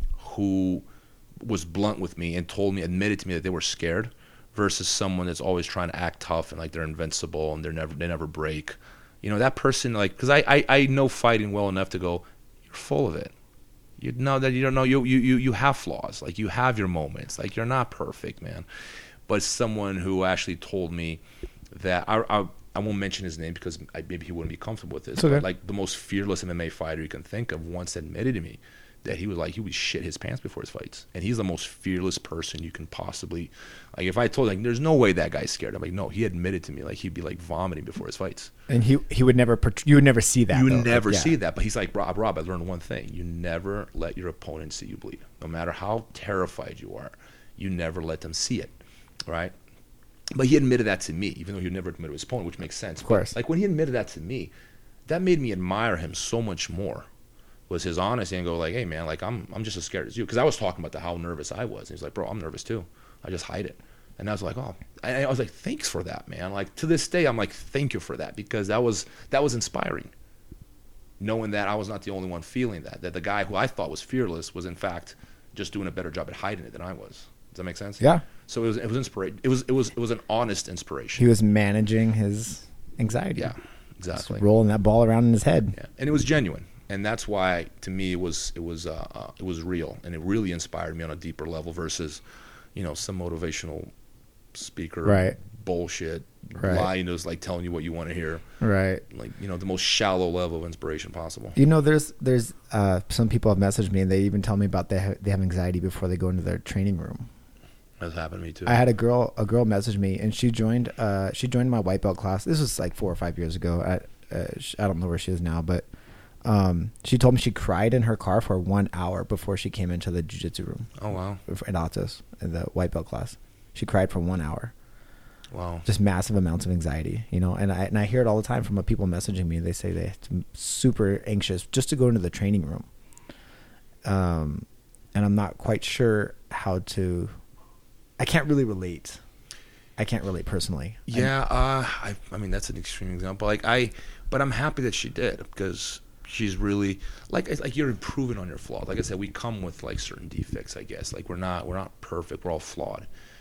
who was blunt with me and told me, admitted to me that they were scared, versus someone that's always trying to act tough and like they're invincible and they're never they never break. You know, that person, like, because I, I I know fighting well enough to go, you're full of it. You know that you don't know you you you you have flaws. Like you have your moments. Like you're not perfect, man. But someone who actually told me that I I, I won't mention his name because I, maybe he wouldn't be comfortable with this. Okay. But like the most fearless M M A fighter you can think of once admitted to me that he was like he would shit his pants before his fights, and he's the most fearless person you can possibly. Like if I told like there's no way that guy's scared, I'm like no, he admitted to me like he'd be like vomiting before his fights. And he he would never port- you would never see that. You would though. never Yeah. see that, but he's like Rob. Rob, I learned one thing: you never let your opponent see you bleed, no matter how terrified you are. You never let them see it, right? But he admitted that to me, even though he never admitted to his opponent, which makes sense. Of course. But, like when he admitted that to me, that made me admire him so much more. Was his honesty and go like, hey man, like I'm I'm just as scared as you, because I was talking about the, how nervous I was. And he's like, bro, I'm nervous too. I just hide it. And I was like, oh, I, I was like, thanks for that, man. Like to this day, I'm like, thank you for that, because that was that was inspiring. Knowing that I was not the only one feeling that, that the guy who I thought was fearless was in fact just doing a better job at hiding it than I was. Does that make sense? Yeah. So it was it was inspiration. It was it was it was an honest inspiration. He was managing his anxiety. Yeah, exactly. Just rolling that ball around in his head. Yeah, and it was genuine, and that's why to me it was it was uh, uh, it was real, and it really inspired me on a deeper level versus, you know, some motivational speaker Right. bullshit, Right. lying to us, like telling you what you want to hear, Right. like you know the most shallow level of inspiration possible. You know, there's there's uh, some people have messaged me and they even tell me about they have, they have anxiety before they go into their training room. That's happened to me too. I had a girl a girl message me and she joined uh, she joined my white belt class. This was like four or five years ago. I uh, I don't know where she is now, but um, she told me she cried in her car for one hour before she came into the jiu-jitsu room Oh wow, in Atos in the white belt class. She cried for one hour. wow. Just massive amounts of anxiety, you know, and I and I hear it all the time from people messaging me. They say they're super anxious just to go into the training room. Um, and I'm not quite sure how to. I can't really relate. I can't relate personally. Yeah, uh, I, I mean that's an extreme example. Like I, but I'm happy that she did, because she's really like like you're improving on your flaws. Like I said, we come with like certain defects. I guess like we're not we're not perfect. We're all flawed,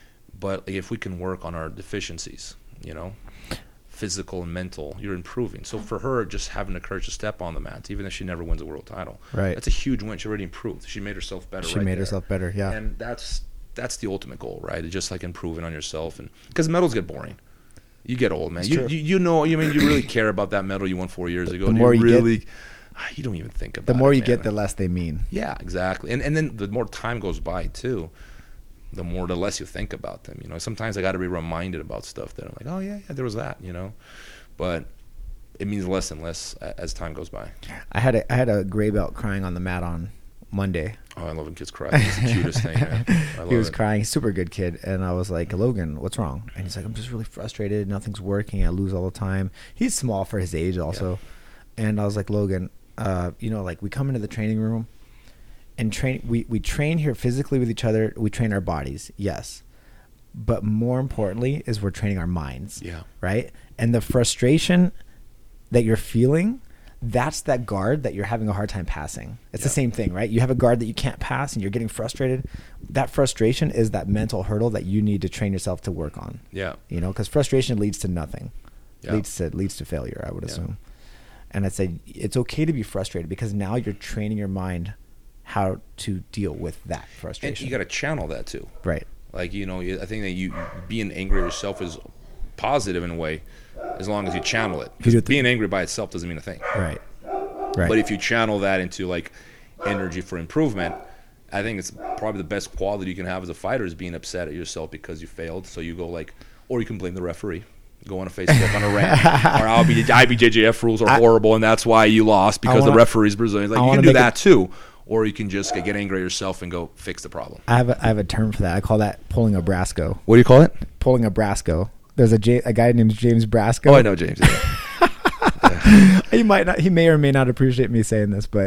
but like, if we can work on our deficiencies, you know, physical and mental, you're improving. So for her, just having the courage to step on the mat, even if she never wins a world title, Right. That's a huge win. She already improved. She made herself better. She right made there. herself better. Yeah. And that's that's the ultimate goal, right? It's just like improving on yourself, and because medals get boring. You get old, man. It's You, true. you you know, you mean you really care about that medal you won four years ago? The Do more you get- really, ah, you don't even think about the more it, you man. get, the less they mean. Yeah, exactly. And and then the more time goes by too, the more the less you think about them. You know, sometimes I got to be reminded about stuff that I'm like, oh yeah, yeah, there was that. You know, but it means less and less a- as time goes by. I had a I had a gray belt crying on the mat on Monday. Oh, I love when kids cry. It's the cutest thing, man. I love He was it. crying, super good kid, and I was like, Logan, what's wrong? And he's like, I'm just really frustrated. Nothing's working. I lose all the time. He's small for his age, also. And I was like, Logan, uh, you know, like we come into the training room, and train. We we train here physically with each other. We train our bodies, yes, but more importantly is we're training our minds. Yeah. Right. And the frustration that you're feeling, that's that guard that you're having a hard time passing. It's the Yeah. same thing, right? You have a guard that you can't pass and you're getting frustrated. That frustration is that mental hurdle that you need to train yourself to work on. Yeah. You know, because frustration leads to nothing. Yeah. Leads to leads to failure, I would Yeah. assume. And I'd say it's okay to be frustrated because now you're training your mind how to deal with that And frustration. you got to channel that too. right. Like, you know, I think that you being angry at yourself is positive in a way, as long as you channel it. You do Because it th- being angry by itself doesn't mean a thing. Right. Right. But if you channel that into like energy for improvement, I think it's probably the best quality you can have as a fighter is being upset at yourself because you failed. So you go like, or you can blame the referee. Go on a Facebook on a rant, or I B J J F rules are I- horrible, and that's why you lost because wanna- the referee's Brazilian. Like I you wanna can do make that too, or you can just get angry at yourself and go fix the problem. I have a, I have a term for that. I call that pulling a Brasco. What do you call it? Pulling a Brasco. There's a, J, a guy named James Brasco. Oh, I know James. Yeah. he might not. He may or may not appreciate me saying this, but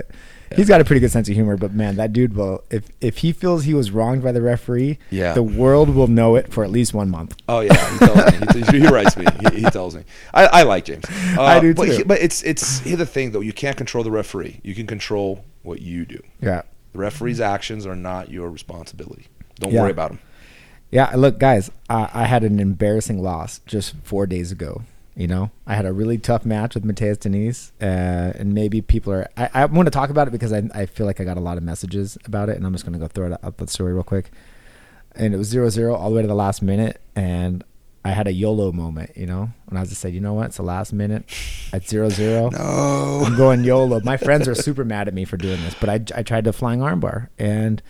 He's got a pretty good sense of humor, but man, that dude will. If if he feels he was wronged by the referee, Yeah. the world will know it for at least one month. Oh yeah, he tells me. He, he writes me. He, he tells me. I, I like James. Uh, I do but, too. he- but it's it's here's the thing though. You can't control the referee. You can control what you do. Yeah, The referee's actions are not your responsibility. Don't Yeah. worry about them. yeah. Look, guys, I, I had an embarrassing loss just four days ago. You know, I had a really tough match with Mateus Denise, uh, and maybe people are. I, I want to talk about it because I, I feel like I got a lot of messages about it, and I'm just going to go throw it up the story real quick. And it was zero zero all the way to the last minute, and I had a YOLO moment. You know, when I was just said, you know what, it's the last minute at zero zero. No. I'm going YOLO. My friends are super mad at me for doing this, but I, I tried to flying armbar, and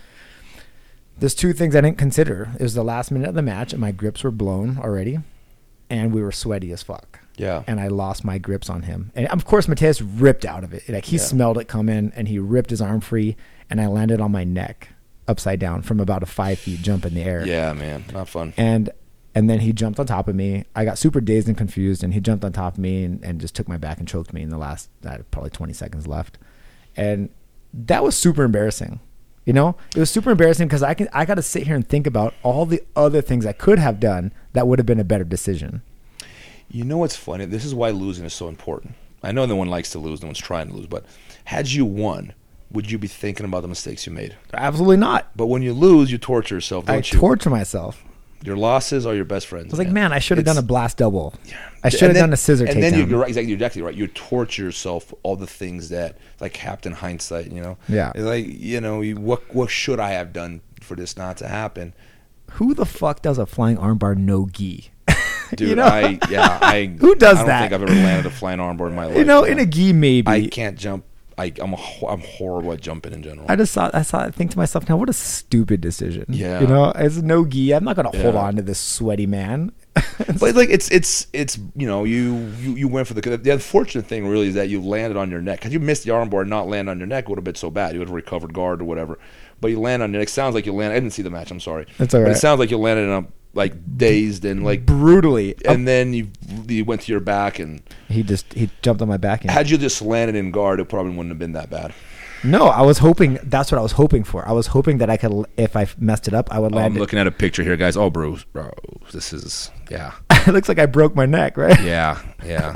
there's two things I didn't consider. It was the last minute of the match, and my grips were blown already, and we were sweaty as fuck. Yeah. And I lost my grips on him. And of course, Mateus ripped out of it. Like he Yeah. smelled it come in, and he ripped his arm free, and I landed on my neck upside down from about a five feet jump in the air. Yeah, man. Not fun. And and then he jumped on top of me. I got super dazed and confused, and he jumped on top of me and, and just took my back and choked me in the last uh, probably twenty seconds left. And that was super embarrassing. You know, it was super embarrassing because I can I got to sit here and think about all the other things I could have done that would have been a better decision. You know what's funny? This is why losing is so important. I know no one likes to lose. No one's trying to lose. But had you won, would you be thinking about the mistakes you made? Absolutely not. But when you lose, you torture yourself, don't I you? torture myself. Your losses are your best friends. I was like, man, I should have It's- done a blast double. Yeah. I should have And then- done a scissor And takedown. then you, you're right, exactly, you're exactly right. You torture yourself for all the things that, like Captain Hindsight, you know? Yeah. It's like, you know, you, what what should I have done for this not to happen? Who the fuck does a flying armbar no gi? Dude, You know? I, yeah, I. Who does I don't that? think I've ever landed a flying armbar in my life. You know, man. in a gi maybe. I I, can't jump. I, I'm, a, ho- I'm horrible at jumping in general. just saw. I saw. I think to myself, now what a stupid decision. Yeah. You know, it's no gi. I'm not gonna hold Yeah. on to this sweaty man. But like it's it's it's you know you you, you went for the the unfortunate thing really is that you landed on your neck. Had you missed the armbar and not land on your neck, it would have been so bad. You would have recovered guard or whatever. But you land on your neck. Sounds like you land. I didn't see the match. I'm sorry. That's all But right. it sounds like you landed in a like dazed and like Brutally. and then you you went to your back and he just he jumped on my back. And, had you just landed in guard, it probably wouldn't have been that bad. no, I was hoping. That's what I was hoping for. I was hoping that I could, if I messed it up, I would Oh, land. I'm it. looking at a picture here, guys. Oh, bro, bro, this is yeah, It looks like I broke my neck, right? yeah, yeah,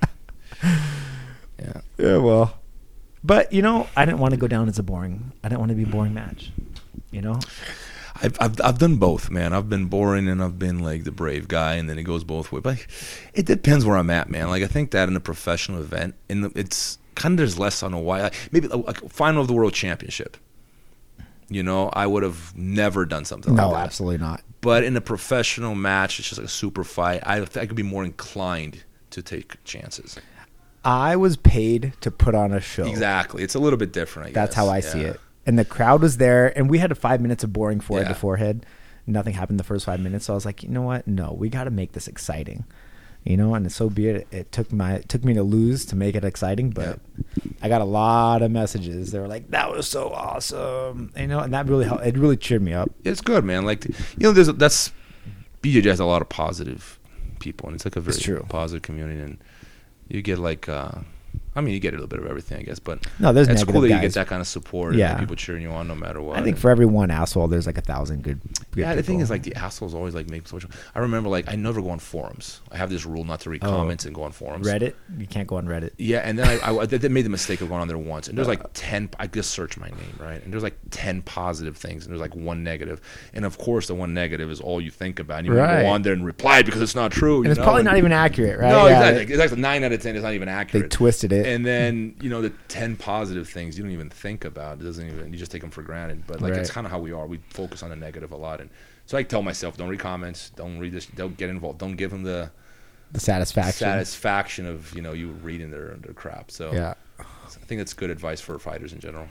yeah. Yeah, well, but you know, I didn't want to go down as a boring. I didn't want to be a boring match. You know, I've, I've I've done both, man. I've been boring and I've been like the brave guy, and then it goes both ways. But it depends where I'm at, man. Like I think that in a professional event, in the, it's kind of there's less on a why. Like, maybe a, a final of the world championship. You know, I would have never done something no, like that. absolutely not. But in a professional match, it's just like a super fight. I I could be more inclined to take chances. I was paid to put on a show. Exactly, it's a little bit different. I That's guess. how I see Yeah. it. And the crowd was there, and we had a five minutes of boring forehead Yeah. to forehead. Nothing happened the first five minutes, so I was like, you know what? No, we got to make this exciting. You know, and so be it. It took my it took me to lose to make it exciting, but I got a lot of messages. They were like, "That was so awesome," you know, and that really helped. It really cheered me up. It's good, man. Like you know, there's that's B J J has a lot of positive people, and it's like a very It's true. positive community, and you get like, uh, I mean, you get a little bit of everything, I guess. But No, there's it's negative cool that you guys. get that kind of support, Yeah. and people cheering you on no matter what. I think And- for every one asshole, there's like a thousand good. good yeah, the thing people. is, like, the assholes always like make social. I remember, like, I never go on forums. I have this rule not to read Oh. comments and go on forums. Reddit, you can't go on Reddit. Yeah, and then I, I, I did- made the mistake of going on there once, and there's like ten. I just searched my name, right, and there's like ten positive things, and there's like one negative, and of course the one negative is all you think about, and you Right. go on there and reply because it's not true, And you it's know? probably And- not even accurate, right? No, Yeah, exactly. It's like nine out of ten is not even They accurate. twisted it. And then you know the ten positive things you don't even think about. It doesn't even you just take them for granted. But like it's Right. kind of how we are. We focus on the negative a lot, and so I tell myself, don't read comments, don't read this, don't get involved, don't give them the the satisfaction. satisfaction of you know you reading their their crap. So Yeah. I think that's good advice for fighters in general.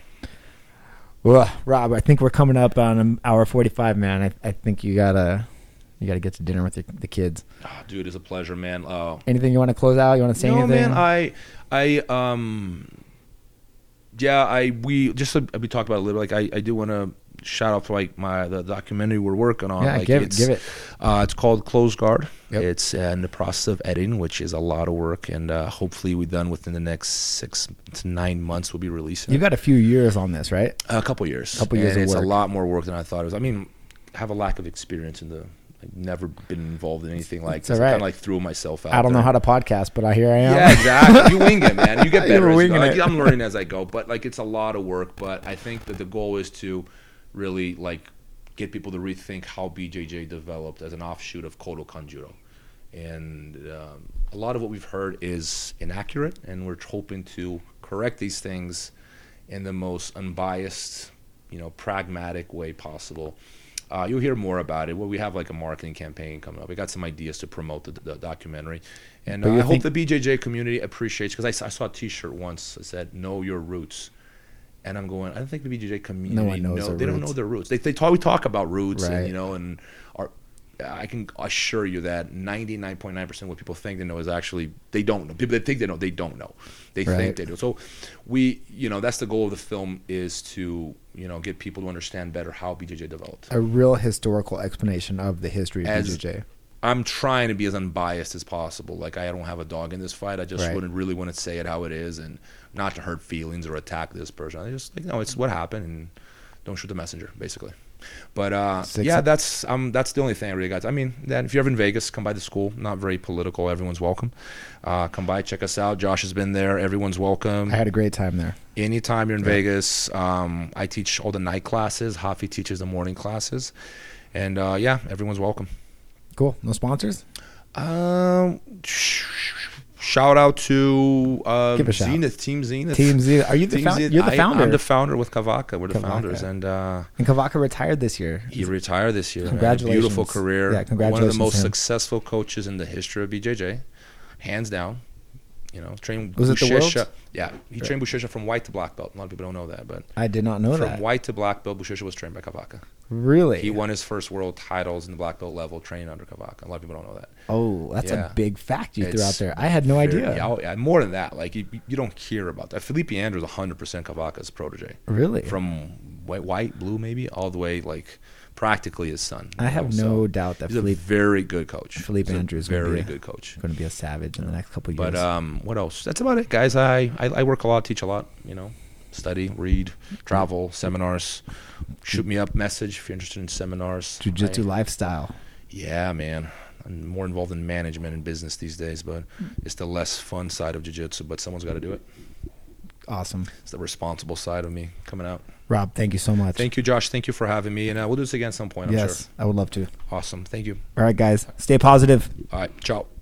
Well, Rob, I think we're coming up on an hour forty-five, man. I, I think you gotta you gotta get to dinner with your, the kids. Oh, dude, it's a pleasure, man. Uh, Anything you want to close out? You want to say no, anything? man, I, I, um, yeah, I we just uh, we talked about it a little. Like I, I do want to shout out to like my the documentary we're working on. Yeah, like give, it's, give it. Uh, it's called Closed Guard. Yep. It's uh, in the process of editing, which is a lot of work, and uh, hopefully we're done within the next six to nine months. We'll be releasing. You got a few years on this, right? A couple years. A couple years and of it's work. a lot more work than I thought it was. I mean, I have a lack of experience in the. I've never been involved in anything like It's this. all I right. kind of like threw myself out. I don't know there. how to podcast, but I here I am. Yeah, exactly. You wing it, man. You get You better. were as you winging go. Like, it. I'm learning as I go, but like it's a lot of work. But I think that the goal is to really like get people to rethink how B J J developed as an offshoot of Kodokan Judo. And um, a lot of what we've heard is inaccurate, and we're hoping to correct these things in the most unbiased, you know, pragmatic way possible. Uh, you'll hear more about it. Well, we have like a marketing campaign coming up. We got some ideas to promote the, the documentary, and But uh, you I hope think- the B J J community appreciates. Because I, saw- I saw a T-shirt once that said "Know Your Roots," and I'm going. I don't think the B J J community. No one knows know, their They don't roots. know their roots. They they talk. We talk about roots, Right. and you know, and our. I can assure you that ninety-nine point nine percent of what people think they know is actually they don't know. People that think they know, they don't know. They Right. think they do. So we, you know, that's the goal of the film is to, you know, get people to understand better how B J J developed. A real historical explanation of the history of As- B J J. I'm trying to be as unbiased as possible. Like I don't have a dog in this fight. I just Right. wouldn't really want to say it how it is and not to hurt feelings or attack this person. I just like, no, it's what happened and don't shoot the messenger, basically. But uh, Six- yeah, that's um, that's the only thing I really got. I mean, then if you're ever in Vegas, come by the school. Not very political. Everyone's welcome. Uh, come by, check us out. Josh has been there. Everyone's welcome. I had a great time there. Anytime you're in Yeah. Vegas, um, I teach all the night classes. Hafi teaches the morning classes, and uh, yeah, everyone's welcome. Cool. No sponsors? Um, sh- shout out to uh, Give a shout. Zenith, Team Zenith. Team Z. Are you the Team found, Zenith. You're the I- founder. I'm the founder with Kavaka. We're the Kavaka. founders, and uh, and Kavaka retired this year. he retired this year. man. Congratulations. Beautiful career. Yeah, One of congratulations the most to him. successful coaches in the history of B J J, hands down. You know, trained Was it the Bushisha. Worlds? Yeah, he trained Bushisha from white to black belt. A lot of people don't know that, but I did not know from that. white to black belt, Bushisha was trained by Kavaka. Really? He won his first world titles in the black belt level, training under Kavaka. A lot of people don't know that. Oh, that's Yeah. a big fact you threw It's out there. I had no Very- idea. Yeah, oh, yeah, more than that. Like you, you don't hear about that. Felipe Andrews, one hundred percent Kavaka's protege. Really? From white, white, blue, maybe all the way, like practically his son. I you have know, no so doubt that he's a Felipe very good coach. Felipe He's a Andrews is gonna very be a- good coach. going to be a savage in the next couple of years. But um, what else? That's about it, guys. I, I I work a lot, teach a lot. You know, study, read, travel, seminars. Shoot me up, message if you're interested in seminars. Jiu-Jitsu I- lifestyle. Yeah, man. I'm more involved in management and business these days, but it's the less fun side of jiu-jitsu, but someone's got to do it. Awesome. It's the responsible side of me coming out. Rob, thank you so much. Thank you, Josh. Thank you for having me, and uh, we'll do this again at some point, I'm yes, sure. I would love to. Awesome. Thank you. All right, guys. Stay positive. All right. Ciao.